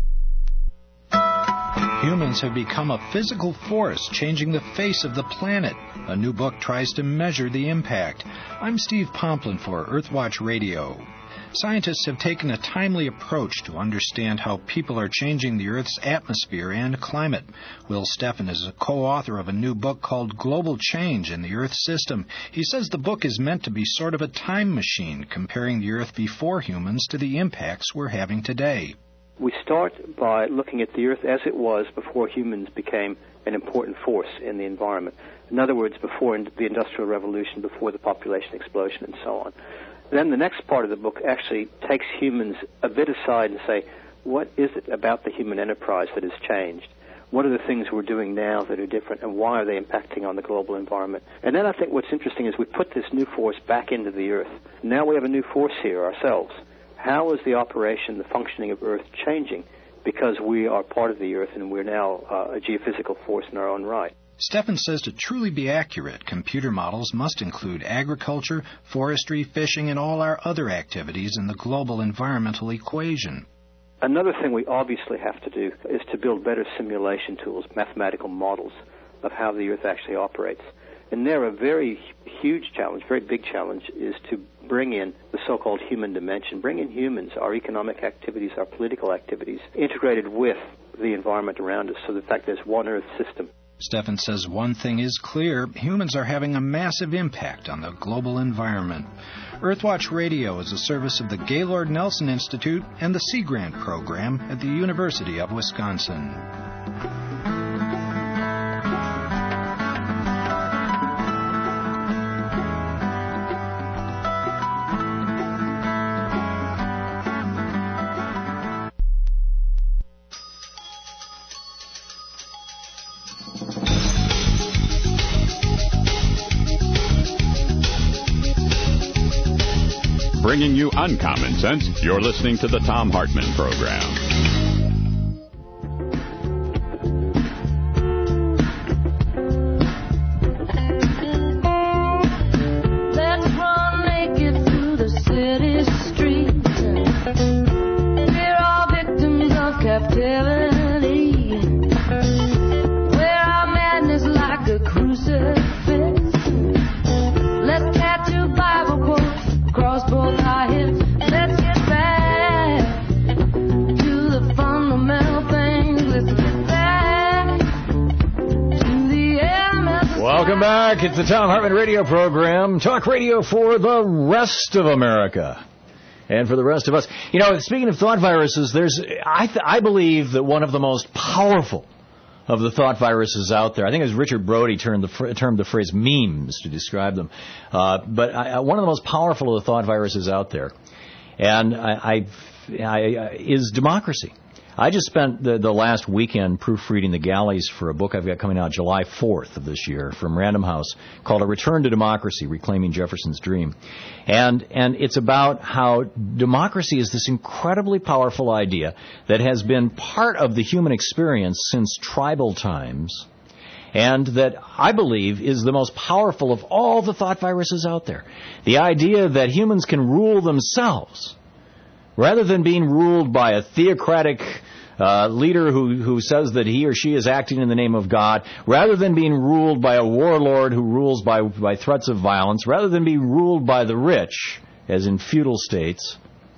Humans have become a physical force, changing the face of the planet. A new book tries to measure the impact. I'm Steve Pomplin for Earthwatch Radio. Scientists have taken a timely approach to understand how people are changing the Earth's atmosphere and climate. Will Steffen is a co-author of a new book called Global Change in the Earth System. He says the book is meant to be sort of a time machine, comparing the Earth before humans to the impacts we're having today. We start by looking at the Earth as it was before humans became an important force in the environment. In other words, before the Industrial Revolution, before the population explosion, and so on. Then the next part of the book actually takes humans a bit aside and say, what is it about the human enterprise that has changed? What are the things we're doing now that are different, and why are they impacting on the global environment? And then I think what's interesting is we put this new force back into the Earth. Now we have a new force here ourselves. How is the operation, the functioning of Earth changing? Because we are part of the Earth and we're now uh, a geophysical force in our own right. Stephan says to truly be accurate, computer models must include agriculture, forestry, fishing, and all our other activities in the global environmental equation. Another thing we obviously have to do is to build better simulation tools, mathematical models of how the Earth actually operates. And there, a very huge challenge, very big challenge, is to bring in the so-called human dimension, bring in humans, our economic activities, our political activities, integrated with the environment around us, so the fact there's one Earth system. Stephan says one thing is clear: humans are having a massive impact on the global environment. Earthwatch Radio is a service of the Gaylord Nelson Institute and the Sea Grant Program at the University of Wisconsin. Bringing you uncommon sense, you're listening to the Thom Hartmann Program. Let's run naked through the city streets. We're all victims of captivity. Wear our madness like a crucifix. Let's tattoo Bible quotes across both our hips. Let's get back to the fundamental things. Let's get back to the elements. Welcome back. It's the Thom Hartmann Radio Program. Talk radio for the rest of America. And for the rest of us. You know, speaking of thought viruses, there's I, th- I believe that one of the most powerful of the thought viruses out there, I think it was Richard Brody termed the, fr- termed the phrase memes to describe them, uh, but I, one of the most powerful of the thought viruses out there, and I, I, I, is democracy. I just spent the, the last weekend proofreading the galleys for a book I've got coming out July fourth of this year from Random House called A Return to Democracy, Reclaiming Jefferson's Dream. And and it's about how democracy is this incredibly powerful idea that has been part of the human experience since tribal times, and that I believe is the most powerful of all the thought viruses out there. The idea that humans can rule themselves rather than being ruled by a theocratic uh, leader who, who says that he or she is acting in the name of God, rather than being ruled by a warlord who rules by, by threats of violence, rather than be ruled by the rich, as in feudal states,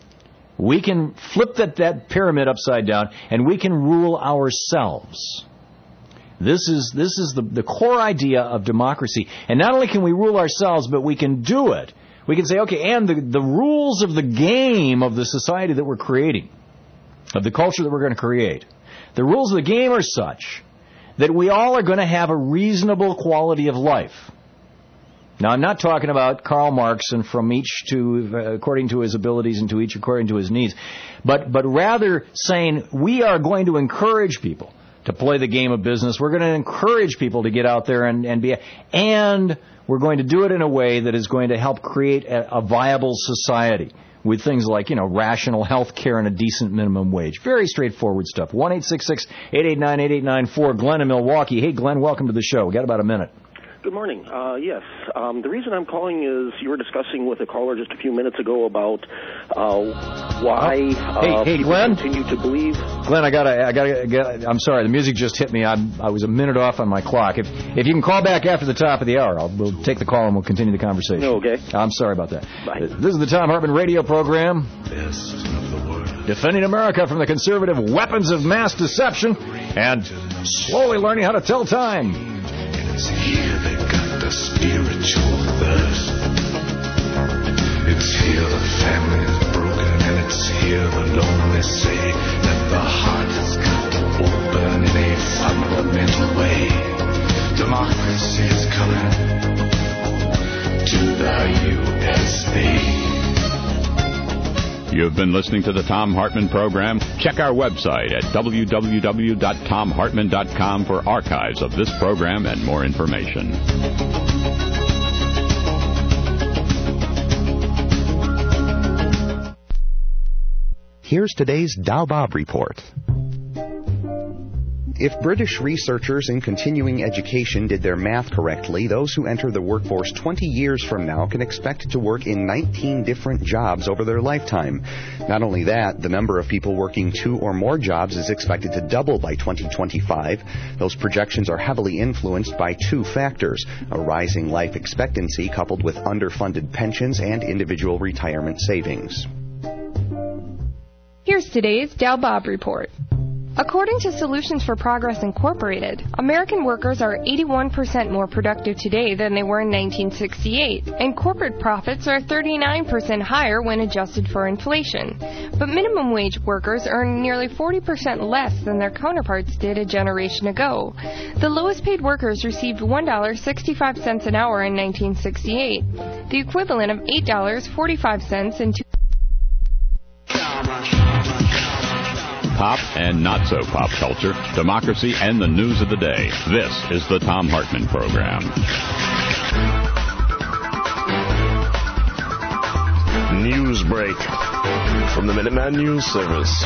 we can flip that, that pyramid upside down and we can rule ourselves. This is this is the, the core idea of democracy. And not only can we rule ourselves, but we can do it. We can say, okay, and the, the rules of the game of the society that we're creating, of the culture that we're going to create, the rules of the game are such that we all are going to have a reasonable quality of life. Now, I'm not talking about Karl Marx and from each to, uh, according to his abilities and to each according to his needs, but, but rather saying we are going to encourage people to play the game of business. We're going to encourage people to get out there and, and be, and we're going to do it in a way that is going to help create a, a viable society with things like, you know, rational health care and a decent minimum wage. Very straightforward stuff. one eight six six, eight eight nine, eight eight nine four. Glenn in Milwaukee. Hey, Glenn, welcome to the show. We got about a minute. Good morning. Uh, yes. Um, the reason I'm calling is you were discussing with a caller just a few minutes ago about uh, why uh, hey, hey, people Glenn? continue to believe. Glenn, I gotta, I gotta, gotta, I'm sorry, the music just hit me. I'm, I was a minute off on my clock. If if you can call back after the top of the hour, I'll, we'll take the call and we'll continue the conversation. Okay. I'm sorry about that. Bye. This is the Thom Hartmann Radio Program. Defending America from the conservative weapons of mass deception and slowly learning how to tell time. It's here they got the spiritual thirst. It's here the family is broken, and it's here the lonely say that the heart has got to open in a fundamental way. Democracy is coming to the U S A. You have been listening to the Thom Hartmann Program. Check our website at w w w dot thom hartmann dot com for archives of this program and more information. Here's today's Dow Bob Report. If British researchers in continuing education did their math correctly, those who enter the workforce twenty years from now can expect to work in nineteen different jobs over their lifetime. Not only that, the number of people working two or more jobs is expected to double by twenty twenty-five. Those projections are heavily influenced by two factors: a rising life expectancy coupled with underfunded pensions and individual retirement savings. Here's today's Dow Bob Report. According to Solutions for Progress Incorporated, American workers are eighty-one percent more productive today than they were in nineteen sixty-eight, and corporate profits are thirty-nine percent higher when adjusted for inflation. But minimum wage workers earn nearly forty percent less than their counterparts did a generation ago. The lowest paid workers received one dollar and sixty-five cents an hour in nineteen sixty-eight, the equivalent of eight dollars and forty-five cents in two thousand. Pop and not so pop culture, democracy, and the news of the day. This is the Thom Hartmann Program. News break from the Minuteman News Service.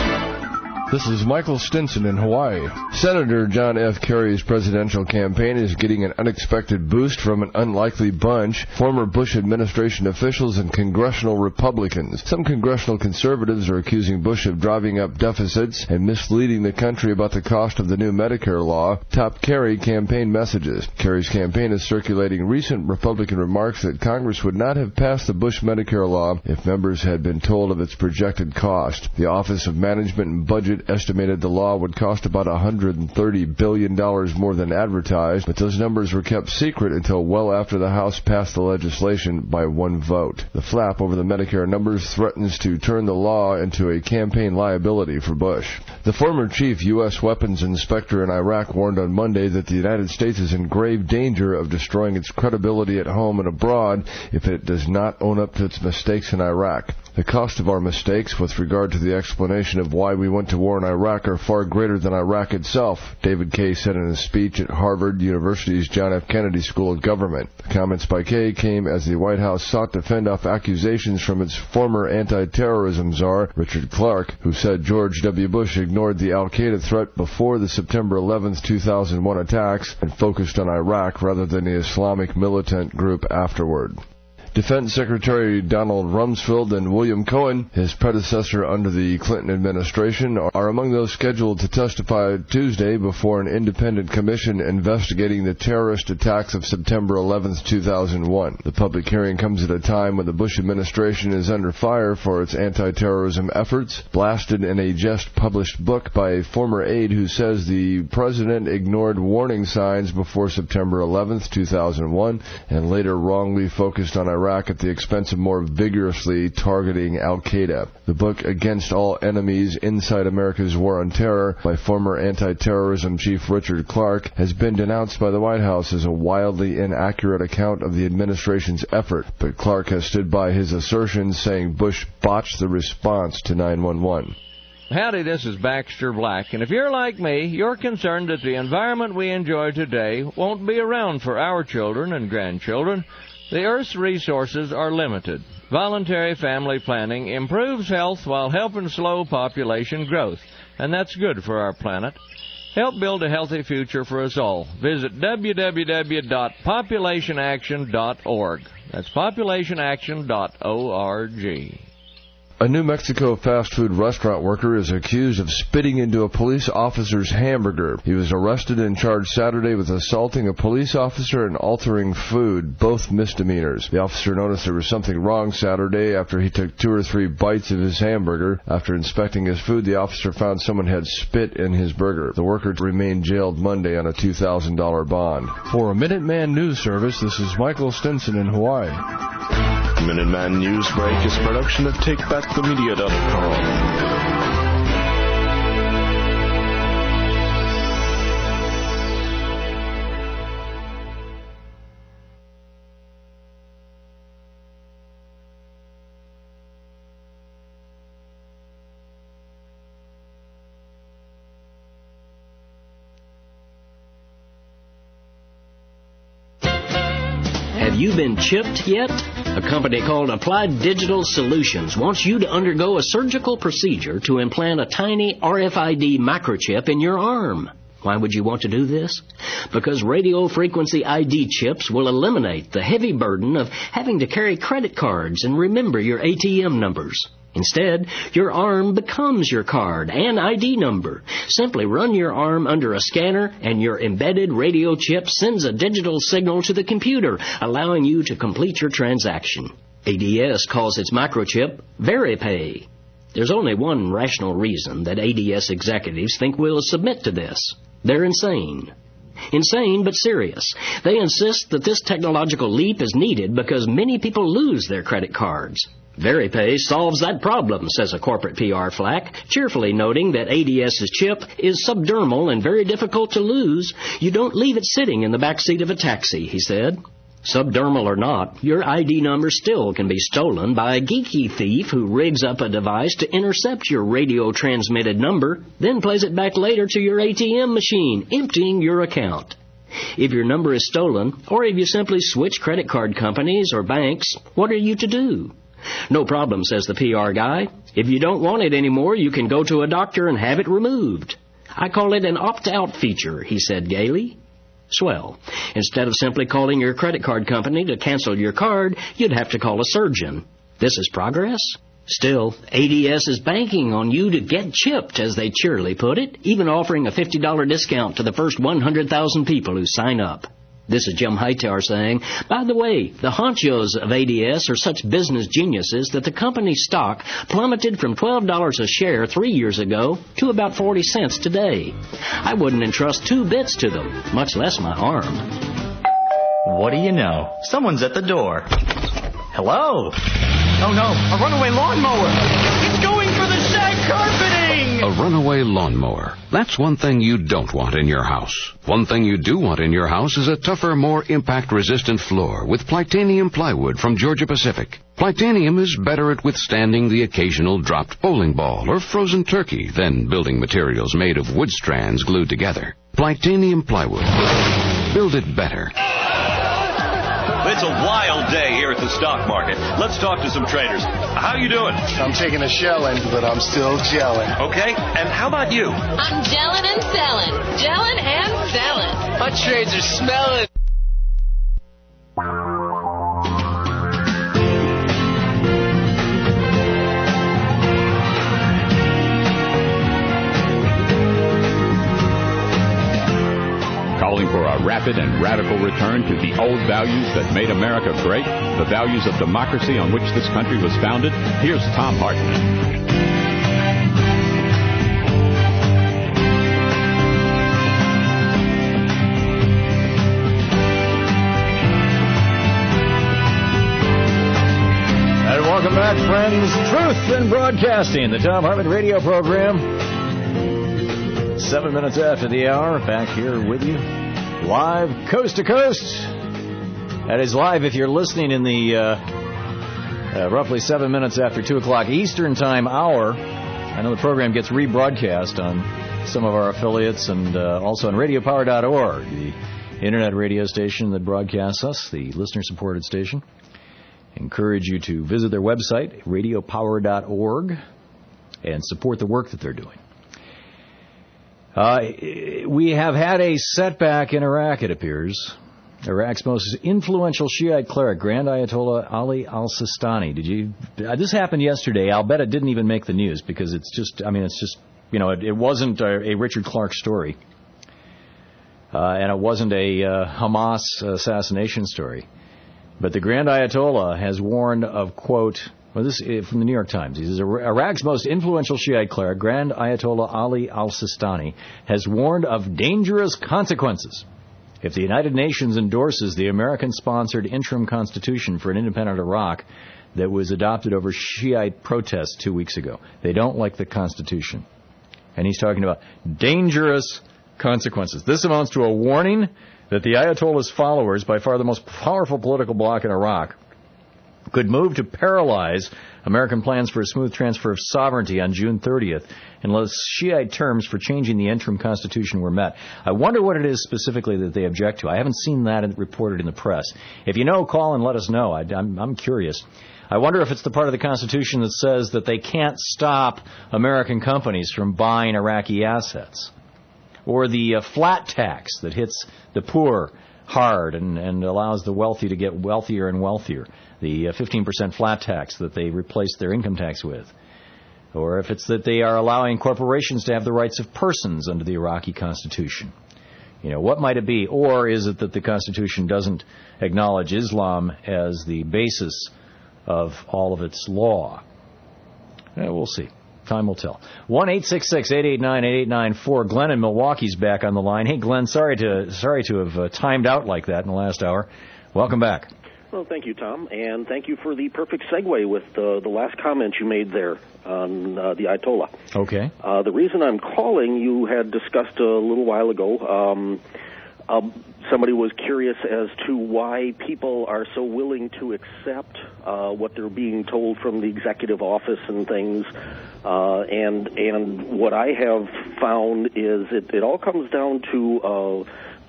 This is Michael Stinson in Hawaii. Senator John F. Kerry's presidential campaign is getting an unexpected boost from an unlikely bunch: former Bush administration officials and congressional Republicans. Some congressional conservatives are accusing Bush of driving up deficits and misleading the country about the cost of the new Medicare law. Top Kerry campaign messages. Kerry's campaign is circulating recent Republican remarks that Congress would not have passed the Bush Medicare law if members had been told of its projected cost. The Office of Management and Budget estimated the law would cost about one hundred thirty billion dollars more than advertised, but those numbers were kept secret until well after the House passed the legislation by one vote. The flap over the Medicare numbers threatens to turn the law into a campaign liability for Bush. The former chief U S weapons inspector in Iraq warned on Monday that the United States is in grave danger of destroying its credibility at home and abroad if it does not own up to its mistakes in Iraq. The cost of our mistakes with regard to the explanation of why we went to war in Iraq are far greater than Iraq itself, David Kaye said in a speech at Harvard University's John F. Kennedy School of Government. The comments by Kaye came as the White House sought to fend off accusations from its former anti-terrorism czar, Richard Clarke, who said George W. Bush ignored the al-Qaeda threat before the September eleventh, two thousand one attacks and focused on Iraq rather than the Islamic militant group afterward. Defense Secretary Donald Rumsfeld and William Cohen, his predecessor under the Clinton administration, are among those scheduled to testify Tuesday before an independent commission investigating the terrorist attacks of September eleventh, two thousand one. The public hearing comes at a time when the Bush administration is under fire for its anti-terrorism efforts, blasted in a just-published book by a former aide who says the president ignored warning signs before September eleventh, two thousand one, and later wrongly focused on Iraq Iraq at the expense of more vigorously targeting al-Qaeda. The book, Against All Enemies, Inside America's War on Terror, by former anti-terrorism chief Richard Clarke, has been denounced by the White House as a wildly inaccurate account of the administration's effort, but Clarke has stood by his assertions, saying Bush botched the response to nine one one. Howdy, this is Baxter Black, and if you're like me, you're concerned that the environment we enjoy today won't be around for our children and grandchildren. The Earth's resources are limited. Voluntary family planning improves health while helping slow population growth, and that's good for our planet. Help build a healthy future for us all. Visit w w w dot population action dot org. That's population action dot org. A New Mexico fast food restaurant worker is accused of spitting into a police officer's hamburger. He was arrested and charged Saturday with assaulting a police officer and altering food, both misdemeanors. The officer noticed there was something wrong Saturday after he took two or three bites of his hamburger. After inspecting his food, the officer found someone had spit in his burger. The worker remained jailed Monday on a two thousand dollars bond. For a Minuteman News Service, this is Michael Stinson in Hawaii. Minuteman News Break is a production of take back the media dot com. you been chipped yet? A company called Applied Digital Solutions wants you to undergo a surgical procedure to implant a tiny R F I D microchip in your arm. Why would you want to do this? Because radio frequency I D chips will eliminate the heavy burden of having to carry credit cards and remember your A T M numbers. Instead, your arm becomes your card and I D number. Simply run your arm under a scanner and your embedded radio chip sends a digital signal to the computer, allowing you to complete your transaction. A D S calls its microchip VeriPay. There's only one rational reason that A D S executives think we'll submit to this. They're insane. Insane but serious. They insist that this technological leap is needed because many people lose their credit cards. VeriPay solves that problem, says a corporate P R flack, cheerfully noting that ADS's chip is subdermal and very difficult to lose. You don't leave it sitting in the back seat of a taxi, he said. Subdermal or not, your I D number still can be stolen by a geeky thief who rigs up a device to intercept your radio-transmitted number, then plays it back later to your A T M machine, emptying your account. If your number is stolen, or if you simply switch credit card companies or banks, what are you to do? No problem, says the P R guy. If you don't want it anymore, you can go to a doctor and have it removed. I call it an opt-out feature, he said gaily. Swell. Instead of simply calling your credit card company to cancel your card, you'd have to call a surgeon. This is progress? Still, A D S is banking on you to get chipped, as they cheerily put it, even offering a fifty dollars discount to the first one hundred thousand people who sign up. This is Jim Hightower saying, by the way, the honchos of A D S are such business geniuses that the company's stock plummeted from twelve dollars a share three years ago to about forty cents today. I wouldn't entrust two bits to them, much less my arm. What do you know? Someone's at the door. Hello? Oh no, a runaway lawnmower! It's going for the shag carpeting! A runaway lawnmower. That's one thing you don't want in your house. One thing you do want in your house is a tougher, more impact-resistant floor with Plytanium plywood from Georgia Pacific. Plytanium is better at withstanding the occasional dropped bowling ball or frozen turkey than building materials made of wood strands glued together. Plytanium plywood. Build it better. It's a wild day here at the stock market. Let's talk to some traders. How you doing? I'm taking a shelling, but I'm still gelling. Okay, and how about you? I'm gelling and selling. Gelling and selling. My trades are smelling. Calling for a rapid and radical return to the old values that made America great, the values of democracy on which this country was founded. Here's Tom Hartman. And welcome back, friends. Truth in Broadcasting, the Tom Hartman radio program. Seven minutes after the hour, back here with you, live coast to coast. That is live if you're listening in the uh, uh, roughly seven minutes after two o'clock Eastern Time hour. I know the program gets rebroadcast on some of our affiliates and uh, also on radio power dot org, the internet radio station that broadcasts us, the listener-supported station. Encourage you to visit their website, radio power dot org, and support the work that they're doing. Uh, we have had a setback in Iraq, it appears. Iraq's most influential Shiite cleric, Grand Ayatollah Ali al-Sistani. Did you? Uh, this happened yesterday. I'll bet it didn't even make the news because it's just. I mean, it's just. You know, it, it wasn't a, a Richard Clark story, uh, and it wasn't a uh, Hamas assassination story. But the Grand Ayatollah has warned of, quote. Well, this is from the New York Times. He says, Iraq's most influential Shiite cleric, Grand Ayatollah Ali al-Sistani, has warned of dangerous consequences if the United Nations endorses the American-sponsored interim constitution for an independent Iraq that was adopted over Shiite protests two weeks ago. They don't like the constitution. And he's talking about dangerous consequences. This amounts to a warning that the Ayatollah's followers, by far the most powerful political bloc in Iraq, could move to paralyze American plans for a smooth transfer of sovereignty on June thirtieth unless Shiite terms for changing the interim constitution were met. I wonder what it is specifically that they object to. I haven't seen that reported in the press. If you know, call and let us know. I, I'm, I'm curious. I wonder if it's the part of the Constitution that says that they can't stop American companies from buying Iraqi assets, or the uh, flat tax that hits the poor hard and, and allows the wealthy to get wealthier and wealthier, the uh, fifteen percent flat tax that they replaced their income tax with, or if it's that they are allowing corporations to have the rights of persons under the Iraqi Constitution. You know, what might it be? Or is it that the Constitution doesn't acknowledge Islam as the basis of all of its law? Yeah, we'll see. Time will tell. one eight six six, eight eight nine, eight eight nine four. Glenn in Milwaukee's back on the line. Hey, Glenn, sorry to sorry to have uh, timed out like that in the last hour. Welcome back. Well, thank you, Tom, and thank you for the perfect segue with uh, the last comment you made there on uh, the Ayatollah. Okay. Uh, the reason I'm calling, you had discussed a little while ago, um, uh, somebody was curious as to why people are so willing to accept uh, what they're being told from the executive office and things. Uh, and and what I have found is it, it all comes down to uh,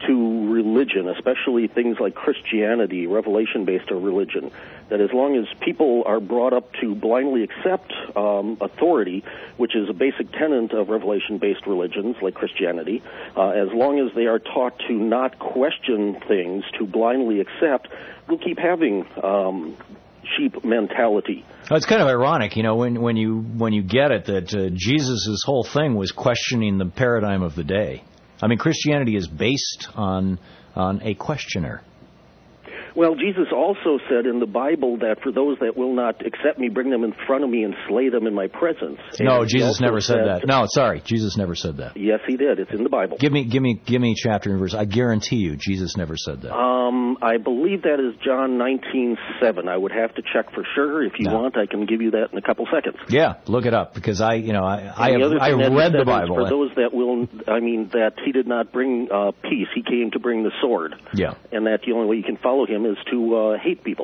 to religion, especially things like Christianity, revelation-based religion. That as long as people are brought up to blindly accept um, authority, which is a basic tenet of revelation-based religions like Christianity, uh, as long as they are taught to not question things, to blindly accept, we'll keep having um, sheep mentality. Well, it's kind of ironic, you know, when when you when you get it that uh, Jesus' whole thing was questioning the paradigm of the day. I mean, Christianity is based on on a questioner. Well, Jesus also said in the Bible that for those that will not accept me, bring them in front of me and slay them in my presence. And no, Jesus never said, said that. No, sorry, Jesus never said that. Yes, he did. It's in the Bible. Give me, give me, give me chapter and verse. I guarantee you, Jesus never said that. Um, I believe that is John nineteen seven. I would have to check for sure. If you no. want, I can give you that in a couple seconds. Yeah, look it up because I, you know, I, I, have, I that read the Bible. For those that will, I mean, that he did not bring uh, peace. He came to bring the sword. Yeah, and that the only way you can follow him is to uh, hate people.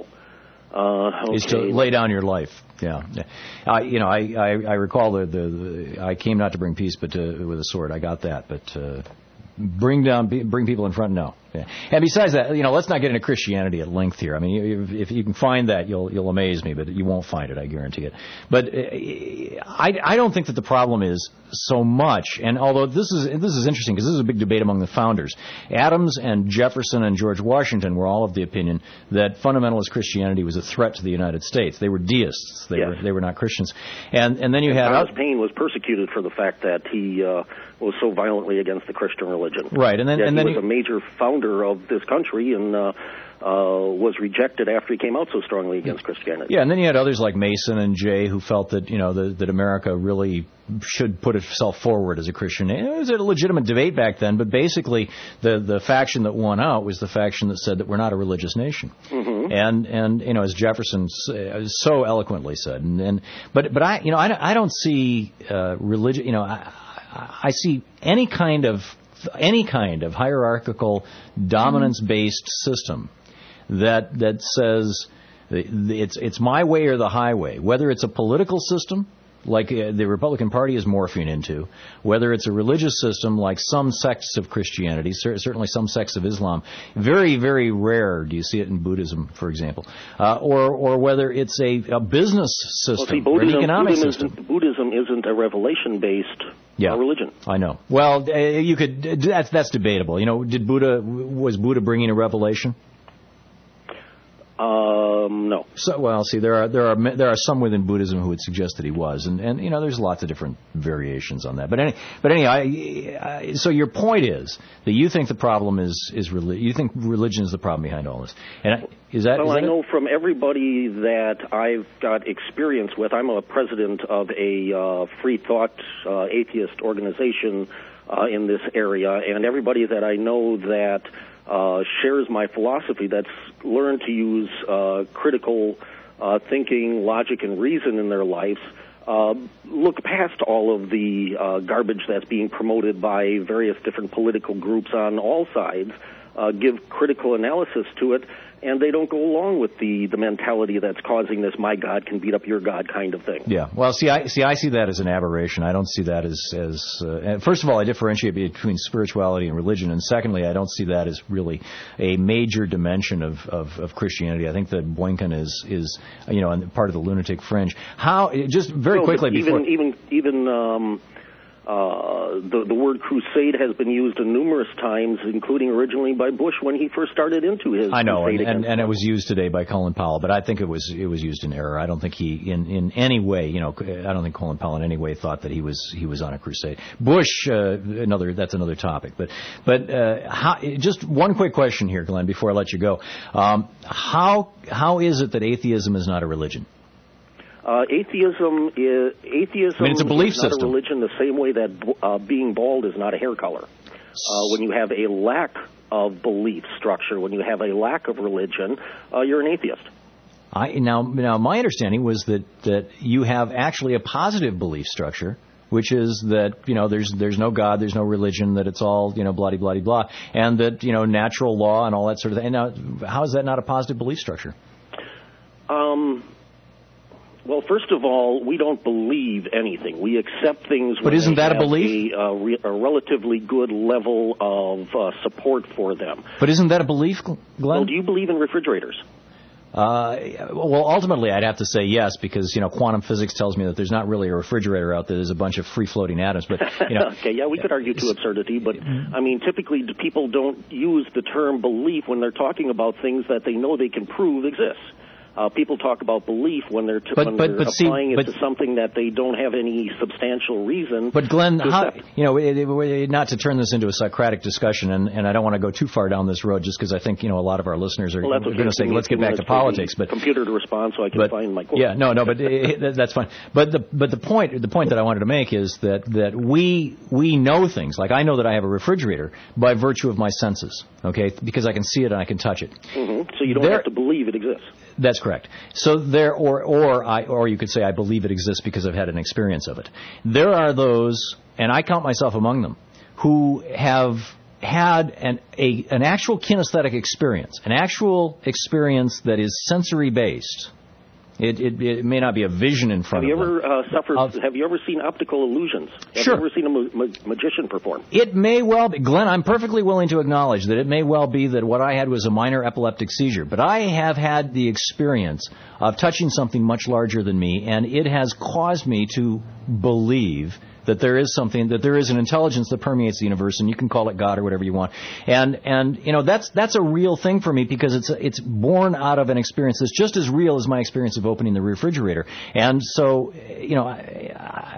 Uh, okay. Is to lay down your life. Yeah, I, you know, I, I, I recall the, the, the I came not to bring peace, but to, with a sword. I got that, but uh, bring down, bring people in front. No. Yeah. And besides that, you know, let's not get into Christianity at length here. I mean, if you can find that, you'll you'll amaze me, but you won't find it, I guarantee it. But uh, I, I don't think that the problem is so much. And although this is this is interesting because this is a big debate among the founders, Adams and Jefferson and George Washington were all of the opinion that fundamentalist Christianity was a threat to the United States. They were deists. They yes. were they were not Christians. And and then you and had Thomas Paine was persecuted for the fact that he uh, was so violently against the Christian religion. Right. And then Yet and he then was you, a major founder of this country and uh, uh, was rejected after he came out so strongly against Christianity. Yeah, and then you had others like Mason and Jay who felt that, you know, the, that America really should put itself forward as a Christian. It was a legitimate debate back then, but basically the the faction that won out was the faction that said that we're not a religious nation. Mm-hmm. And and you know, as Jefferson so eloquently said, and, and but but I you know I, I don't see uh, religion. You know, I, I see any kind of any kind of hierarchical dominance-based system that that says it's it's my way or the highway. Whether it's a political system like uh, the Republican Party is morphing into, whether it's a religious system like some sects of Christianity, cer- certainly some sects of Islam, very, very rare do you see it in Buddhism, for example, uh, or or whether it's a, a business system well, see, or an economic Buddhism system. Isn't, Buddhism isn't a revelation-based yeah. uh, religion. I know. Well, uh, you could. That's that's debatable. You know, did Buddha was Buddha bringing a revelation? Um, no. So, well, see, there are there are there are some within Buddhism who would suggest that he was, and, and you know, there's lots of different variations on that. But any, but anyway, I, I, so your point is that you think the problem is is reli- you think religion is the problem behind all this, and I, is that? Well, is that I know it? from everybody that I've got experience with. I'm a president of a uh, free thought uh, atheist organization uh, in this area, and everybody that I know that Uh, shares my philosophy that's learned to use uh, critical uh, thinking, logic, and reason in their lives, uh, look past all of the uh, garbage that's being promoted by various different political groups on all sides, uh, give critical analysis to it, and they don't go along with the, the mentality that's causing this "my God can beat up your God" kind of thing. Yeah. Well, see, I see. I see that as an aberration. I don't see that as as. Uh, first of all, I differentiate between spirituality and religion, and secondly, I don't see that as really a major dimension of, of, of Christianity. I think that Boykin is is you know part of the lunatic fringe. How? Just very no, quickly even, before even even. Um, Uh, the, the word crusade has been used numerous times, including originally by Bush when he first started into his I know, crusade and, and, against and it was used today by Colin Powell, but I think it was it was used in error. I don't think he, in, in any way, you know, I don't think Colin Powell in any way thought that he was he was on a crusade. Bush, uh, another that's another topic, but but uh, how, just one quick question here, Glenn, before I let you go. Um, how how is it that atheism is not a religion? Uh, atheism is atheism I mean, it's a belief is not system. a religion the same way that uh, being bald is not a hair color. Uh, when you have a lack of belief structure, when you have a lack of religion, uh, you're an atheist. I now now my understanding was that that you have actually a positive belief structure, which is that, you know, there's there's no God, there's no religion, that it's all, you know, bloody bloody blah, and that, you know, natural law and all that sort of thing. And now, how is that not a positive belief structure? Um. Well, first of all, we don't believe anything. We accept things. But when isn't they that a have belief? A, a, re- a relatively good level of uh, support for them. But isn't that a belief, Glenn? Well, do you believe in refrigerators? Uh, well, ultimately, I'd have to say yes, because, you know, quantum physics tells me that there's not really a refrigerator out there. There's a bunch of free-floating atoms. But, you know, okay, yeah, we could argue to absurdity, but, I mean, typically people don't use the term belief when they're talking about things that they know they can prove exist. Uh, people talk about belief when they're, t- but, when but, they're but applying see, it but, to something that they don't have any substantial reason. But Glenn, to how, accept. you know, it, it, not to turn this into a Socratic discussion, and, and I don't want to go too far down this road, just because I think, you know, a lot of our listeners are well, going to say, let's get back to politics. But computer to respond, so I can but, find my quote. Yeah, no, no, but it, that's fine. But the but the point the point that I wanted to make is that that we we know things. Like I know that I have a refrigerator by virtue of my senses, okay, because I can see it and I can touch it. Mm-hmm. So you don't there, have to believe it exists. That's correct. So there, or or I, or you could say I believe it exists because I've had an experience of it. There are those, and I count myself among them, who have had an a an actual kinesthetic experience, an actual experience that is sensory based. It, it it may not be a vision in front have of you ever them. uh, suffered? Of, have you ever seen optical illusions? Have sure. you ever seen a ma- ma- magician perform? It may well be, Glenn, I'm perfectly willing to acknowledge that it may well be that what I had was a minor epileptic seizure, but I have had the experience of touching something much larger than me, and it has caused me to believe that there is something, that there is an intelligence that permeates the universe, and you can call it God or whatever you want. And, and you know, that's that's a real thing for me because it's it's born out of an experience that's just as real as my experience of opening the refrigerator. And so, you know, I,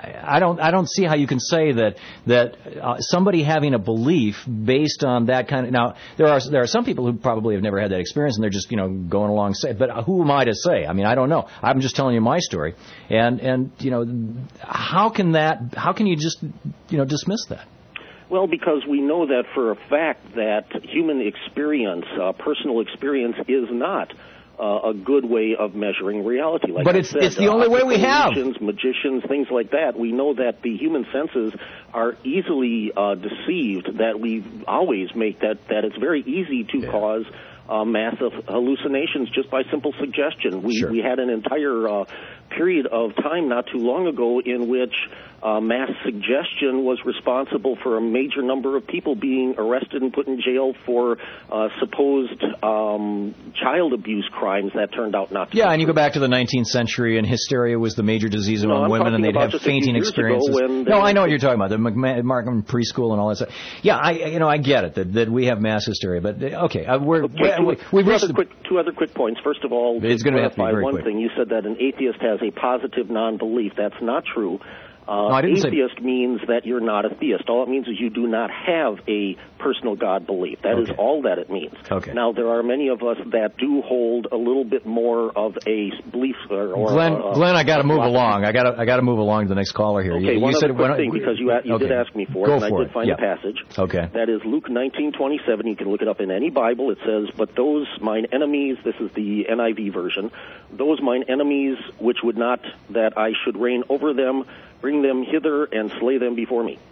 I don't I don't see how you can say that that uh, somebody having a belief based on that kind of, now there are there are some people who probably have never had that experience and they're just, you know, going along say, but who am I to say? I mean, I don't know. I'm just telling you my story. And and you know, how can that how can you just, you know, dismiss that? Well, because we know that for a fact that human experience, uh, personal experience, is not uh, a good way of measuring reality. Like but I it's said, it's the uh, only way we have. Magicians, things like that. We know that the human senses are easily uh, deceived. That we always make that that it's very easy to yeah. cause uh, massive hallucinations just by simple suggestion. We sure. we had an entire uh, period of time not too long ago in which Uh, mass suggestion was responsible for a major number of people being arrested and put in jail for uh, supposed um, child abuse crimes that turned out not to yeah, be and you true. go back to the nineteenth century, and hysteria was the major disease among no, I'm women, and they'd have just fainting experiences. No, I know what you're talking about, the Markham preschool and all that stuff. Yeah, I you know I get it that, that we have mass hysteria, but okay, uh, we're, okay, we're two, we've two reached other quick two other quick points. First of all, it's going to have to be very one quick. thing. You said that an atheist has a positive non-belief. That's not true. Uh, no, I didn't atheist say... means that you're not a theist. All it means is you do not have a personal God belief. That okay. is all that it means. Okay. Now, there are many of us that do hold a little bit more of a belief. Or, or Glenn, uh, Glenn, I got to move along. I got to I got to move along to the next caller here. Okay, you, one you other said quick when, thing, because you, you okay. did ask me for Go it, and for I did it. find yeah. a passage. Okay. That is Luke nineteen twenty-seven. You can look it up in any Bible. It says, "But those mine enemies," this is the N I V version, "those mine enemies which would not that I should reign over them, bring them hither and slay them before me."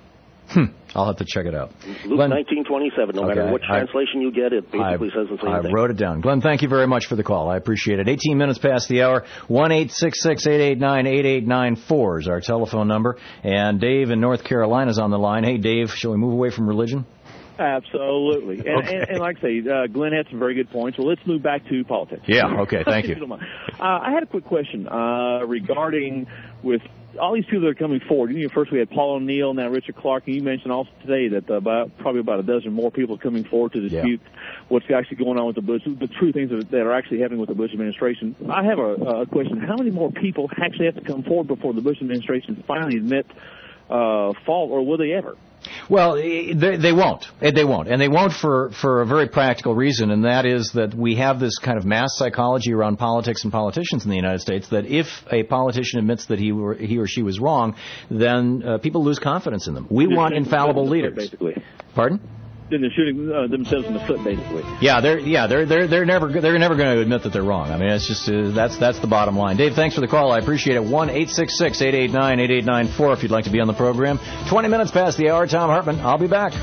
Hmm. I'll have to check it out. Luke Glenn, nineteen twenty-seven. No okay, matter which I, translation you get, it basically I, says the same I thing. I wrote it down. Glenn, thank you very much for the call. I appreciate it. eighteen minutes past the hour. one eight six six, eight eight nine, eight eight nine four is our telephone number. And Dave in North Carolina is on the line. Hey, Dave, shall we move away from religion? Absolutely. And, Okay. and, and like I say, uh, Glenn had some very good points. Well, let's move back to politics. Yeah, okay, thank you. If don't mind. uh, I had a quick question uh, regarding with all these people that are coming forward. You know, first we had Paul O'Neill, now Richard Clark, and you mentioned also today that uh, about, probably about a dozen more people are coming forward to dispute yeah. what's actually going on with the Bush, the true things that are actually happening with the Bush administration. I have a, a question. How many more people actually have to come forward before the Bush administration finally admit uh, fault, or will they ever? Well, they, they won't. They won't. And they won't for, for a very practical reason, and that is that we have this kind of mass psychology around politics and politicians in the United States that if a politician admits that he, were, he or she was wrong, then uh, people lose confidence in them. We want infallible leaders. Basically. Pardon? Then they're shooting uh, themselves in the foot, basically. Yeah, they're yeah they're they're they're never they're never going to admit that they're wrong. I mean, it's just uh, that's that's the bottom line. Dave, thanks for the call. I appreciate it. One eight six six eight eight nine eight eight nine four if you'd like to be on the program. Twenty minutes past the hour. Tom Hartman. I'll be back.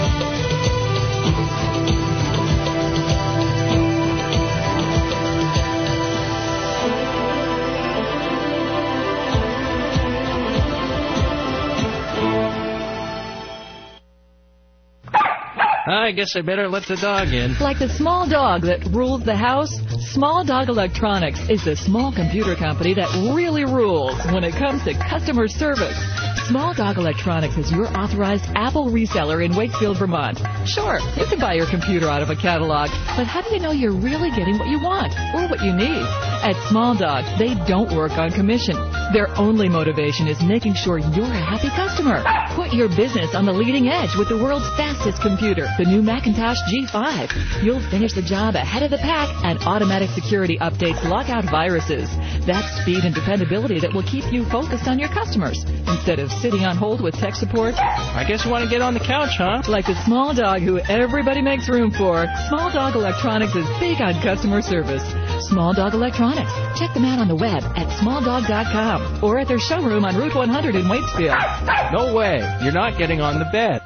I guess I better let the dog in. Like the small dog that rules the house, Small Dog Electronics is the small computer company that really rules when it comes to customer service. Small Dog Electronics is your authorized Apple reseller in Wakefield, Vermont. Sure, you can buy your computer out of a catalog, but how do you know you're really getting what you want or what you need? At Small Dog, they don't work on commission. Their only motivation is making sure you're a happy customer. Put your business on the leading edge with the world's fastest computer, the new Macintosh G five. You'll finish the job ahead of the pack, and automatic security updates lock out viruses. That's speed and dependability that will keep you focused on your customers instead of sitting on hold with tech support. I guess you want to get on the couch, huh? Like the small dog who everybody makes room for, Small Dog Electronics is big on customer service. Small Dog Electronics. Check them out on the web at small dog dot com or at their showroom on Route one hundred in Waitsfield. No way. You're not getting on the bed.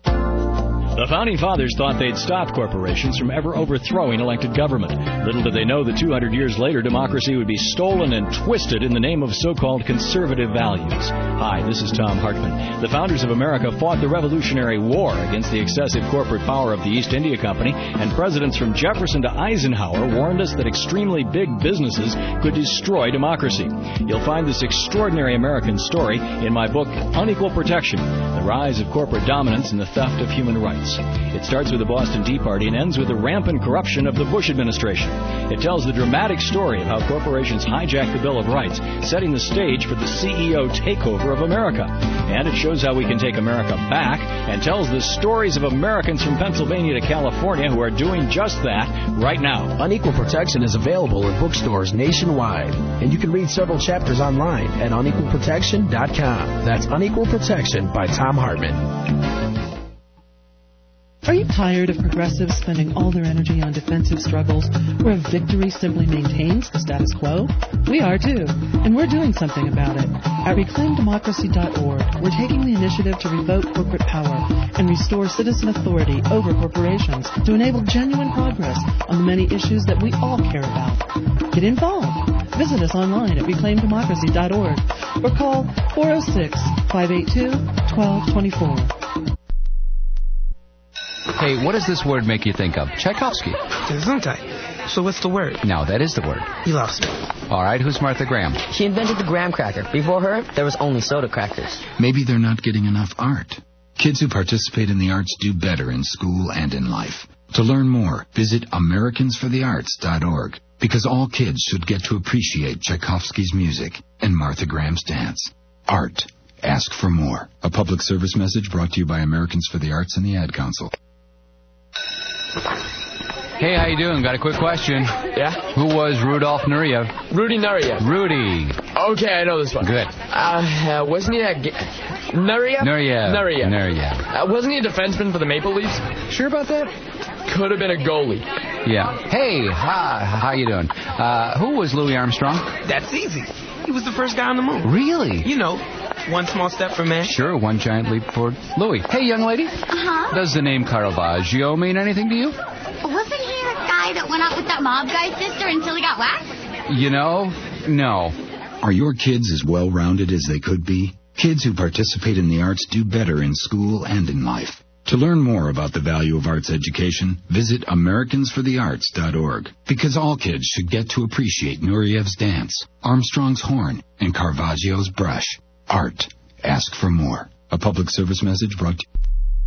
The Founding Fathers thought they'd stop corporations from ever overthrowing elected government. Little did they know that two hundred years later, democracy would be stolen and twisted in the name of so-called conservative values. Hi, this is Tom Hartman. The founders of America fought the Revolutionary War against the excessive corporate power of the East India Company, and presidents from Jefferson to Eisenhower warned us that extremely big businesses could destroy democracy. You'll find this extraordinary American story in my book, Unequal Protection, The Rise of Corporate Dominance and the Theft of Human Rights. It starts with the Boston Tea Party and ends with the rampant corruption of the Bush administration. It tells the dramatic story of how corporations hijacked the Bill of Rights, setting the stage for the C E O takeover of America. And it shows how we can take America back and tells the stories of Americans from Pennsylvania to California who are doing just that right now. Unequal Protection is available in bookstores nationwide, and you can read several chapters online at unequal protection dot com. That's Unequal Protection by Tom Hartman. Are you tired of progressives spending all their energy on defensive struggles where a victory simply maintains the status quo? We are too, and we're doing something about it. At reclaim democracy dot org, we're taking the initiative to revoke corporate power and restore citizen authority over corporations to enable genuine progress on the many issues that we all care about. Get involved. Visit us online at reclaim democracy dot org or call four oh six, five eight two, one two two four. Hey, what does this word make you think of? Tchaikovsky. Gesundheit. So what's the word? No, that is the word. You lost me. All right, who's Martha Graham? She invented the graham cracker. Before her, there was only soda crackers. Maybe they're not getting enough art. Kids who participate in the arts do better in school and in life. To learn more, visit americans for the arts dot org, because all kids should get to appreciate Tchaikovsky's music and Martha Graham's dance. Art. Ask for more. A public service message brought to you by Americans for the Arts and the Ad Council. Hey, how you doing? Got a quick question. Yeah? Who was Rudolf Nureyev? Rudy Nureyev. Rudy. Okay, I know this one. Good. Uh, uh wasn't he a... G- Nureyev? Nureyev. Nureyev. Nureyev. Uh, wasn't he a defenseman for the Maple Leafs? Sure about that? Could have been a goalie. Yeah. Hey, hi, how you doing? Uh, who was Louis Armstrong? That's easy. He was the first guy on the moon. Really? You know, One small step for man. Sure, one giant leap forward. Louis. Hey, young lady. Uh-huh. Does the name Caravaggio mean anything to you? Wasn't he the guy that went out with that mob guy's sister until he got whacked? You know, no. Are your kids as well-rounded as they could be? Kids who participate in the arts do better in school and in life. To learn more about the value of arts education, visit Americans for the Arts dot org. Because all kids should get to appreciate Nuriev's dance, Armstrong's horn, and Caravaggio's brush. Art. Ask for more. A public service message brought to you.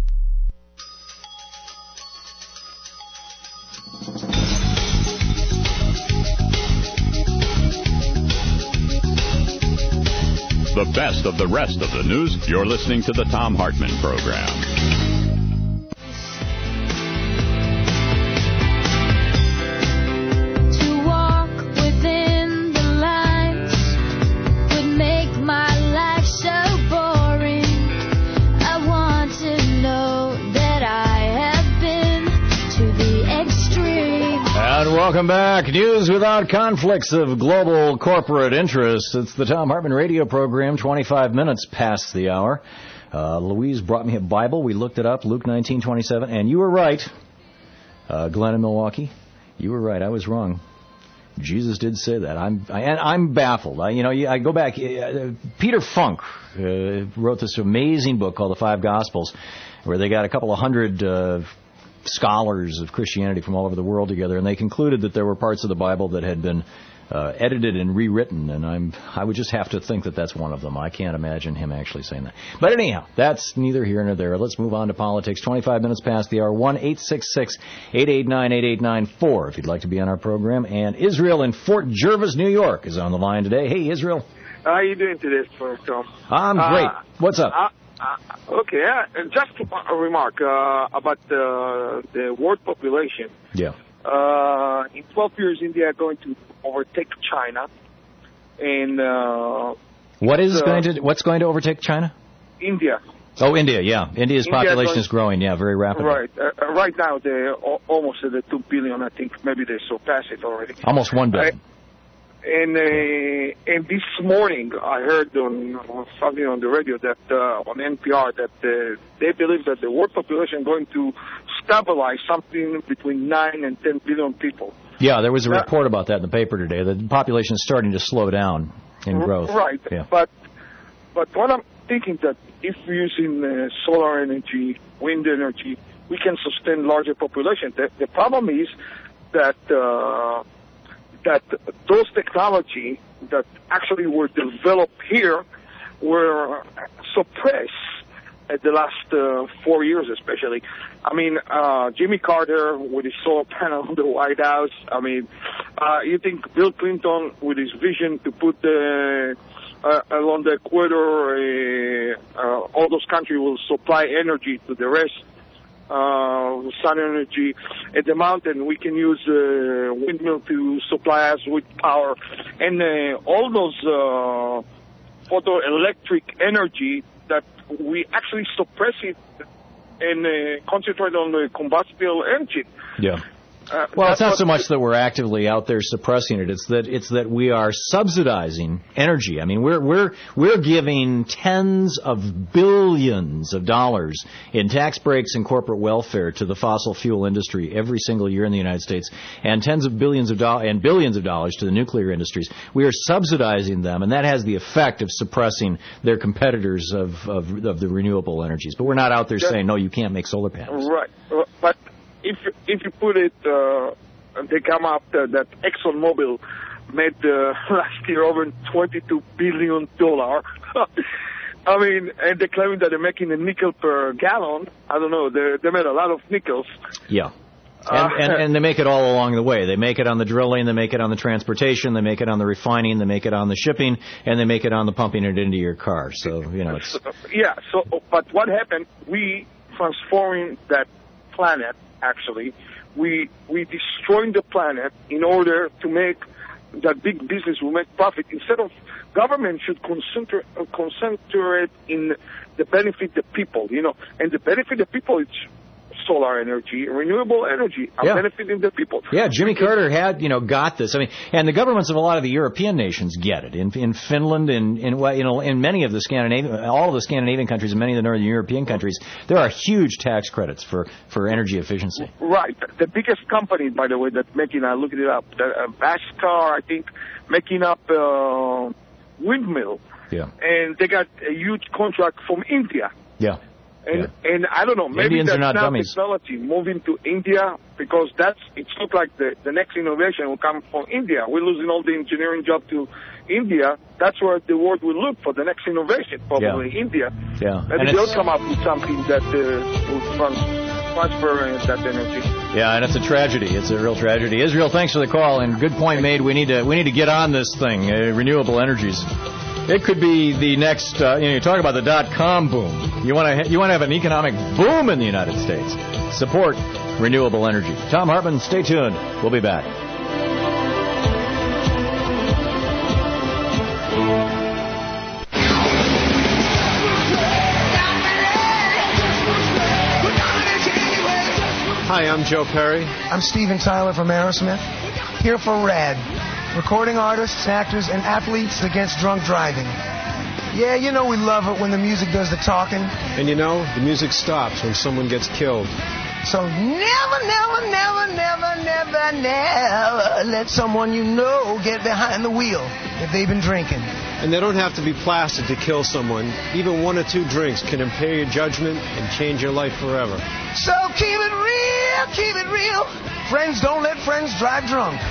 The best of the rest of the news. You're listening to the Thom Hartmann Program. Welcome back. News without conflicts of global corporate interests. It's the Thom Hartmann radio program, twenty-five minutes past the hour. Uh, Louise brought me a Bible. We looked it up, Luke nineteen twenty-seven, and you were right. Uh, Glenn in Milwaukee, you were right. I was wrong. Jesus did say that. I'm I, and I'm baffled. I, you know, I go back. Uh, Peter Funk uh, wrote this amazing book called The Five Gospels, where they got a couple of hundred uh, scholars of Christianity from all over the world together, and they concluded that there were parts of the Bible that had been uh, edited and rewritten, and I'm I would just have to think that that's one of them. I can't imagine him actually saying that. But anyhow, that's neither here nor there. Let's move on to politics. twenty-five minutes past the hour. one eight six six, eight eight nine, eight eight nine four if you'd like to be on our program. And Israel in Fort Jervis, New York is on the line today. Hey, Israel. How are you doing today, Tom? I'm great. Uh, What's up? Uh, Uh, okay, uh, just a remark uh, about uh, the world population. Yeah. Uh, in twelve years, India is going to overtake China. And uh, what is uh, going to what's going to overtake China? India. Oh, India. Yeah, India's India population going, is growing. Yeah, very rapidly. Right. Uh, right now, they're almost at the two billion. I think maybe they surpassed it already. Almost one billion. I, And uh, and this morning I heard on, on something on the radio that uh, on N P R that uh, they believe that the world population is going to stabilize something between nine and ten billion people. Yeah, there was a report about that in the paper today. The population is starting to slow down in growth. Right. Yeah. But but what I'm thinking that if we're using uh, solar energy, wind energy, we can sustain larger population. The, the problem is that. Uh, that those technology that actually were developed here were suppressed at the last uh, four years especially. I mean, uh, Jimmy Carter with his solar panel on the White House. I mean, uh, you think Bill Clinton with his vision to put uh, uh, along the equator, uh, uh, all those countries will supply energy to the rest. Uh, sun energy at the mountain, we can use uh, windmill to supply us with power, and uh, all those uh, photoelectric energy that we actually suppress it and uh, concentrate on the combustible engine. Yeah. Uh, well, it's not so much that we're actively out there suppressing it. It's that it's that we are subsidizing energy. I mean, we're we're we're giving tens of billions of dollars in tax breaks and corporate welfare to the fossil fuel industry every single year in the United States, and tens of billions of dollars and billions of dollars to the nuclear industries. We are subsidizing them, and that has the effect of suppressing their competitors of of, of the renewable energies. But we're not out there yeah. saying no, you can't make solar panels. Right, but. If if you put it, uh, they come up uh, that ExxonMobil made uh, last year over twenty-two billion dollars. I mean, and they're claiming that they're making a nickel per gallon. I don't know. They they made a lot of nickels. Yeah. And, uh, and, and they make it all along the way. They make it on the drilling, they make it on the transportation, they make it on the refining, they make it on the shipping, and they make it on the pumping it into your car. So, you know, it's... Yeah, so, but what happened, we transforming that planet, actually, we we destroying the planet in order to make that big business will make profit. Instead of government should concentrate uh, concentrate in the benefit the people, you know, and the benefit the people is solar energy, renewable energy, are Yeah. benefiting the people. Yeah, Jimmy Carter had, you know, got this. I mean, and the governments of a lot of the European nations get it. In in Finland, in in well, you know, in many of the Scandinavian, all of the Scandinavian countries, and many of the Northern European countries, there are huge tax credits for for energy efficiency. Right. The biggest company, by the way, that's making, I looked it up, the, uh, Bashkar, I think, making up uh, windmill. Yeah. And they got a huge contract from India. Yeah. And yeah. and I don't know, maybe Indians that's are not now dummies. technology moving to India, because that's, it looks like the, the next innovation will come from India. We're losing all the engineering job to India. That's where the world will look for the next innovation, probably Yeah. India. Yeah. Maybe And they'll it's- come up with something that uh, will trans- transfer that energy. Yeah, and it's a tragedy. It's a real tragedy. Israel, thanks for the call, and good point made. We need to we need to get on this thing, uh, renewable energies. It could be the next. Uh, you know, you talk about the dot-com boom. You want to you want to have an economic boom in the United States. Support renewable energy. Thom Hartmann, stay tuned. We'll be back. Hi, I'm Joe Perry. I'm Steven Tyler from Aerosmith, here for RAD, recording artists, actors, and athletes against drunk driving. Yeah, you know we love it when the music does the talking. And you know, the music stops when someone gets killed. So never, never, never, never, never, never let someone you know get behind the wheel if they've been drinking. And they don't have to be plastered to kill someone. Even one or two drinks can impair your judgment and change your life forever. So keep it real, keep it real. Friends don't let friends drive drunk.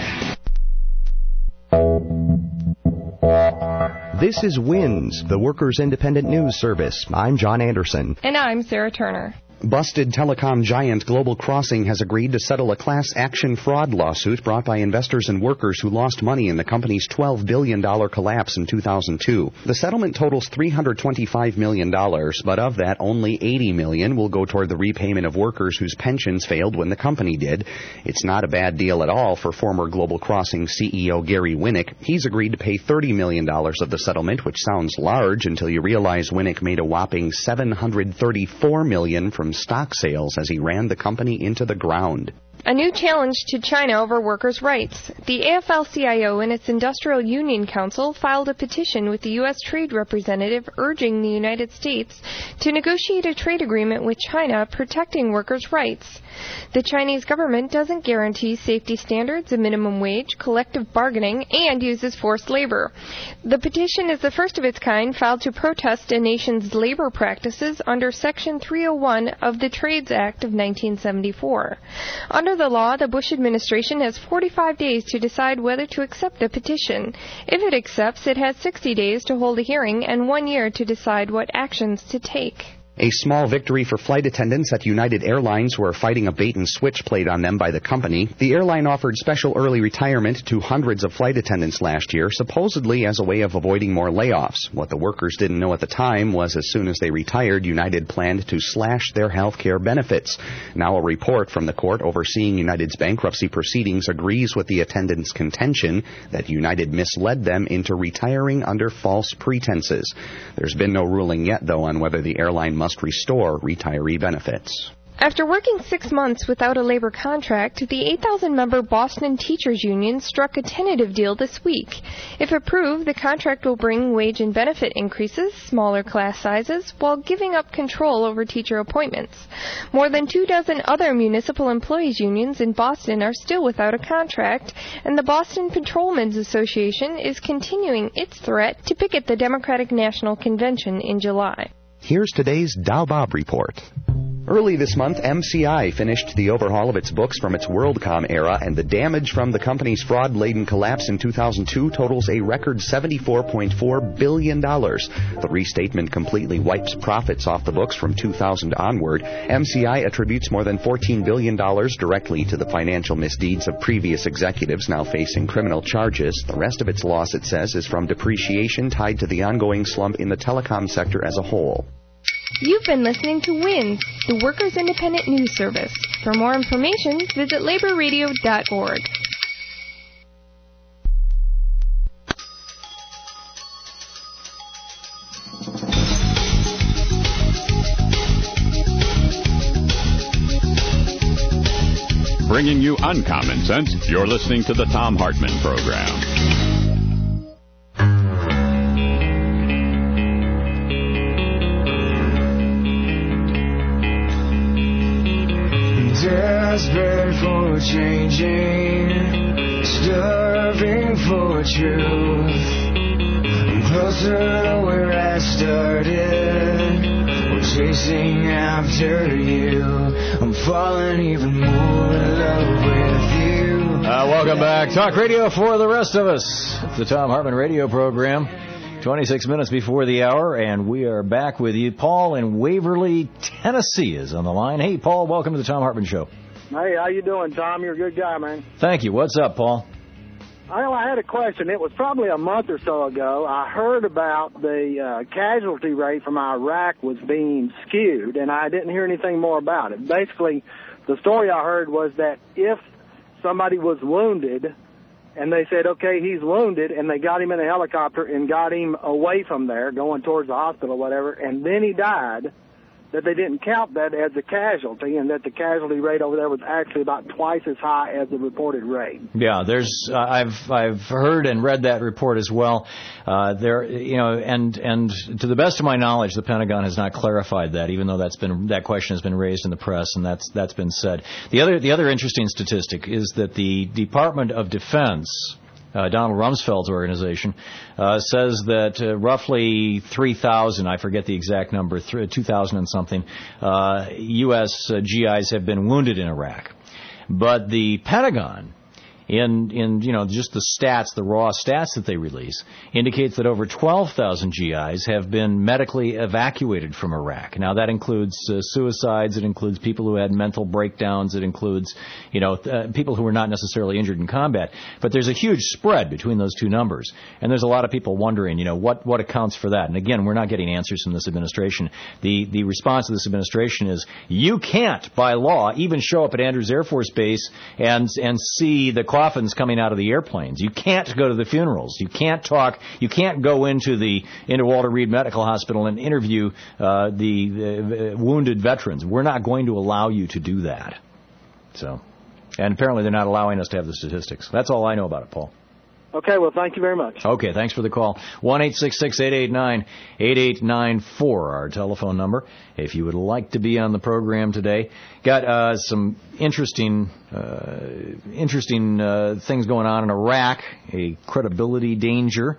This is WINS, the Workers' Independent News Service. I'm John Anderson. And I'm Sarah Turner. Busted telecom giant Global Crossing has agreed to settle a class action fraud lawsuit brought by investors and workers who lost money in the company's twelve billion dollars collapse in two thousand two. The settlement totals three hundred twenty-five million dollars, but of that, only eighty million dollars will go toward the repayment of workers whose pensions failed when the company did. It's not a bad deal at all for former Global Crossing C E O Gary Winnick. He's agreed to pay thirty million dollars of the settlement, which sounds large until you realize Winnick made a whopping seven hundred thirty-four million dollars from stock sales as he ran the company into the ground. A new challenge to China over workers' rights. The A F L C I O and its Industrial Union Council filed a petition with the U S Trade Representative urging the United States to negotiate a trade agreement with China protecting workers' rights. The Chinese government doesn't guarantee safety standards, a minimum wage, collective bargaining, and uses forced labor. The petition is the first of its kind filed to protest a nation's labor practices under Section three oh one of the Trades Act of nineteen seventy-four. Under the law, the Bush administration has forty-five days to decide whether to accept the petition. If it accepts, it has sixty days to hold a hearing and one year to decide what actions to take. A small victory for flight attendants at United Airlines who are fighting a bait-and-switch played on them by the company. The airline offered special early retirement to hundreds of flight attendants last year, supposedly as a way of avoiding more layoffs. What the workers didn't know at the time was as soon as they retired, United planned to slash their health care benefits. Now a report from the court overseeing United's bankruptcy proceedings agrees with the attendants' contention that United misled them into retiring under false pretenses. There's been no ruling yet, though, on whether the airline must restore retiree benefits. After working six months without a labor contract, the eight thousand member Boston Teachers Union struck a tentative deal this week. If approved, the contract will bring wage and benefit increases, smaller class sizes, while giving up control over teacher appointments. More than two dozen other municipal employees unions in Boston are still without a contract, and the Boston Patrolmen's Association is continuing its threat to picket the Democratic National Convention in July. Here's today's Dow Bob Report. Early this month, M C I finished the overhaul of its books from its WorldCom era, and the damage from the company's fraud-laden collapse in two thousand two totals a record seventy-four point four billion dollars. The restatement completely wipes profits off the books from two thousand onward. M C I attributes more than fourteen billion dollars directly to the financial misdeeds of previous executives now facing criminal charges. The rest of its loss, it says, is from depreciation tied to the ongoing slump in the telecom sector as a whole. You've been listening to WINS, the Workers' Independent News Service. For more information, visit labor radio dot org. you uncommon sense, you're listening to the Thom Hartmann Program. Desperate for changing, starving for truth. I'm closer to where I started. We're chasing after you. I'm falling even more in love with you. Uh, welcome back. Talk radio for the rest of us. It's the Thom Hartmann radio program. twenty-six minutes before the hour, and we are back with you. Paul in Waverly, Tennessee is on the line. Hey, Paul, welcome to the Thom Hartmann Show. Hey, how you doing, Tom? You're a good guy, man. Thank you. What's up, Paul? Well, I had a question. It was probably a month or so ago. I heard about the uh, casualty rate from Iraq was being skewed, and I didn't hear anything more about it. Basically, the story I heard was that if somebody was wounded, and they said, okay, he's wounded, and they got him in a helicopter and got him away from there, going towards the hospital or whatever, and then he died, that they didn't count that as a casualty, and that the casualty rate over there was actually about twice as high as the reported rate. Yeah, there's uh, I've I've heard and read that report as well. Uh, there, you know, and and to the best of my knowledge, the Pentagon has not clarified that, even though that's been that question has been raised in the press, and that's that's been said. The other the other interesting statistic is that the Department of Defense, Uh, Donald Rumsfeld's organization, uh, says that uh, roughly three thousand, I forget the exact number, two thousand and something, uh, U S uh, G Is have been wounded in Iraq. But the Pentagon, in, in you know, just the stats, the raw stats that they release, indicates that over twelve thousand G Is have been medically evacuated from Iraq. Now, that includes uh, suicides, it includes people who had mental breakdowns, it includes, you know, uh, people who were not necessarily injured in combat. But there's a huge spread between those two numbers. And there's a lot of people wondering, you know, what, what accounts for that. And again, we're not getting answers from this administration. The, the response of this administration is, you can't, by law, even show up at Andrews Air Force Base and, and see the coffins coming out of the airplanes. You can't go to the funerals. You can't talk. You can't go into the into Walter Reed Medical Hospital and interview uh, the, the wounded veterans. We're not going to allow you to do that. So, and apparently they're not allowing us to have the statistics. That's all I know about it, Paul. Okay, well, thank you very much. Okay, thanks for the call. one eight six six, eight eight nine, eight eight nine four, our telephone number, if you would like to be on the program today. Got uh, some interesting uh, interesting uh, things going on in Iraq, a credibility danger.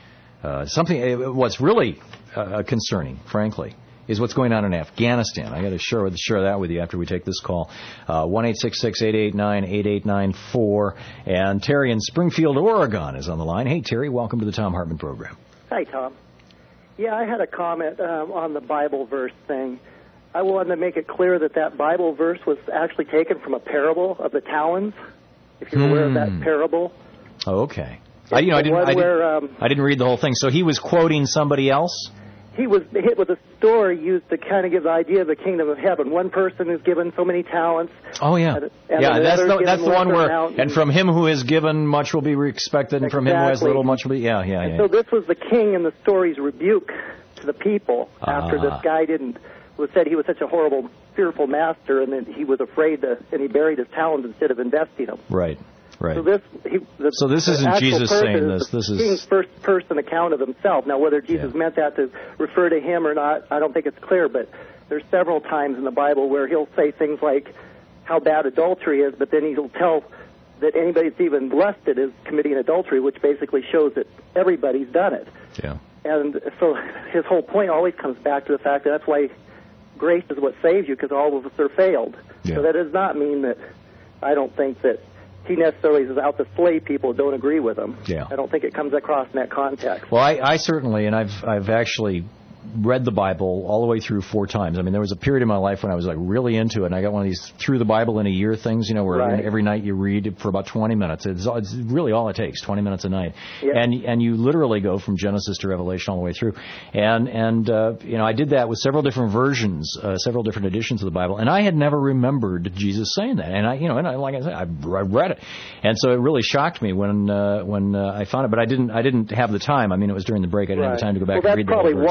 Uh, something, what's really uh, concerning, frankly, is what's going on in Afghanistan. I got to share, share that with you after we take this call. Uh, one eight six six, eight eight nine, eight eight nine four. And Terry in Springfield, Oregon is on the line. Hey, Terry, welcome to the Thom Hartmann Program. Hi, Tom. Yeah, I had a comment um, on the Bible verse thing. I wanted to make it clear that that Bible verse was actually taken from a parable of the talons, if you're hmm. aware of that parable. Oh, okay. I, you know, I didn't, I, didn't, where, um, I didn't read the whole thing. So he was quoting somebody else? He was hit with a story used to kind of give the idea of the kingdom of heaven. One person is given so many talents. Oh, yeah. And, and yeah, that's the, that's the one where, and, and from him who is given, much will be expected, and exactly. from him who has little, much will be, yeah, yeah, and yeah. So this was the king in the story's rebuke to the people after uh, this guy didn't, was said he was such a horrible, fearful master, and then he was afraid to, and he buried his talents instead of investing them. Right. Right. So this, he, the, so this isn't Jesus saying this. This is the king's first person account of himself. Now, whether Jesus yeah. meant that to refer to him or not, I don't think it's clear. But there's several times in the Bible where he'll say things like how bad adultery is, but then he'll tell that anybody that's even lusted is committing adultery, which basically shows that everybody's done it. Yeah. And so his whole point always comes back to the fact that that's why grace is what saves you, because all of us are failed. Yeah. So that does not mean that I don't think that he necessarily is out to slay people who don't agree with him. Yeah. I don't think it comes across in that context. Well, I, I certainly, and I've I've actually read the Bible all the way through four times. I mean, there was a period in my life when I was like really into it, and I got one of these through the Bible in a year things, you know, where right. every night you read for about twenty minutes. It's, it's really all it takes, twenty minutes a night. Yeah. And and you literally go from Genesis to Revelation all the way through. And, and uh, you know, I did that with several different versions, uh, several different editions of the Bible, and I had never remembered Jesus saying that. And I, you know, and I, like I said, I, I read it. And so it really shocked me when uh, when uh, I found it, but I didn't I didn't have the time. I mean, it was during the break. I didn't right. have the time to go back well, and read the whole verse. Well, that's probably why, though, is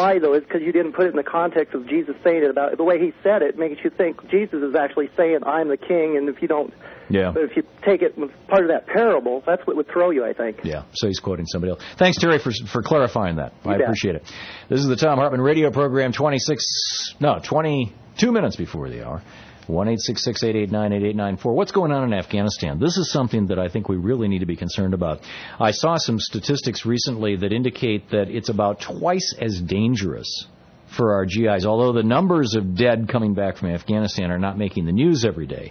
because you didn't put it in the context of Jesus saying it. About the way he said it makes you think Jesus is actually saying, "I'm the king," and if you don't, yeah. But if you take it as part of that parable, that's what would throw you, I think. Yeah. So he's quoting somebody else. Thanks, Terry, for for clarifying that. You I bet. appreciate it. This is the Thom Hartmann Radio Program. Twenty-six, no, twenty-two minutes before the hour. one eight six six, eight eight nine, eight eight nine four. What's going on in Afghanistan? This is something that I think we really need to be concerned about. I saw some statistics recently that indicate that it's about twice as dangerous for our G Is, although the numbers of dead coming back from Afghanistan are not making the news every day.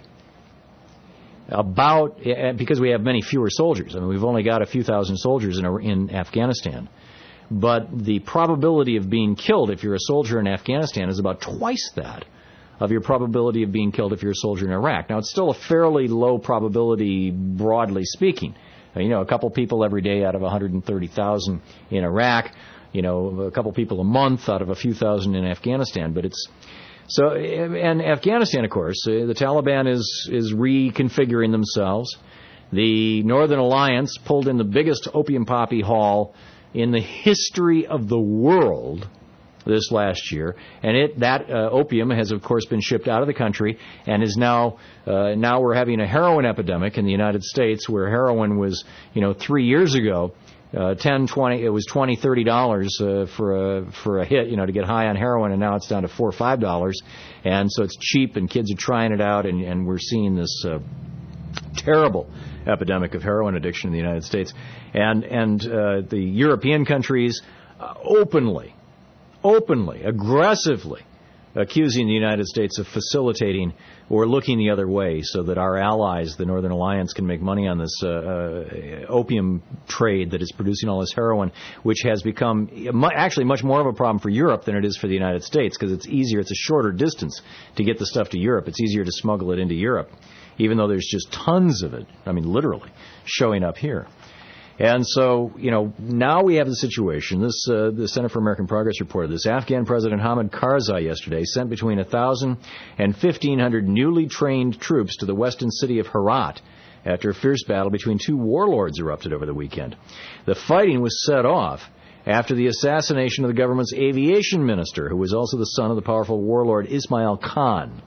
About, because we have many fewer soldiers. I mean, we've only got a few thousand soldiers in, in Afghanistan. But the probability of being killed if you're a soldier in Afghanistan is about twice that of your probability of being killed if you're a soldier in Iraq. Now, it's still a fairly low probability, broadly speaking. You know, a couple people every day out of one hundred thirty thousand in Iraq, you know, a couple people a month out of a few thousand in Afghanistan. But it's so, and Afghanistan, of course, uh, the Taliban is is reconfiguring themselves. The Northern Alliance pulled in the biggest opium poppy haul in the history of the world this last year, and it that uh, opium has, of course, been shipped out of the country and is now uh, now we're having a heroin epidemic in the United States, where heroin was, you know, three years ago, uh, ten, twenty, it was twenty, thirty dollars uh, for a for a hit, you know, to get high on heroin, and now it's down to four or five dollars, and so it's cheap, and kids are trying it out, and, and we're seeing this uh, terrible epidemic of heroin addiction in the United States, and and uh, the European countries uh, openly. openly, aggressively accusing the United States of facilitating or looking the other way so that our allies, the Northern Alliance, can make money on this uh, uh, opium trade that is producing all this heroin, which has become actually much more of a problem for Europe than it is for the United States, because it's easier, it's a shorter distance to get the stuff to Europe. It's easier to smuggle it into Europe, even though there's just tons of it, I mean literally, showing up here. And so, you know, now we have the situation. This, uh, the Center for American Progress reported this. Afghan President Hamid Karzai yesterday sent between one thousand and fifteen hundred newly trained troops to the western city of Herat after a fierce battle between two warlords erupted over the weekend. The fighting was set off after the assassination of the government's aviation minister, who was also the son of the powerful warlord Ismail Khan.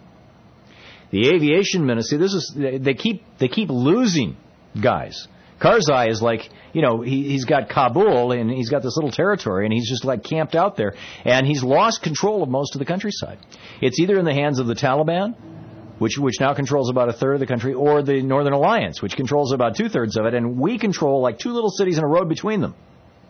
The aviation minister, this is, they keep, they keep losing guys. Karzai is like, you know, he, he's got Kabul, and he's got this little territory, and he's just like camped out there, and he's lost control of most of the countryside. It's either in the hands of the Taliban, which which now controls about a third of the country, or the Northern Alliance, which controls about two-thirds of it, and we control like two little cities and a road between them.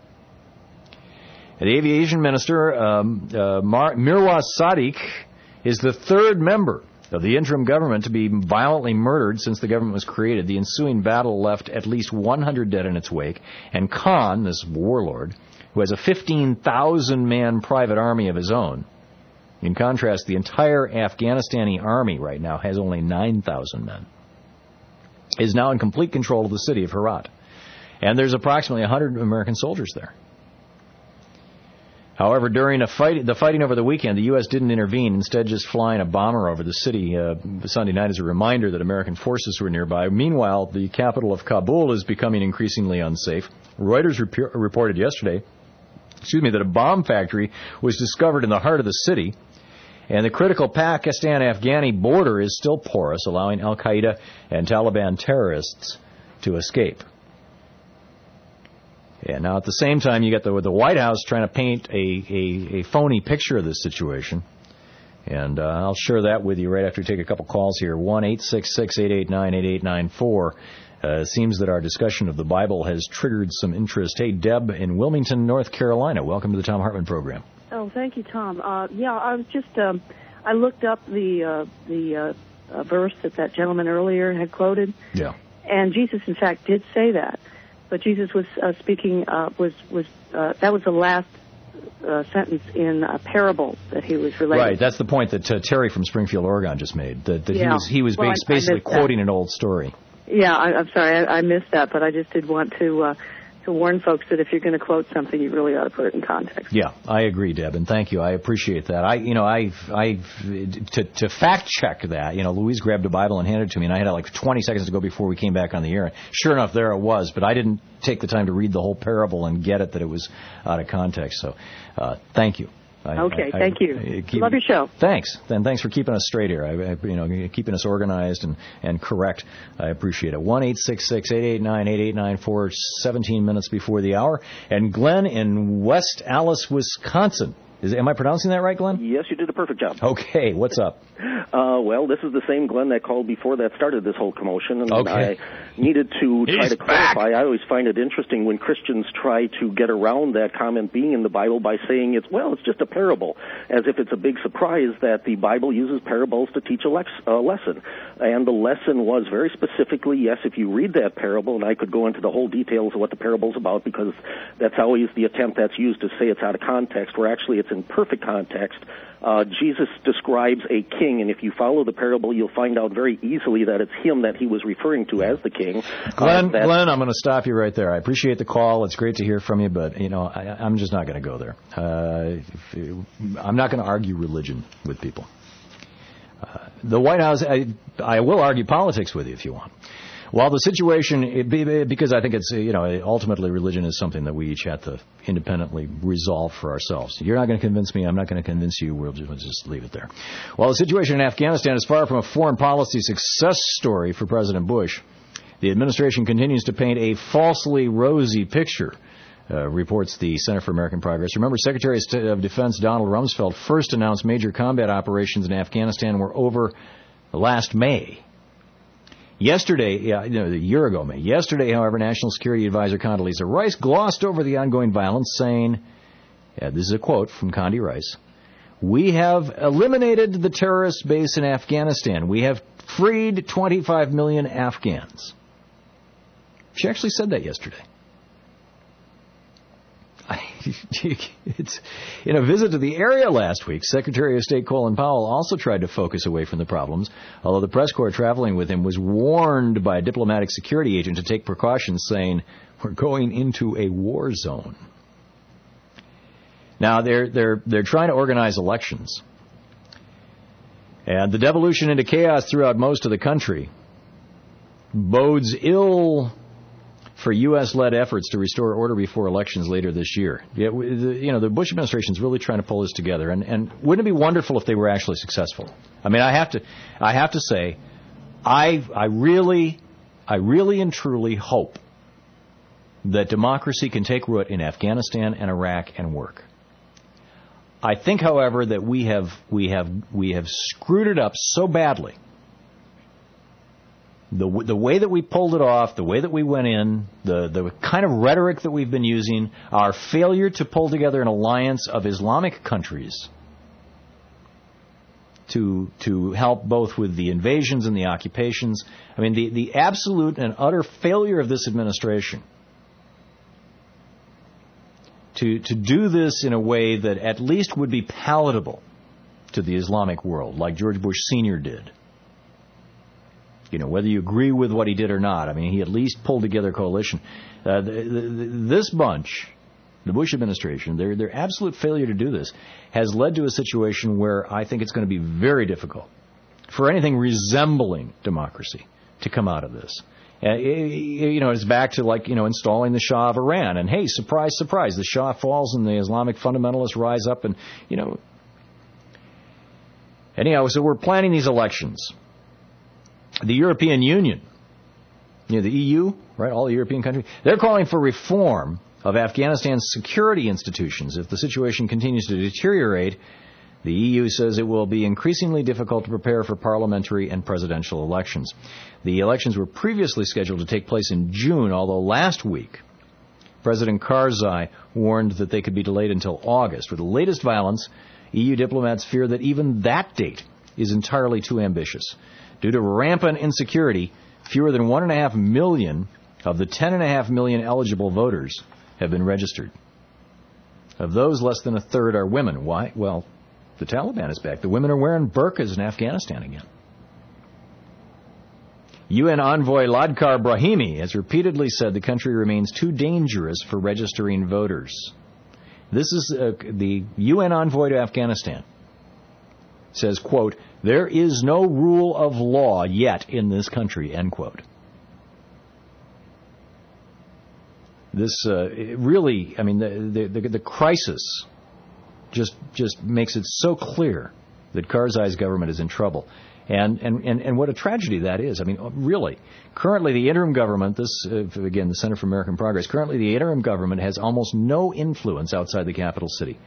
And the aviation minister, um, uh, Mar- Mirwaz Sadiq, is the third member of the interim government to be violently murdered since the government was created. The ensuing battle left at least one hundred dead in its wake, and Khan, this warlord, who has a fifteen thousand man private army of his own. In contrast, the entire Afghanistani army right now has only nine thousand men, is now in complete control of the city of Herat. And there's approximately one hundred American soldiers there. However, during a fight, the fighting over the weekend, the U S didn't intervene, instead just flying a bomber over the city uh, Sunday night as a reminder that American forces were nearby. Meanwhile, the capital of Kabul is becoming increasingly unsafe. Reuters rep- reported yesterday, excuse me, that a bomb factory was discovered in the heart of the city, and the critical Pakistan-Afghani border is still porous, allowing al-Qaeda and Taliban terrorists to escape. Yeah, now at the same time, you got the, the White House trying to paint a, a, a phony picture of this situation. And uh, I'll share that with you right after we take a couple calls here. one eight six six, eight eight nine, eight eight nine four. Uh, it seems that our discussion of the Bible has triggered some interest. Hey, Deb in Wilmington, North Carolina. Welcome to the Thom Hartmann program. Oh, thank you, Tom. Uh, yeah, I was just, um, I looked up the, uh, the uh, uh, verse that that gentleman earlier had quoted. Yeah. And Jesus, in fact, did say that. But Jesus was uh, speaking, uh, was, was uh, that was the last uh, sentence in a parable that he was relating. Right, that's the point that uh, Terry from Springfield, Oregon just made, that, that yeah. he was, he was well, bas- I, I basically quoting that. an old story. Yeah, I, I'm sorry, I, I missed that, but I just did want to uh, to warn folks that if you're going to quote something, you really ought to put it in context. Yeah, I agree, Deb, and thank you. I appreciate that. I, you know, I, I, to, to fact check that, you know, Louise grabbed a Bible and handed it to me, and I had like twenty seconds to go before we came back on the air. Sure enough, there it was, but I didn't take the time to read the whole parable and get it that it was out of context. So, uh, thank you. I, okay, I, thank I, you. I keep, Love your show. Thanks, and thanks for keeping us straight here. I, I, you know, keeping us organized and, and correct. I appreciate it. One eight six six eight eight nine eight eight nine four. Seventeen minutes before the hour, and Glenn in West Allis, Wisconsin. Is, am I pronouncing that right, Glenn? Yes, you did a perfect job. Okay, what's up? Uh, well, this is the same Glenn that called before that started this whole commotion, and okay. I needed to try He's to clarify. back. I always find it interesting when Christians try to get around that comment being in the Bible by saying it's, well, it's just a parable, as if it's a big surprise that the Bible uses parables to teach a, lex- a lesson. And the lesson was very specifically, yes, if you read that parable, and I could go into the whole details of what the parable's about, because that's always the attempt that's used to say it's out of context, where actually it's in perfect context. Uh, Jesus describes a king, and if you follow the parable, you'll find out very easily that it's him that he was referring to as the king. Glenn, uh, that, Glenn, I'm going to stop you right there. I appreciate the call. It's great to hear from you, but, you know, I, I'm just not going to go there. Uh, if, I'm not going to argue religion with people. Uh, the White House, I, I will argue politics with you if you want. While the situation, it be, because I think it's, you know, ultimately religion is something that we each have to independently resolve for ourselves. You're not going to convince me. I'm not going to convince you. We'll just, we'll just leave it there. While the situation in Afghanistan is far from a foreign policy success story for President Bush, the administration continues to paint a falsely rosy picture, uh, reports the Center for American Progress. Remember, Secretary of Defense Donald Rumsfeld first announced major combat operations in Afghanistan were over last May. Yesterday, yeah, you know, a year ago, May. Yesterday, however, National Security Advisor Condoleezza Rice glossed over the ongoing violence, saying, yeah, this is a quote from Condi Rice, "We have eliminated the terrorist base in Afghanistan. We have freed twenty-five million Afghans." She actually said that yesterday. It's, in a visit to the area last week, Secretary of State Colin Powell also tried to focus away from the problems, although the press corps traveling with him was warned by a diplomatic security agent to take precautions, saying, "We're going into a war zone." Now, they're, they're, they're trying to organize elections. And the devolution into chaos throughout most of the country bodes ill for U S-led efforts to restore order before elections later this year. Yeah, the, you know, the Bush administration is really trying to pull this together, and, and wouldn't it be wonderful if they were actually successful? I mean, I have to, I have to say, I, I really, I really and truly hope that democracy can take root in Afghanistan and Iraq and work. I think, however, that we have, we have, we have screwed it up so badly. The the way that we pulled it off, the way that we went in, the, the kind of rhetoric that we've been using, our failure to pull together an alliance of Islamic countries to to help both with the invasions and the occupations. I mean, the, the absolute and utter failure of this administration to to do this in a way that at least would be palatable to the Islamic world, like George Bush Senior did. You know, whether you agree with what he did or not, I mean, he at least pulled together a coalition. Uh, the, the, this bunch, the Bush administration, their their absolute failure to do this has led to a situation where I think it's going to be very difficult for anything resembling democracy to come out of this. Uh, you know, it's back to, like, you know, installing the Shah of Iran. And, hey, surprise, surprise, the Shah falls and the Islamic fundamentalists rise up and, you know. Anyhow, so we're planning these elections. The European Union, you know, the E U, right, all the European countries, they're calling for reform of Afghanistan's security institutions. If the situation continues to deteriorate, the E U says it will be increasingly difficult to prepare for parliamentary and presidential elections. The elections were previously scheduled to take place in June, although last week President Karzai warned that they could be delayed until August. With the latest violence, E U diplomats fear that even that date is entirely too ambitious. Due to rampant insecurity, fewer than one and a half million of the ten and a half million eligible voters have been registered. Of those, less than a third are women. Why? Well, the Taliban is back. The women are wearing burqas in Afghanistan again. U N envoy Ladkar Brahimi has repeatedly said the country remains too dangerous for registering voters. This is uh, the U N envoy to Afghanistan. Says, quote, "There is no rule of law yet in this country," end quote. This uh, really, I mean, the, the, the crisis just just makes it so clear that Karzai's government is in trouble. And, and, and, and what a tragedy that is. I mean, really. Currently, the interim government, this, uh, again, the Center for American Progress, currently the interim government has almost no influence outside the capital city.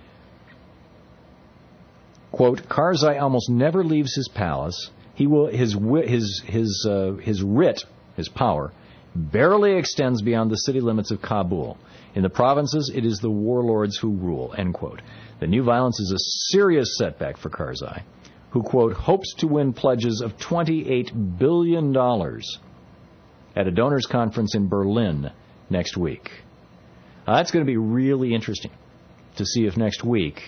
Quote, Karzai almost never leaves his palace. He will, his, his, his, uh, his writ, his power, barely extends beyond the city limits of Kabul. In the provinces, it is the warlords who rule, end quote. The new violence is a serious setback for Karzai, who, quote, hopes to win pledges of twenty-eight billion dollars at a donors conference in Berlin next week. Uh, that's going to be really interesting to see if next week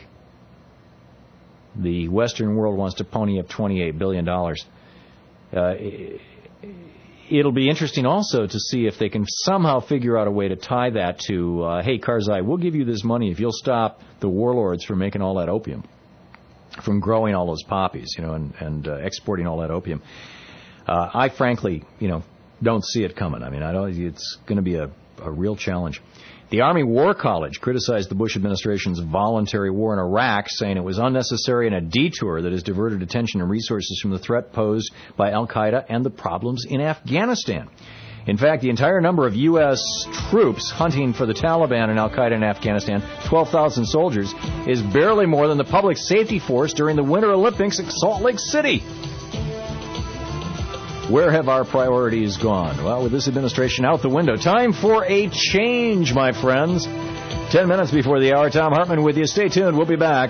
the Western world wants to pony up twenty-eight billion dollars. Uh, it'll be interesting also to see if they can somehow figure out a way to tie that to, uh, hey, Karzai, we'll give you this money if you'll stop the warlords from making all that opium, from growing all those poppies, you know, and, and uh, exporting all that opium. Uh, I frankly, you know, don't see it coming. I mean, I don't. It's going to be a, a real challenge. The Army War College criticized the Bush administration's voluntary war in Iraq, saying it was unnecessary and a detour that has diverted attention and resources from the threat posed by al-Qaeda and the problems in Afghanistan. In fact, the entire number of U S troops hunting for the Taliban and al-Qaeda in Afghanistan, twelve thousand soldiers, is barely more than the public safety force during the Winter Olympics at Salt Lake City. Where have our priorities gone? Well, with this administration out the window, time for a change, my friends. Ten minutes before the hour, Thom Hartmann with you. Stay tuned. We'll be back.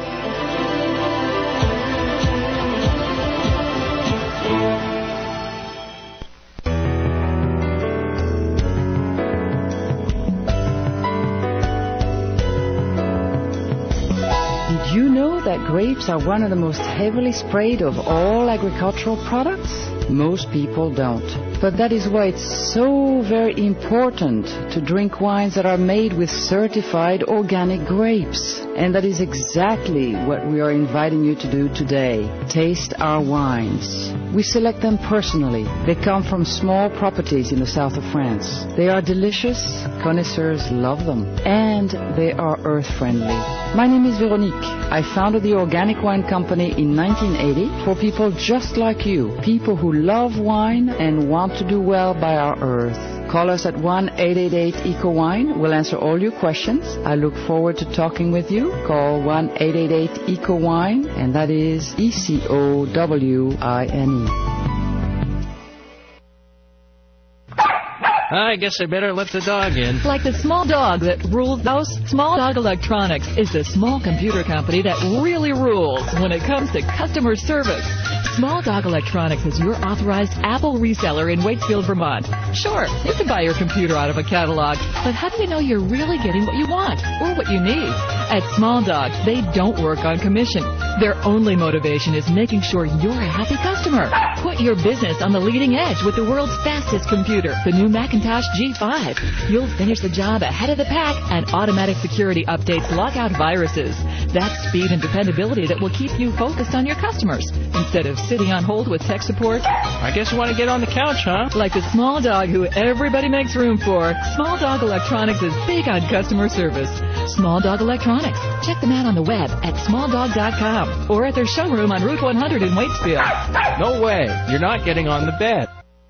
Did you know that grapes are one of the most heavily sprayed of all agricultural products? Most people don't. But that is why it's so very important to drink wines that are made with certified organic grapes. And that is exactly what we are inviting you to do today. Taste our wines. We select them personally. They come from small properties in the south of France. They are delicious. Connoisseurs love them. And they are earth-friendly. My name is Veronique. I founded the Organic Wine Company in nineteen eighty for people just like you, people who love wine and want to do well by our earth. Call us at one eight eight eight E C O wine. We'll answer all your questions. I look forward to talking with you. Call one eight eight eight E C O wine, and that is E C O W I N E. I guess I better let the dog in. Like the small dog that rules the house, Small Dog Electronics is the small computer company that really rules when it comes to customer service. Small Dog Electronics is your authorized Apple reseller in Waitsfield, Vermont. Sure, you can buy your computer out of a catalog, but how do you know you're really getting what you want or what you need? At Small Dog, they don't work on commission. Their only motivation is making sure you're a happy customer. Put your business on the leading edge with the world's fastest computer, the new Macintosh G five. You'll finish the job ahead of the pack, and automatic security updates lock out viruses. That's speed and dependability that will keep you focused on your customers instead of sitting on hold with tech support. I guess you want to get on the couch, huh? Like the small dog who everybody makes room for, Small Dog Electronics is big on customer service. Small Dog Electronics. Check them out on the web at small dog dot com or at their showroom on Route one hundred in Waitsfield. No way. You're not getting on the bed.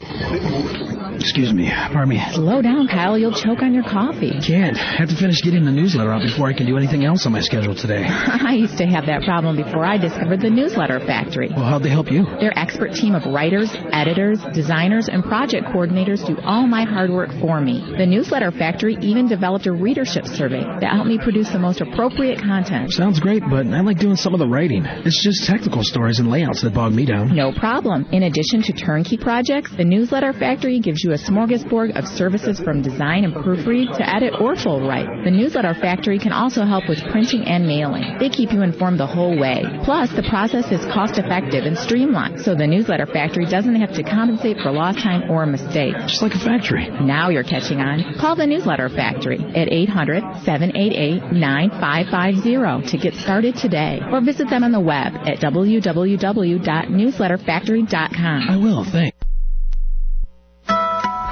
Excuse me. Pardon me. Slow down, Kyle. You'll choke on your coffee. Can't. I have to finish getting the newsletter out before I can do anything else on my schedule today. I used to have that problem before I discovered the Newsletter Factory. Well, how'd they help you? Their expert team of writers, editors, designers, and project coordinators do all my hard work for me. The Newsletter Factory even developed a readership survey that helped me produce the most appropriate content. Sounds great, but I like doing some of the writing. It's just technical stories and layouts that bog me down. No problem. In addition to turnkey projects, the Newsletter Factory gives you a smorgasbord of services from design and proofread to edit or full write. The Newsletter Factory can also help with printing and mailing. They keep you informed the whole way. Plus, the process is cost-effective and streamlined, so the Newsletter Factory doesn't have to compensate for lost time or mistakes. Just like a factory. Now you're catching on. Call the Newsletter Factory at eight hundred, seven eight eight, nine five five zero to get started today, or visit them on the web at w w w dot newsletter factory dot com. I will, thanks.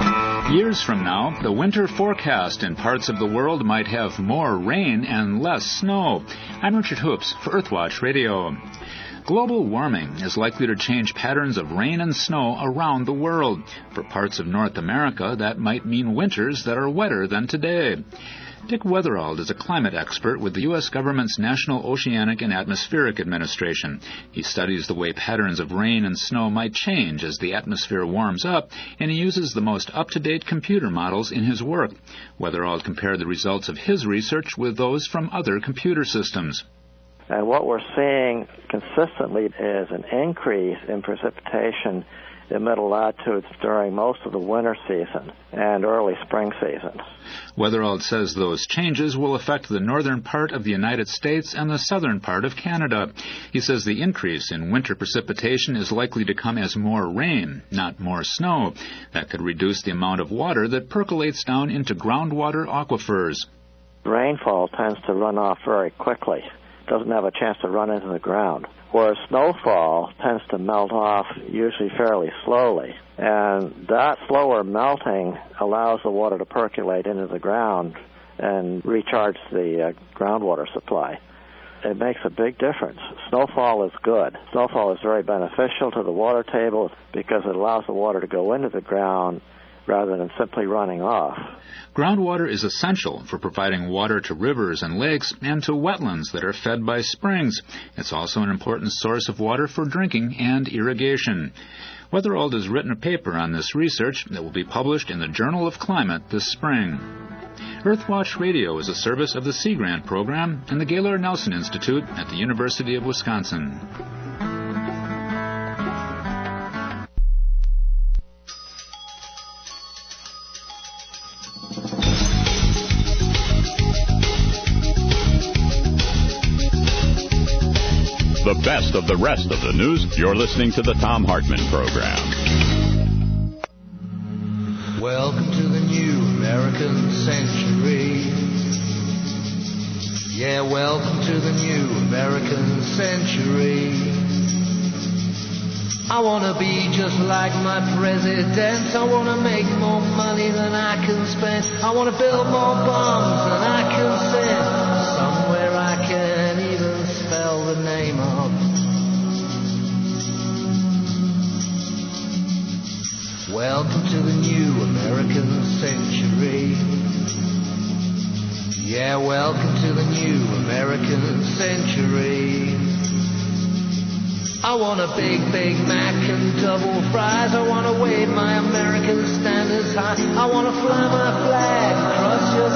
Years from now, the winter forecast in parts of the world might have more rain and less snow. I'm Richard Hoops for Earthwatch Radio. Global warming is likely to change patterns of rain and snow around the world. For parts of North America, that might mean winters that are wetter than today. Dick Weatherald is a climate expert with the U S government's National Oceanic and Atmospheric Administration. He studies the way patterns of rain and snow might change as the atmosphere warms up, and he uses the most up-to-date computer models in his work. Weatherald compared the results of his research with those from other computer systems. And what we're seeing consistently is an increase in precipitation in middle latitudes during most of the winter season and early spring seasons. Weatherald says those changes will affect the northern part of the United States and the southern part of Canada. He says the increase in winter precipitation is likely to come as more rain, not more snow. That could reduce the amount of water that percolates down into groundwater aquifers. Rainfall tends to run off very quickly. Doesn't have a chance to run into the ground, whereas snowfall tends to melt off usually fairly slowly. And that slower melting allows the water to percolate into the ground and recharge the uh, groundwater supply. It makes a big difference. Snowfall is good. Snowfall is very beneficial to the water table because it allows the water to go into the ground rather than simply running off. Groundwater is essential for providing water to rivers and lakes and to wetlands that are fed by springs. It's also an important source of water for drinking and irrigation. Weatherald has written a paper on this research that will be published in the Journal of Climate this spring. Earthwatch Radio is a service of the Sea Grant Program and the Gaylord Nelson Institute at the University of Wisconsin. The best of the rest of the news. You're listening to the Thom Hartmann Program. Welcome to the new American century. Yeah, welcome to the new American century. I want to be just like my president. I want to make more money than I can spend. I want to build more bombs than I can send. Somewhere I can even spell the name of. Welcome to the new American century. Yeah, welcome to the new American century. I want a big, Big Mac and double fries. I want to wave my American standards high. I want to fly my flag across your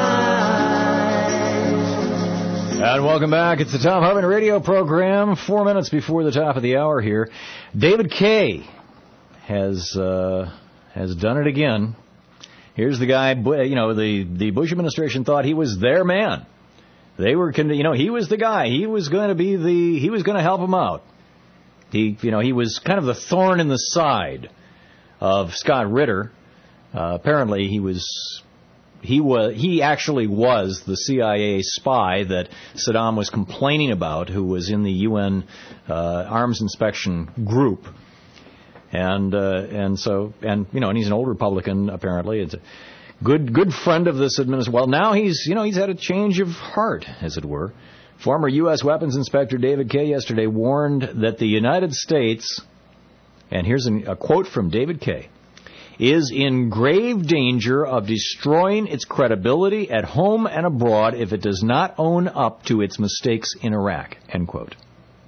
skies. And welcome back. It's the Thom Hartmann Radio Program. Four minutes before the top of the hour here. David Kaye has uh, has done it again. Here's the guy, you know, the, the Bush administration thought he was their man. They were, you know, he was the guy. He was going to be the, he was going to help them out. He, you know, he was kind of the thorn in the side of Scott Ritter. Uh, apparently, he was, he was, he actually was the C I A spy that Saddam was complaining about, who was in the U N uh, arms inspection group. And uh, and so and you know and he's an old Republican apparently. It's a good good friend of this administration. Well, now he's you know he's had a change of heart, as it were. Former U S Weapons Inspector David Kaye yesterday warned that the United States, and here's an, a quote from David Kaye, is in grave danger of destroying its credibility at home and abroad if it does not own up to its mistakes in Iraq. End quote.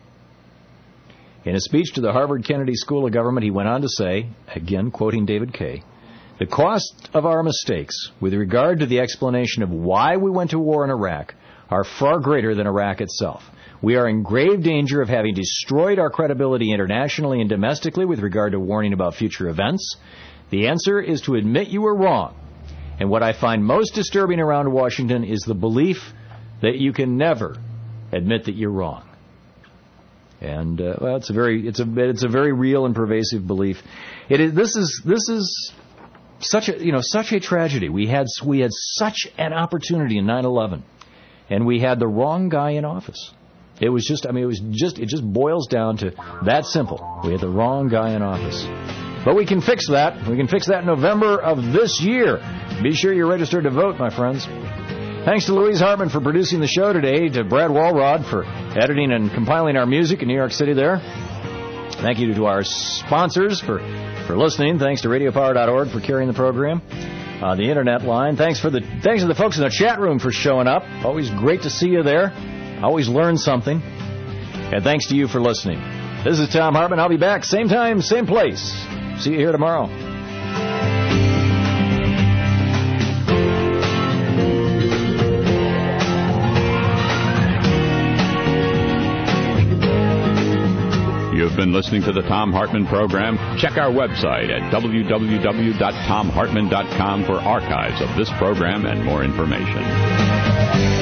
In a speech to the Harvard Kennedy School of Government, he went on to say, again quoting David Kaye, the cost of our mistakes with regard to the explanation of why we went to war in Iraq are far greater than Iraq itself. We are in grave danger of having destroyed our credibility internationally and domestically with regard to warning about future events. The answer is to admit you were wrong. And what I find most disturbing around Washington is the belief that you can never admit that you're wrong. And uh, well, it's a very, it's a, it's a very real and pervasive belief. It is. This is, this is such a, you know, such a tragedy. We had, we had such an opportunity in nine eleven, and we had the wrong guy in office. It was just, I mean, it was just, it just boils down to that simple. We had the wrong guy in office. But we can fix that. We can fix that in November of this year. Be sure you're registered to vote, my friends. Thanks to Louise Hartman for producing the show today, to Brad Walrod for editing and compiling our music in New York City there. Thank you to our sponsors for, for listening. Thanks to radio power dot org for carrying the program. Uh, the internet line. Thanks for the thanks to the folks in the chat room for showing up. Always great to see you there. Always learn something. And thanks to you for listening. This is Tom Hartman. I'll be back same time, same place. See you here tomorrow. You've been listening to the Tom Hartman Program. Check our website at w w w dot tom hartman dot com for archives of this program and more information.